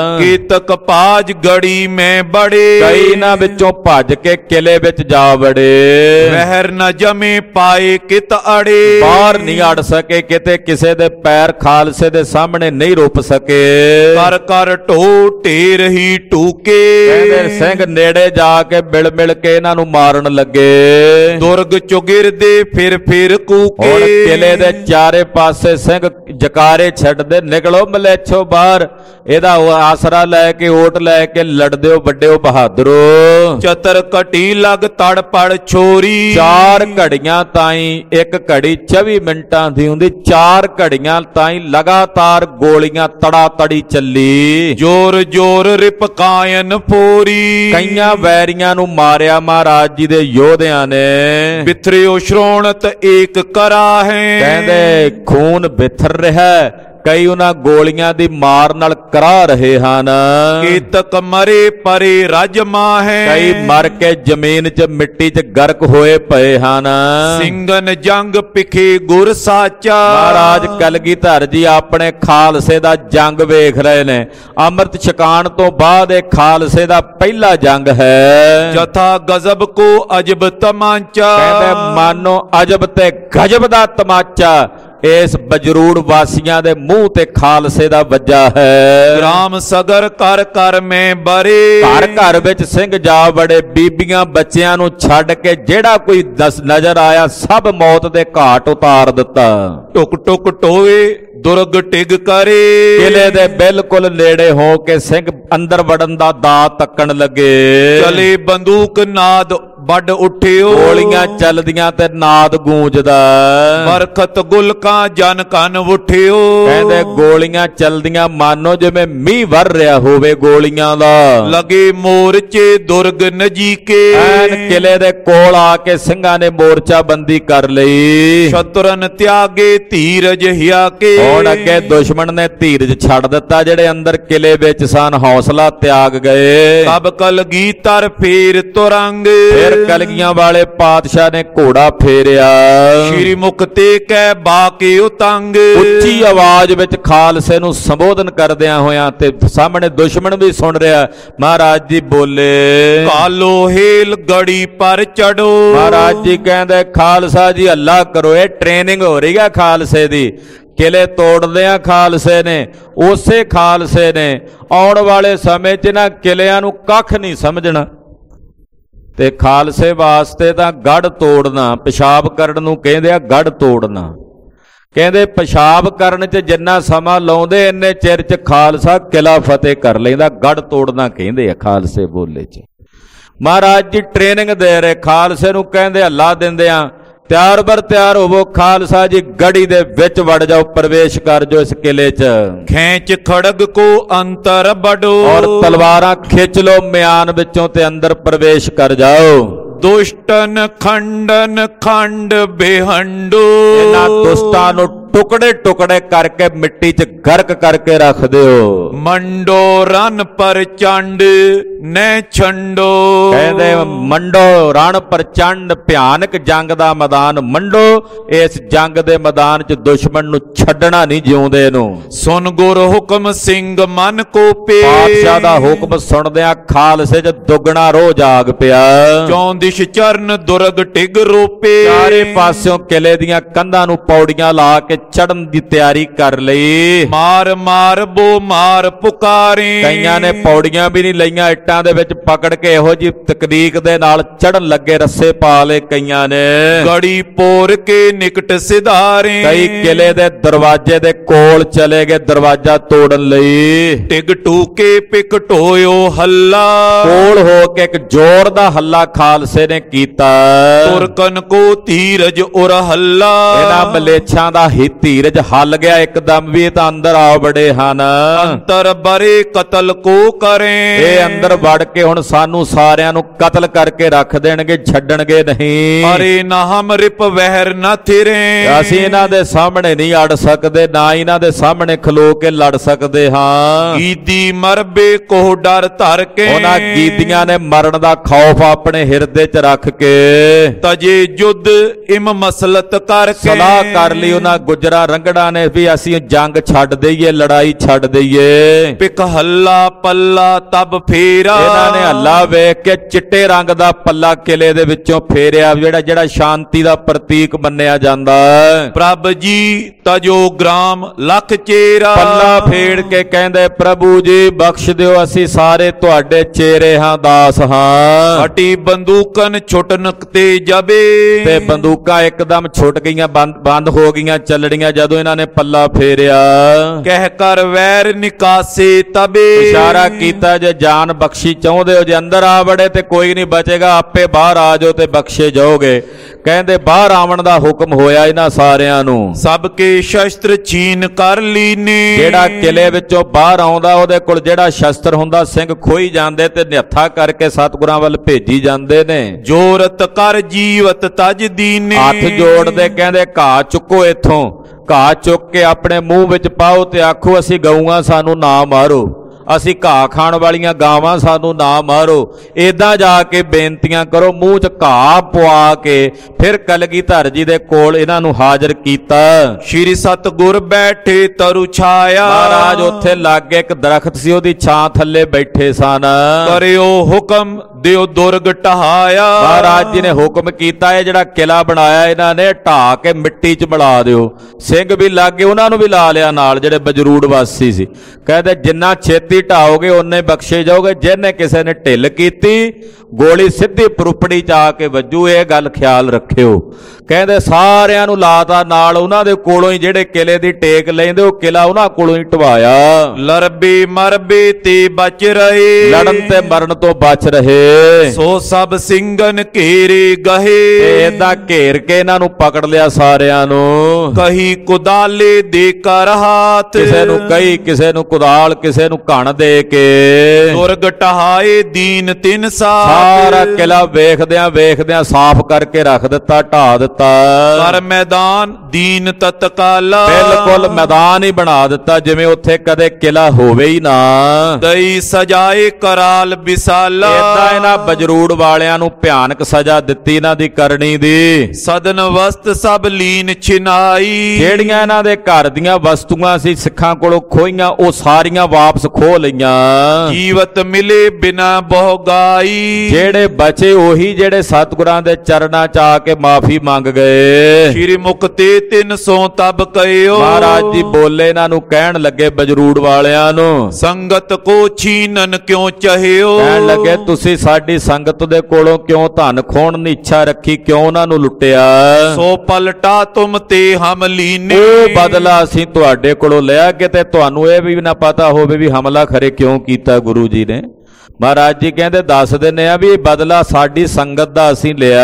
Speaker 2: ਕੀਤਕ ਪਾਜ ਗੜੀ ਮੈਂ ਬੜੇ,
Speaker 1: ਕਈ ਇਹਨਾਂ ਵਿੱਚੋਂ ਭੱਜ ਕੇ ਕਿਲੇ ਵਿੱਚ ਜਾ ਵੜੇ।
Speaker 2: ਵਹਿਰ ਨ ਜਮੇ ਪਾਏ ਕਿਤ ਅੜੇ,
Speaker 1: ਬਾਹਰ ਨਹੀਂ ਅੜ ਸਕੇ, ਕਿਤੇ ਕਿਸੇ ਦੇ ਪੈਰ ਖਾਲਸੇ ਦੇ ਸਾਹਮਣੇ ਨਹੀਂ ਰੁਪ ਸਕੇ।
Speaker 2: ਕਰ ਕਰ ਢੋ ਢੇਰ ਹੀ ਟੂਕੇ,
Speaker 1: ਕਹਿੰਦੇ ਸਿੰਘ ਨੇੜੇ ਜਾ ਕੇ ਮਿਲ ਮਿਲ ਕੇ ਇਹਨਾਂ ਨੂੰ ਮਾਰਨ ਲੱਗੇ।
Speaker 2: ਦੁਰਗ ਚੁਗਿਰਦੇ ਫਿਰ ਫਿਰ ਕੂਕੇ,
Speaker 1: ਹੁਣ ਕਿਲੇ ਦੇ ਚਾਰੇ ਪਾਸੇ ਸਿੰਘ ਜਕਾਰੇ ਛੱਡਦੇ, ਨਿਕਲੋ ਮਲੇਛੋ ਬਾਹਰ, ਇਹਦਾ ਆਸਰਾ ਲੈ ਕੇ ਓਟ ਲੈ ਕੇ ਲੜਦੇ ਹੋ ਵੱਡਿਓ ਬਹਾਦਰੋ।
Speaker 2: ਚਤਰ ਘਟੀ ਲਗ ਤੜ ਪੜ ਛੋਰੀ,
Speaker 1: 4 ਘੜੀਆਂ ਤਾਈਂ, ਇੱਕ ਘੜੀ 24 ਮਿੰਟਾਂ ਦੀ ਹੁੰਦੀ, 4 ਘੜੀਆਂ ਤਾਈਂ ਲਗਾਤਾਰ ਗੋਲੀਆਂ ਤੜਾ ਤੜੀ ਚੱਲੀ।
Speaker 2: ਜੋਰ ਜੋਰ ਰਿਪਕਾਇਨ ਫੋਰੀ,
Speaker 1: ਕਈਆਂ ਵੈਰੀਆਂ ਨੂੰ ਮਾਰਿਆ ਮਹਾਰਾਜ ਜੀ ਦੇ ਯੋਧਿਆਂ ਨੇ।
Speaker 2: ਬਿਥਰਿਓ ਸ਼੍ਰੋਣਤ ਏਕ ਕਰਾ ਹੈ,
Speaker 1: ਕਹਿੰਦੇ ਖੂਨ ਬਿਥਰ ਰਿਹਾ, ਕਈ ਉਹਨਾਂ ਗੋਲੀਆਂ ਦੀ ਮਾਰ ਨਾਲ ਕਰਾ ਰਹੇ ਹਨ।
Speaker 2: ਕੀਤਕ ਮਰੇ ਪਰੇ ਰਜਮਾ ਹੈ,
Speaker 1: ਕਈ ਮਰ ਕੇ ਜ਼ਮੀਨ 'ਚ ਮਿੱਟੀ 'ਚ ਗਰਕ ਹੋਏ ਪਏ ਹਨ।
Speaker 2: ਸਿੰਘਨ ਜੰਗ ਪਿਖੇ ਗੁਰ ਸਾਚਾ,
Speaker 1: ਮਹਾਰਾਜ ਕਲਗੀਧਰ ਜੀ ਆਪਣੇ ਖਾਲਸੇ ਦਾ ਜੰਗ ਵੇਖ ਰਹੇ ਨੇ। ਅੰਮ੍ਰਿਤ ਛਕਾਣ ਤੋਂ ਬਾਅਦ ਇਹ ਖਾਲਸੇ ਦਾ ਪਹਿਲਾ ਜੰਗ ਹੈ।
Speaker 2: ਜਥਾ ਗਜ਼ਬ ਕੋ ਅਜਬ ਤਮਾਂਚਾ,
Speaker 1: ਕਹਿੰਦੇ ਮਾਨੋ ਅਜਬ ਤੇ ਗਜਬ ਦਾ ਤਮਾਚਾ ਇਸ ਬਜਰੂੜ ਵਾਸੀਆਂ ਦੇ ਮੂੰਹ ਤੇ ਖਾਲਸੇ ਦਾ ਵੱਜਾ ਹੈ।
Speaker 2: ਗ੍ਰਾਮ ਸਗਰ ਕਰ ਕਰ ਮੈਂ ਬਰੇ,
Speaker 1: ਘਰ ਘਰ ਵਿੱਚ ਸਿੰਘ ਜਾ ਵੜੇ, ਬੀਬੀਆਂ ਬੱਚਿਆਂ ਨੂੰ ਛੱਡ ਕੇ ਜਿਹੜਾ ਕੋਈ ਨਜ਼ਰ ਆਇਆ ਸਭ ਮੌਤ ਦੇ ਘਾਟ ਉਤਾਰ ਦਿੱਤਾ।
Speaker 2: ਟੁਕ ਟੁਕ ਟੋਏ ਦੁਰਗ ਟਿਗ ਕਰੇ,
Speaker 1: ਕਿਲੇ ਦੇ ਬਿਲਕੁਲ ਨੇੜੇ ਹੋ ਕੇ ਸਿੰਘ ਅੰਦਰ ਵੜਨ ਦਾ ਦਾਅ ਤੱਕਣ ਲੱਗੇ।
Speaker 2: ਚਲੇ ਬੰਦੂਕ ਨਾਦ ਵੱਡ ਉੱਠਿਓ,
Speaker 1: ਗੋਲੀਆਂ ਚੱਲਦੀਆਂ ਤੇ ਨਾਦ ਗੂੰਜਦਾ।
Speaker 2: ਬਰਖਤ ਗੁਲਕਾਂ ਜਨ ਕੰਨ ਉੱਠਿਓ,
Speaker 1: ਕਹਿੰਦੇ ਗੋਲੀਆਂ ਚੱਲਦੀਆਂ ਮਾਨੋ ਜਿਵੇਂ ਮੀਂਹ ਵਰ ਰਿਹਾ ਹੋਵੇ ਗੋਲੀਆਂ ਦਾ।
Speaker 2: ਲਗੇ ਮੋਰਚੇ ਦੁਰਗ ਨਜੀਕੇ,
Speaker 1: ਐਨ ਕਿਲੇ ਦੇ ਕੋਲ ਆ ਕੇ ਸਿੰਘਾਂ ਨੇ ਮੋਰਚਾ ਬੰਦੀ ਕਰ ਲਈ।
Speaker 2: ਸ਼ਤਰਨ ਤਿਆਗੇ ਧੀਰਜ ਹਿਆ ਕੇ,
Speaker 1: ਹੁਣ ਅੱਗੇ ਦੁਸ਼ਮਣ ਨੇ ਧੀਰਜ ਛੱਡ ਦਿੱਤਾ, ਜਿਹੜੇ ਅੰਦਰ ਕਿਲੇ ਵਿੱਚ ਸਨ ਹੌਸਲਾ ਤਿਆਗ ਗਏ।
Speaker 2: ਤਬ ਕਲਗੀਧਰ ਫੇਰ ਤੁਰੰਗ,
Speaker 1: ਫਿਰ ਕਲਗੀਆਂ ਵਾਲੇ ਪਾਤਸ਼ਾਹ ਨੇ ਘੋੜਾ ਫੇਰਿਆ।
Speaker 2: ਸ਼੍ਰੀ ਮੁਖ ਤੇ ਕਹਿ ਬਾਕੇ ਉਤੰਗ,
Speaker 1: ਉੱਚੀ ਆਵਾਜ਼ ਵਿੱਚ ਖਾਲਸੇ ਨੂੰ ਸੰਬੋਧਨ ਕਰਦਿਆਂ ਹੋਇਆਂ, ਤੇ ਸਾਹਮਣੇ ਦੁਸ਼ਮਣ ਵੀ ਸੁਣ ਰਿਹਾ। ਮਹਾਰਾਜ ਜੀ ਬੋਲੇ,
Speaker 2: ਕਾਲੋ ਹੇਲ ਗੜੀ ਪਰ ਚੜੋ।
Speaker 1: ਮਹਾਰਾਜ ਜੀ ਕਹਿੰਦੇ ਖਾਲਸਾ ਜੀ ਹੱਲਾ ਕਰੋ, ਇਹ ਟ੍ਰੇਨਿੰਗ ਹੋ ਰਹੀ ਆ ਖਾਲਸੇ ਦੀ। ਕਿਲੇ ਤੋੜਦੇ ਆ ਖਾਲਸੇ ਨੇ, ਉਸੇ ਖਾਲਸੇ ਨੇ ਆਉਣ ਵਾਲੇ ਸਮੇਂ 'ਚ ਨਾ ਕਿਲਿਆਂ ਨੂੰ ਕੱਖ ਨਹੀਂ ਸਮਝਣਾ। ਤੇ ਖਾਲਸੇ ਵਾਸਤੇ ਤਾਂ ਗੜ ਤੋੜਨਾ, ਪਿਸ਼ਾਬ ਕਰਨ ਨੂੰ ਕਹਿੰਦੇ ਆ ਗੜ ਤੋੜਨਾ। ਕਹਿੰਦੇ ਪਿਸ਼ਾਬ ਕਰਨ 'ਚ ਜਿੰਨਾ ਸਮਾਂ ਲਾਉਂਦੇ ਇੰਨੇ ਚਿਰ 'ਚ ਖਾਲਸਾ ਕਿਲਾ ਫਤਿਹ ਕਰ ਲੈਂਦਾ। ਗੜ ਤੋੜਨਾ ਕਹਿੰਦੇ ਆ ਖਾਲਸੇ ਬੋਲੇ 'ਚ। ਮਹਾਰਾਜ ਜੀ ਟ੍ਰੇਨਿੰਗ ਦੇ ਰਹੇ, ਖਾਲਸੇ ਨੂੰ ਕਹਿੰਦੇ ਹੱਲਾ ਦਿੰਦੇ ਆ, ਤਿਆਰ ਬਰ ਤਿਆਰ ਹੋਵੋ, ਖਾਲਸਾ ਜੀ ਗੜੀ ਦੇ ਵਿੱਚ ਵੜ ਜਾਓ, ਪ੍ਰਵੇਸ਼ ਕਰ ਜਾਓ ਇਸ ਕਿਲੇ 'ਚ।
Speaker 2: ਖੇਂਚ ਖੜਗ ਕੋ ਅੰਤਰ ਬੜੋ,
Speaker 1: ਔਰ ਤਲਵਾਰਾਂ ਖਿੱਚ ਲਓ ਮਿਆਨ ਵਿੱਚੋਂ ਤੇ ਅੰਦਰ ਪ੍ਰਵੇਸ਼ ਕਰ ਜਾਓ।
Speaker 2: ਦੁਸ਼ਟਨ ਖੰਡਨ ਖੰਡ ਬੇਹੰਡੋ,
Speaker 1: ਇਹਨਾਂ ਦੁਸ਼ਟਾਂ ਨੂੰ ਟੁਕੜੇ ਟੁਕੜੇ ਕਰਕੇ ਮਿੱਟੀ 'ਚ ਗਰਕ ਕਰਕੇ ਰੱਖ ਦਿਓ।
Speaker 2: ਮੰਡੋ ਰਨ ਪ੍ਰਚੰਡ ਨੈ ਛੰਡੋ,
Speaker 1: ਕਹਿੰਦੇ ਮੰਡੋ ਰਣ ਪ੍ਰਚੰਡ, ਭਿਆਨਕ ਜੰਗ ਦਾ ਮੈਦਾਨ ਮੰਡੋ। ਇਸ ਜੰਗ ਦੇ ਮੈਦਾਨ 'ਚ ਦੁਸ਼ਮਣ ਨੂੰ ਛੱਡਣਾ ਨਹੀਂ, ਜਿਉਂਦੇ ਨੂੰ।
Speaker 2: ਸੁਨ ਗੁਰ ਹੁਕਮ ਸਿੰਘ ਮਨ ਕੋਪੇ,
Speaker 1: ਪਾਤਸ਼ਾਹ ਦਾ ਹੁਕਮ ਸੁਣਦਿਆਂ ਖਾਲਸੇ 'ਚ ਦੁੱਗਣਾ ਰੋਹ ਜਾਗ ਪਿਆ।
Speaker 2: ਚੌਂਦਿਸ਼ ਚਰਨ ਦੁਰਗ ਟਿਗ ਰੋਪੇ,
Speaker 1: ਚਾਰੇ ਪਾਸਿਓਂ ਕਿਲੇ ਦੀਆਂ ਕੰਧਾਂ ਨੂੰ ਪੌੜੀਆਂ ਲਾ ਕੇ ਚੜਨ ਦੀ ਤਿਆਰੀ ਕਰ ਲਈ।
Speaker 2: ਮਾਰ ਮਾਰ ਬੋ ਮਾਰ ਪੁਕਾਰੇ,
Speaker 1: ਕਈਆਂ ਨੇ ਪੌੜੀਆਂ ਵੀ ਨਹੀਂ ਲਈਆਂ, ਇੱਟਾਂ ਦੇ ਵਿੱਚ ਪਕੜ ਕੇ ਇਹੋ ਜੀ ਤਕਨੀਕ ਦੇ ਨਾਲ ਚੜਨ ਲੱਗੇ, ਰੱਸੇ ਪਾ ਲਏ ਕਈਆਂ ਨੇ।
Speaker 2: ਗੜੀ ਪੋਰ ਕੇ ਨਿਕਟ ਸਿਧਾਰੇ,
Speaker 1: ਕਈ ਕਿਲੇ ਦੇ ਦਰਵਾਜ਼ੇ ਦੇ ਕੋਲ ਚਲੇ ਗਏ ਦਰਵਾਜ਼ਾ ਤੋੜਨ ਲਈ।
Speaker 2: ਟਿਗ ਟੂਕੇ ਪਿਕ ਢੋਇਓ ਹੱਲਾ,
Speaker 1: ਕੋਲ ਹੋ ਕੇ ਇੱਕ ਜ਼ੋਰ ਦਾ ਹੱਲਾ ਖਾਲਸੇ ਨੇ ਕੀਤਾ।
Speaker 2: ਤੁਰਕਨ ਕੋ ਧੀਰਜ ਉਰ ਹੱਲਾ,
Speaker 1: ਇਹਨਾਂ ਮਲੇਛਾਂ ਦਾ ਧੀਰਜ ਹੱਲ ਗਿਆ ਇੱਕਦਮ ਵੀ ਇਹ ਤਾਂ ਅੰਦਰ ਆ ਬੜੇ ਹਨ।
Speaker 2: ਅੰਤਰ ਬਰੇ ਕਤਲ ਕੋ ਕਰੇ।
Speaker 1: ਇਹ ਅੰਦਰ ਵੜ ਕੇ ਹੁਣ ਸਾਨੂੰ ਸਾਰਿਆਂ ਨੂੰ ਕਤਲ ਕਰਕੇ ਰੱਖ ਦੇਣਗੇ, ਛੱਡਣਗੇ ਨਹੀਂ।
Speaker 2: ਅਰੇ ਨਾ ਹਮ ਰਿਪ ਵਹਿਰ ਨਾ ਥਿਰੇ।
Speaker 1: ਅਸੀਂ ਇਹਨਾਂ ਦੇ ਸਾਹਮਣੇ ਨਹੀਂ ਅੜ ਸਕਦੇ, ਨਾ ਇਹਨਾਂ ਦੇ ਸਾਹਮਣੇ ਖਲੋ ਕੇ ਲੜ ਸਕਦੇ ਹਾਂ।
Speaker 2: ਗੀਦੀ ਮਰਬੇ ਕੋ ਡਰ ਧਰ ਕੇ।
Speaker 1: ਉਹਨਾਂ ਗੀਦੀਆਂ ਨੇ ਮਰਨ ਦਾ ਖੌਫ ਆਪਣੇ ਹਿਰਦੇ 'ਚ ਰੱਖ ਕੇ
Speaker 2: ਤਜੇ ਯੁੱਧ ਇਮ ਮਸਲਤ ਕਰਕੇ।
Speaker 1: ਸਲਾਹ ਕਰ ਲਈ ਉਹਨਾਂ ਗੁੱਜਰਾਂ ਰੰਗੜਾਂ ਨੇ ਵੀ ਅਸੀਂ ਜੰਗ ਛੱਡ ਦਈਏ, ਲੜਾਈ ਛੱਡ ਦਈਏ।
Speaker 2: ਪਿਕ ਹੱਲਾ ਪੱਲਾ ਤਬ ਫੇਰਾ।
Speaker 1: ਇਹਨਾਂ ਨੇ ਹੱਲਾ ਵੇਖ ਕੇ ਚਿੱਟੇ ਰੰਗ ਦਾ ਪੱਲਾ ਕਿਲੇ ਦੇ ਵਿੱਚੋਂ ਫੇਰਿਆ, ਜਿਹੜਾ ਸ਼ਾਂਤੀ ਦਾ ਪ੍ਰਤੀਕ ਮੰਨਿਆ ਜਾਂਦਾ।
Speaker 2: ਪ੍ਰਭ ਜੀ ਤਜੋ ਗ੍ਰਾਮ ਲਖ ਚੇਰਾ।
Speaker 1: ਪੱਲਾ ਫੇੜ ਕੇ ਕਹਿੰਦੇ ਪ੍ਰਭੂ ਜੀ ਬਖਸ਼ ਦਿਓ, ਅਸੀਂ ਸਾਰੇ ਤੁਹਾਡੇ ਚੇਰੇ ਹਾਂ, ਦਾਸ ਹਾਂ।
Speaker 2: ਹਟੀ ਬੰਦੂਕਨ ਛੁਟਨ ਤੇ ਜਬੇ।
Speaker 1: ਤੇ ਬੰਦੂਕਾਂ ਇੱਕਦਮ ਛੁੱਟ ਗਈਆਂ, ਬੰਦ ਹੋ ਗਈਆਂ ਚੱਲਣੀਆਂ ਜਦੋਂ ਇਹਨਾਂ ਨੇ ਪੱਲਾ ਫੇਰਿਆ।
Speaker 2: ਕਹਿ ਕਰ ਵੈਰ ਨਿਕਾਸੇ ਤਬੇ।
Speaker 1: ਇਸ਼ਾਰਾ ਕੀਤਾ ਜੇ ਜਾਨ ਬਖਸ਼ੀ ਚਾਹੁੰਦੇ ਹੋ, ਜੇ ਅੰਦਰ ਆ ਵੜੇ ਤੇ ਕੋਈ ਨਹੀਂ ਬਚੇਗਾ, ਆਪੇ ਬਾਹਰ ਆ ਜਾਓ ਤੇ ਬਖਸ਼ੇ ਜਾਓਗੇ। ਕਹਿੰਦੇ ਬਾਹਰ ਆਉਣ ਦਾ ਹੁਕਮ ਹੋਇਆ ਇਹਨਾਂ ਸਾਰਿਆਂ ਨੂੰ।
Speaker 2: ਸਭ ਕੇ ਸ਼ਸਤਰ ਛੀਨ ਕਰ ਲੀਨੇ।
Speaker 1: ਜਿਹੜਾ ਕਿਲੇ ਵਿੱਚੋਂ ਬਾਹਰ ਆਉਂਦਾ ਉਹਦੇ ਕੋਲ ਜਿਹੜਾ ਸ਼ਸਤਰ ਹੁੰਦਾ ਸਿੰਘ ਖੋਈ ਜਾਂਦੇ ਤੇ ਨਿਹੱਥਾ ਕਰਕੇ ਸਤਿਗੁਰਾਂ ਵੱਲ ਭੇਜੀ ਜਾਂਦੇ ਨੇ।
Speaker 2: ਜੋਰਤ ਕਰ ਜੀਵਤ ਤਜ ਦੀਨੇ।
Speaker 1: ਹੱਥ ਜੋੜਦੇ ਕਹਿੰਦੇ ਘਾਹ ਚੁੱਕੋ, ਇੱਥੋਂ ਘਾਹ ਚੁੱਕ ਕੇ ਆਪਣੇ ਮੂੰਹ ਵਿੱਚ ਪਾਓ ਤੇ ਆਖੋ ਅਸੀਂ ਗਊਆਂ, ਸਾਨੂੰ ਨਾ ਮਾਰੋ, ਅਸੀਂ ਘਾਹ ਖਾਣ ਵਾਲੀਆਂ ਗਾਵਾਂ, ਸਾਨੂੰ ਨਾ ਮਾਰੋ। ਏਦਾਂ ਜਾ ਕੇ ਬੇਨਤੀਆਂ ਕਰੋ, ਮੂੰਹ 'ਚ ਘਾਹ ਪਵਾ ਕੇ ਫਿਰ ਕਲਗੀਧਰ ਜੀ ਦੇ ਕੋਲ ਇਹਨਾਂ ਨੂੰ ਹਾਜ਼ਰ ਕੀਤਾ।
Speaker 2: ਸ਼੍ਰੀ ਸਤਿਗੁਰ ਬੈਠੇ ਤਰੁ ਛਾਇਆ।
Speaker 1: ਮਹਾਰਾਜ ਉੱਥੇ ਲਾਗੇ ਇੱਕ ਦਰਖਤ ਸੀ, ਉਹਦੀ ਛਾਂ ਥੱਲੇ ਬੈਠੇ ਸਨ।
Speaker 2: ਕਰਿਓ ਹੁਕਮ ਦਿਓ ਦੁਰਗ ਢਹਾਇਆ।
Speaker 1: ਮਹਾਰਾਜ ਜੀ ਨੇ ਹੁਕਮ ਕੀਤਾ, ਇਹ ਜਿਹੜਾ ਕਿਲਾ ਬਣਾਇਆ ਇਹਨਾਂ ਨੇ ਢਾਹ ਕੇ ਮਿੱਟੀ 'ਚ ਮਿਲਾ ਦਿਓ। ਸਿੰਘ ਵੀ ਲਾਗੇ, ਉਹਨਾਂ ਨੂੰ ਵੀ ਲਾ ਲਿਆ ਨਾਲ, ਜਿਹੜੇ ਬਜਰੂੜ ਵਾਸੀ ਸੀ। ਕਹਿੰਦੇ ਜਿੰਨਾ ਛੇਤੀ ਢਾਓਗੇ ਉਹਨੇ ਬਖਸ਼ੇ ਜਾਓਗੇ, ਜਿਹਨੇ ਕਿਸੇ ਨੇ ਢਿੱਲ ਕੀਤੀ ਗੋਲੀ ਸਿੱਧੀ ਪਰੁਪੜੀ 'ਚ ਆ ਕੇ ਵੱਜੂ, ਇਹ ਗੱਲ ਖਿਆਲ ਰੱਖਿਓ। ਕਹਿੰਦੇ ਸਾਰਿਆਂ ਨੂੰ ਲਾਤਾ ਨਾਲ, ਉਹਨਾਂ ਦੇ ਕੋਲੋਂ ਹੀ ਜਿਹੜੇ ਕਿਲੇ ਦੀ ਟੇਕ ਲੈਂਦੇ ਉਹ ਕਿਲਾ ਉਹਨਾਂ ਕੋਲੋਂ ਹੀ ਢਵਾਇਆ।
Speaker 2: ਲਰਬੇ ਮਰਬੇ ਤੇ ਬਚ ਰਹੇ।
Speaker 1: ਲੜਨ ਤੇ ਮਰਨ ਤੋਂ ਬਚ ਰਹੇ।
Speaker 2: ਸੋ ਸਭ ਸਿੰਘਨ ਘੇਰੇ ਗਹੇ।
Speaker 1: ਏਦਾਂ ਘੇਰ ਕੇ ਇਹਨਾਂ ਨੂੰ ਪਕੜ ਲਿਆ ਸਾਰਿਆਂ ਨੂੰ।
Speaker 2: ਕਹੀ ਕੁਦਾਲੇ ਦੇ ਕਰ ਹਾਥ।
Speaker 1: ਕਿਸੇ ਨੂੰ ਕਹੀ, ਕਿਸੇ ਨੂੰ ਕੁਦਾਲ, ਕਿਸੇ ਨੂੰ ਘਣ ਦੇ ਕੇ
Speaker 2: ਦੁਰਗ ਢਹਾਏ ਦੀਨ ਤਿੰਨ
Speaker 1: ਸਾਰਾ ਕਿਲਾ ਵੇਖਦਿਆਂ ਸਾਫ਼ ਕਰਕੇ ਰੱਖ ਦਿੱਤਾ, ਢਾ ਦਿੱਤਾ।
Speaker 2: ਕਰ ਮੈਦਾਨ ਦੀਨ ਤਤਕਾਲਾ।
Speaker 1: ਬਿਲਕੁਲ ਮੈਦਾਨ ਹੀ ਬਣਾ ਦਿੱਤਾ ਜਿਵੇਂ ਉੱਥੇ ਕਦੇ ਕਿਲਾ ਹੋਵੇ ਹੀ ਨਾ।
Speaker 2: ਦਈ ਸਜਾਏ ਕਰਾਲ ਵਿਸਾਲਾ।
Speaker 1: ਏਦਾਂ ਇਹਨਾਂ ਬਜਰੂੜ ਵਾਲਿਆਂ ਨੂੰ ਭਿਆਨਕ ਸਜ਼ਾ ਦਿੱਤੀ ਇਹਨਾਂ ਦੀ ਕਰਨੀ ਦੀ।
Speaker 2: ਸਦਨ ਵਸਤ ਸਭ ਲੀਨ ਛਿਨਾਈ।
Speaker 1: ਜਿਹੜੀਆਂ ਇਹਨਾਂ ਦੇ ਘਰ ਦੀਆਂ ਵਸਤੂਆਂ ਸੀ ਸਿੱਖਾਂ ਕੋਲੋਂ ਖੋਈਆਂ, ਉਹ ਸਾਰੀਆਂ ਵਾਪਸ ਖੋਹ ਲਈਆਂ।
Speaker 2: ਜੀਵਤ ਮਿਲੇ ਬਿਨਾ ਬਹੁ ਗਾਈ।
Speaker 1: ਜਿਹੜੇ ਬਚੇ ਉਹੀ ਜਿਹੜੇ ਸਤਿਗੁਰਾਂ ਦੇ ਚਰਨਾਂ 'ਚ ਆ ਕੇ ਮਾਫੀ ਮੰਗ ਗਏ।
Speaker 2: ਸ਼੍ਰੀ ਮੁਕਤੇ 300 ਤਬ ਕਇਓ।
Speaker 1: ਮਹਾਰਾਜ ਜੀ ਬੋਲੇ ਇਹਨਾਂ ਨੂੰ, ਕਹਿਣ ਲੱਗੇ ਬਜਰੂੜ ਵਾਲਿਆਂ ਨੂੰ,
Speaker 2: ਸੰਗਤ ਕੋ ਛੀਨਨ ਕਿਉਂ ਚਾਹਿਓ।
Speaker 1: ਕਹਿਣ ਲੱਗੇ ਤੁਸੀਂ ਸਾਡੀ ਸੰਗਤ ਦੇ ਕੋਲੋਂ ਕਿਉਂ ਧਨ ਖੋਣ ਦੀ ਇੱਛਾ ਰੱਖੀ, ਕਿਉਂ ਉਹਨਾਂ ਨੂੰ ਲੁੱਟਿਆ।
Speaker 2: ਸੋ ਪਲਟਾ ਤੁਮ ਤੇ ਹਮ ਲੀਨੇ।
Speaker 1: ਉਹ ਬਦਲਾ ਅਸੀਂ ਤੁਹਾਡੇ ਕੋਲੋਂ ਲਿਆ ਕਿ ਤੇ ਤੁਹਾਨੂੰ ਇਹ ਵੀ ਨਾ ਪਤਾ ਹੋਵੇ ਵੀ ਹਮਲਾ ਖਰੇ ਕਿਉਂ ਕੀਤਾ ਗੁਰੂ ਜੀ ਨੇ। ਮਹਾਰਾਜ ਜੀ ਕਹਿੰਦੇ ਦੱਸ ਦਿੰਨੇ ਆ ਵੀ ਇਹ ਬਦਲਾ ਸਾਡੀ ਸੰਗਤ ਦਾ ਅਸੀਂ ਲਿਆ।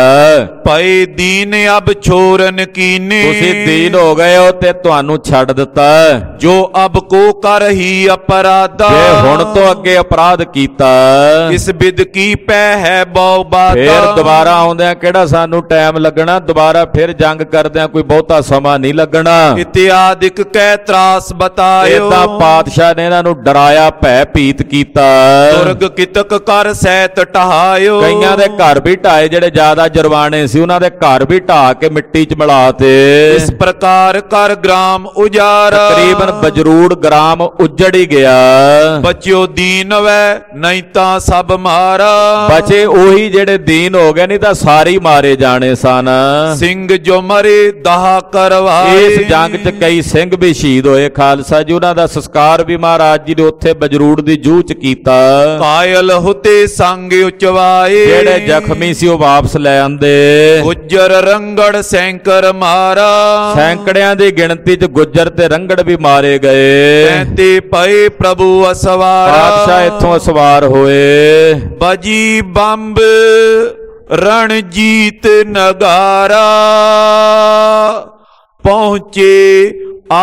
Speaker 2: ਪਏ ਦੀਨ ਅਬ ਛੋਰਨ ਕੀਨੇ।
Speaker 1: ਤੁਸੀਂ ਦੀਨ ਹੋ ਗਏ ਹੋ ਤੇ ਤੁਹਾਨੂੰ ਛੱਡ ਦਿੱਤਾ।
Speaker 2: ਜੋ ਅਬ ਕੋ ਕਰ ਹੀ ਅਪਰਾਧਾ।
Speaker 1: ਜੇ ਹੁਣ ਤੋਂ ਅੱਗੇ ਅਪਰਾਧ ਕੀਤਾ
Speaker 2: ਇਸ ਬਿਦ ਕੀ ਪੈ ਹੈ ਬਹੁ ਬਾਤ।
Speaker 1: ਫਿਰ ਦੁਬਾਰਾ ਆਉਂਦਿਆਂ ਕਿਹੜਾ ਸਾਨੂੰ ਟਾਈਮ ਲੱਗਣਾ, ਦੁਬਾਰਾ ਫਿਰ ਜੰਗ ਕਰਦਿਆਂ ਕੋਈ ਬਹੁਤਾ ਸਮਾਂ ਨਹੀਂ ਲੱਗਣਾ।
Speaker 2: ਇਤਿਆਦਿਕ ਕਹਿ ਤਰਾਸ ਬਤਾਇਓ।
Speaker 1: ਏਦਾਂ ਪਾਤਸ਼ਾਹ ਨੇ ਇਹਨਾਂ ਨੂੰ ਡਰਾਇਆ, ਭੈ ਭੀਤ ਕੀਤਾ।
Speaker 2: ਦੁਰਗ ਕਿਤਕ ਕਰ ਸਹਿਤ ਢਹਾਇਓ।
Speaker 1: ਕਈਆਂ ਦੇ ਘਰ ਵੀ ਢਾਏ, ਜਿਹੜੇ ਜ਼ਿਆਦਾ ਜਰਵਾਣੇ ਸੀ ਉਹਨਾਂ ਦੇ ਘਰ ਵੀ ਢਾ ਕੇ ਮਿੱਟੀ 'ਚ ਮਿਲਾਤੇ।
Speaker 2: ਇਸ ਪ੍ਰਕਾਰ ਕਰ ਗ੍ਰਾਮ ਉਜਾਰਾ।
Speaker 1: ਤਕਰੀਬਨ ਬਜਰੂੜ ਗ੍ਰਾਮ ਉੱਜੜ ਹੀ ਗਿਆ।
Speaker 2: ਬਚਿਓ ਦੀਨ ਵੈ ਨਹੀਂ ਤਾਂ ਸਭ ਮਾਰਾ।
Speaker 1: ਬਚੇ ਉਹੀ ਜਿਹੜੇ ਦੀਨ ਹੋ ਗਏ, ਨਹੀਂ ਤਾਂ ਸਾਰੇ ਹੀ ਮਾਰੇ ਜਾਣੇ ਸਨ।
Speaker 2: ਸਿੰਘ ਜੋ ਮਰੇ ਦਾਹ ਕਰਵਾਏ।
Speaker 1: ਇਸ ਜੰਗ 'ਚ ਕਈ ਸਿੰਘ ਵੀ ਸ਼ਹੀਦ ਹੋਏ ਖਾਲਸਾ ਜੀ, ਉਹਨਾਂ ਦਾ ਸੰਸਕਾਰ ਵੀ ਮਹਾਰਾਜ ਜੀ ਨੇ ਉੱਥੇ ਬਜਰੂੜ ਦੀ ਜੂਹ 'ਚ ਕੀਤਾ।
Speaker 2: ਕਾਇਲ ਹੁਤੇ ਸੰਗ ਉਚਵਾਏ।
Speaker 1: ਜਿਹੜੇ ਜ਼ਖਮੀ ਸੀ ਉਹ ਵਾਪਸ ਲੈ ਆਂਦੇ।
Speaker 2: ਗੁੱਜਰ ਰੰਗੜ ਸੈਂਕਰ ਮਾਰਾ।
Speaker 1: ਸੈਂਕੜਿਆਂ ਦੀ ਗਿਣਤੀ 'ਚ ਗੁੱਜਰ ਤੇ ਰੰਗੜ ਵੀ ਮਾਰੇ ਗਏ।
Speaker 2: ਤੇ ਪਏ ਪ੍ਰਭੂ ਅਸਵਾਰ।
Speaker 1: ਪਾਤਸ਼ਾਹ ਇੱਥੋਂ ਅਸਵਾਰ ਹੋਏ।
Speaker 2: ਬਜੀ ਬੰਬ ਰਣਜੀਤ ਨਗਾਰਾ। ਪਹੁੰਚੇ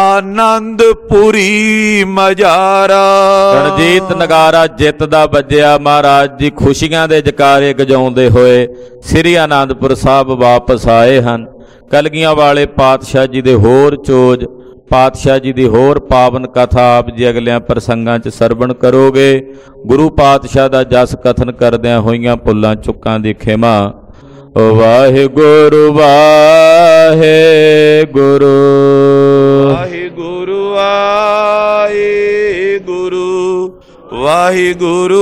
Speaker 2: ਆਨੰਦਪੁਰੀ ਮਜਾਰਾ।
Speaker 1: ਰਣਜੀਤ ਨਗਾਰਾ ਜਿੱਤ ਦਾ ਵੱਜਿਆ। ਮਹਾਰਾਜ ਜੀ ਖੁਸ਼ੀਆਂ ਦੇ ਜਕਾਰੇ ਗਜਾਉਂਦੇ ਹੋਏ ਸ੍ਰੀ ਆਨੰਦਪੁਰ ਸਾਹਿਬ ਵਾਪਸ ਆਏ ਹਨ। ਕਲਗੀਆਂ ਵਾਲੇ ਪਾਤਸ਼ਾਹ ਜੀ ਦੇ ਹੋਰ ਚੋਜ, ਪਾਤਸ਼ਾਹ ਜੀ ਦੀ ਹੋਰ ਪਾਵਨ ਕਥਾ ਆਪ ਜੀ ਅਗਲਿਆਂ ਪ੍ਰਸੰਗਾਂ 'ਚ ਸਰਵਣ ਕਰੋਗੇ। ਗੁਰੂ ਪਾਤਸ਼ਾਹ ਦਾ ਜਸ ਕਥਨ ਕਰਦਿਆਂ ਹੋਈਆਂ ਭੁੱਲਾਂ ਚੁੱਕਾਂ ਦੀ ਖਿਮਾ। ਵਾਹਿਗੁਰੂ ਵਾਹਿਗੁਰੂ
Speaker 2: ਵਾਹਿਗੁਰੂ ਵਾਹਿਗੁਰੂ ਵਾਹਿਗੁਰੂ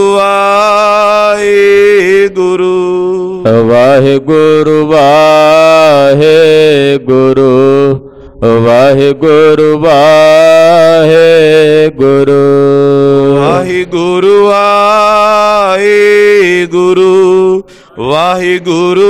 Speaker 2: ਵਾਹਿਗੁਰੂ
Speaker 1: ਵਾਹਿਗੁਰੂ ਵਾਹਿਗੁਰੂ ਵਾਹਿਗੁਰੂ ਵਾਹਿਗੁਰੂ
Speaker 2: ਵਾਹਿਗੁਰੂ ਵਾਹਿਗੁਰੂ ਵਾਹਿਗੁਰੂ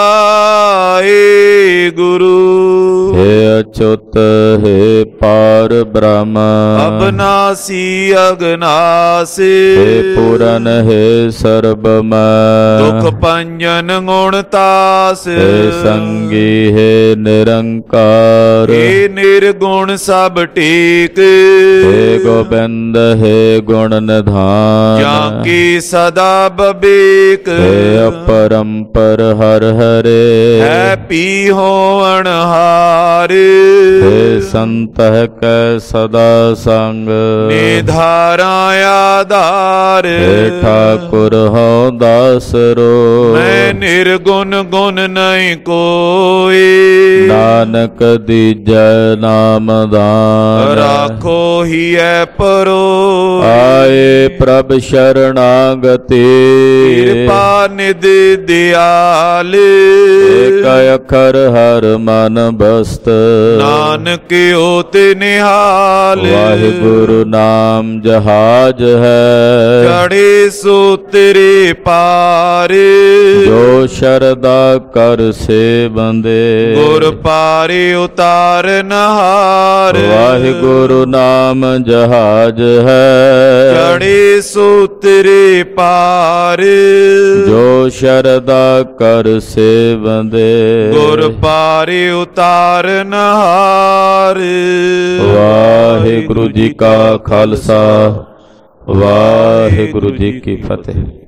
Speaker 2: ਵਾਹਿਗੁਰੂ।
Speaker 1: ਹੇ ਅਚੁੱਤ ਹੈ ਪਾਰ ਬ੍ਰਹਮ
Speaker 2: ਅਬਨਾਸੀ ਅਗਨਾਸੀ
Speaker 1: ਹੇ ਪੂਰਨ ਹੈ ਸਰਬਮੈ
Speaker 2: ਦੁਖ ਭੰਜਨ ਗੁਣ ਤਾਸ
Speaker 1: ਹੇ ਸੰਗੀ ਹੈ ਨਿਰੰਕਾਰ
Speaker 2: ਹੇ ਨਿਰਗੁਣ ਸਭ ਟੇਕ
Speaker 1: ਹੇ ਗੋਬਿੰਦ ਹੈ ਗੁਣ ਨਿਧਾਨ
Speaker 2: ਜਾਂ ਕੀ ਸਦਾ ਬਬੇਕ
Speaker 1: ਹੇ ਅਪਰੰਪਰ ਹਰ ਹਰੇ
Speaker 2: ਹੈ ਪੀ ਹੋਵਣ ਹਾਰ
Speaker 1: ਹੇ ਸੰਤਹ ਕੈ ਸਦਾ ਸੰਗ
Speaker 2: ਨਿਧਾਰਾ ਆਧਾਰ
Speaker 1: ਹੇ ਠਾਕੁਰ ਹਉ ਦਾਸਰੋ
Speaker 2: ਮੈਂ ਨਿਰਗੁਣ ਗੁਣ ਨਹੀਂ ਕੋਈ
Speaker 1: ਨਾਨਕ ਦੀਜੈ ਨਾਮ ਦਾਨ
Speaker 2: ਰਾਖੋ ਹੀ ਐ ਪਰੋ
Speaker 1: ਆਏ ਪ੍ਰਭ ਸ਼ਰਣਾਗਤੀ
Speaker 2: ਕਿਰਪਾ ਨਿਧ ਦਿਆਲ
Speaker 1: ਏਕ ਅੱਖਰ ਹਰ ਮਨ ਬਸਤ
Speaker 2: ਨਾਨਕ ਓਤਿ ਨਿਹਾਲ
Speaker 1: ਵਾਹਿਗੁਰੂ ਨਾਮ ਜਹਾਜ ਹੈ
Speaker 2: ਚੜੇ ਸੋ ਤੇਰੇ ਪਾਰ
Speaker 1: ਜੋ ਸ਼ਰਦਾ ਕਰ ਸੇਵੰਦੇ
Speaker 2: ਗੁਰ ਪਾਰੇ ਉਤਾਰਨ ਹਾਰ
Speaker 1: ਵਾਹਿਗੁਰੂ ਨਾਮ ਜਹਾਜ ਹੈ
Speaker 2: ਚੜੇ ਸੋ ਤੇਰੇ ਪਾਰ
Speaker 1: ਜੋ ਸ਼ਰਦਾ ਕਰ ਸੇਵੰਦੇ
Speaker 2: ਗੁਰ ਪਾਰੇ ਉਤਾਰਨ ਹਾਰ।
Speaker 1: ਵਾਹਿਗੁਰੂ ਜੀ ਕਾ ਖਾਲਸਾ ਵਾਹਿਗੁਰੂ ਜੀ ਕੀ ਫਤਿਹ।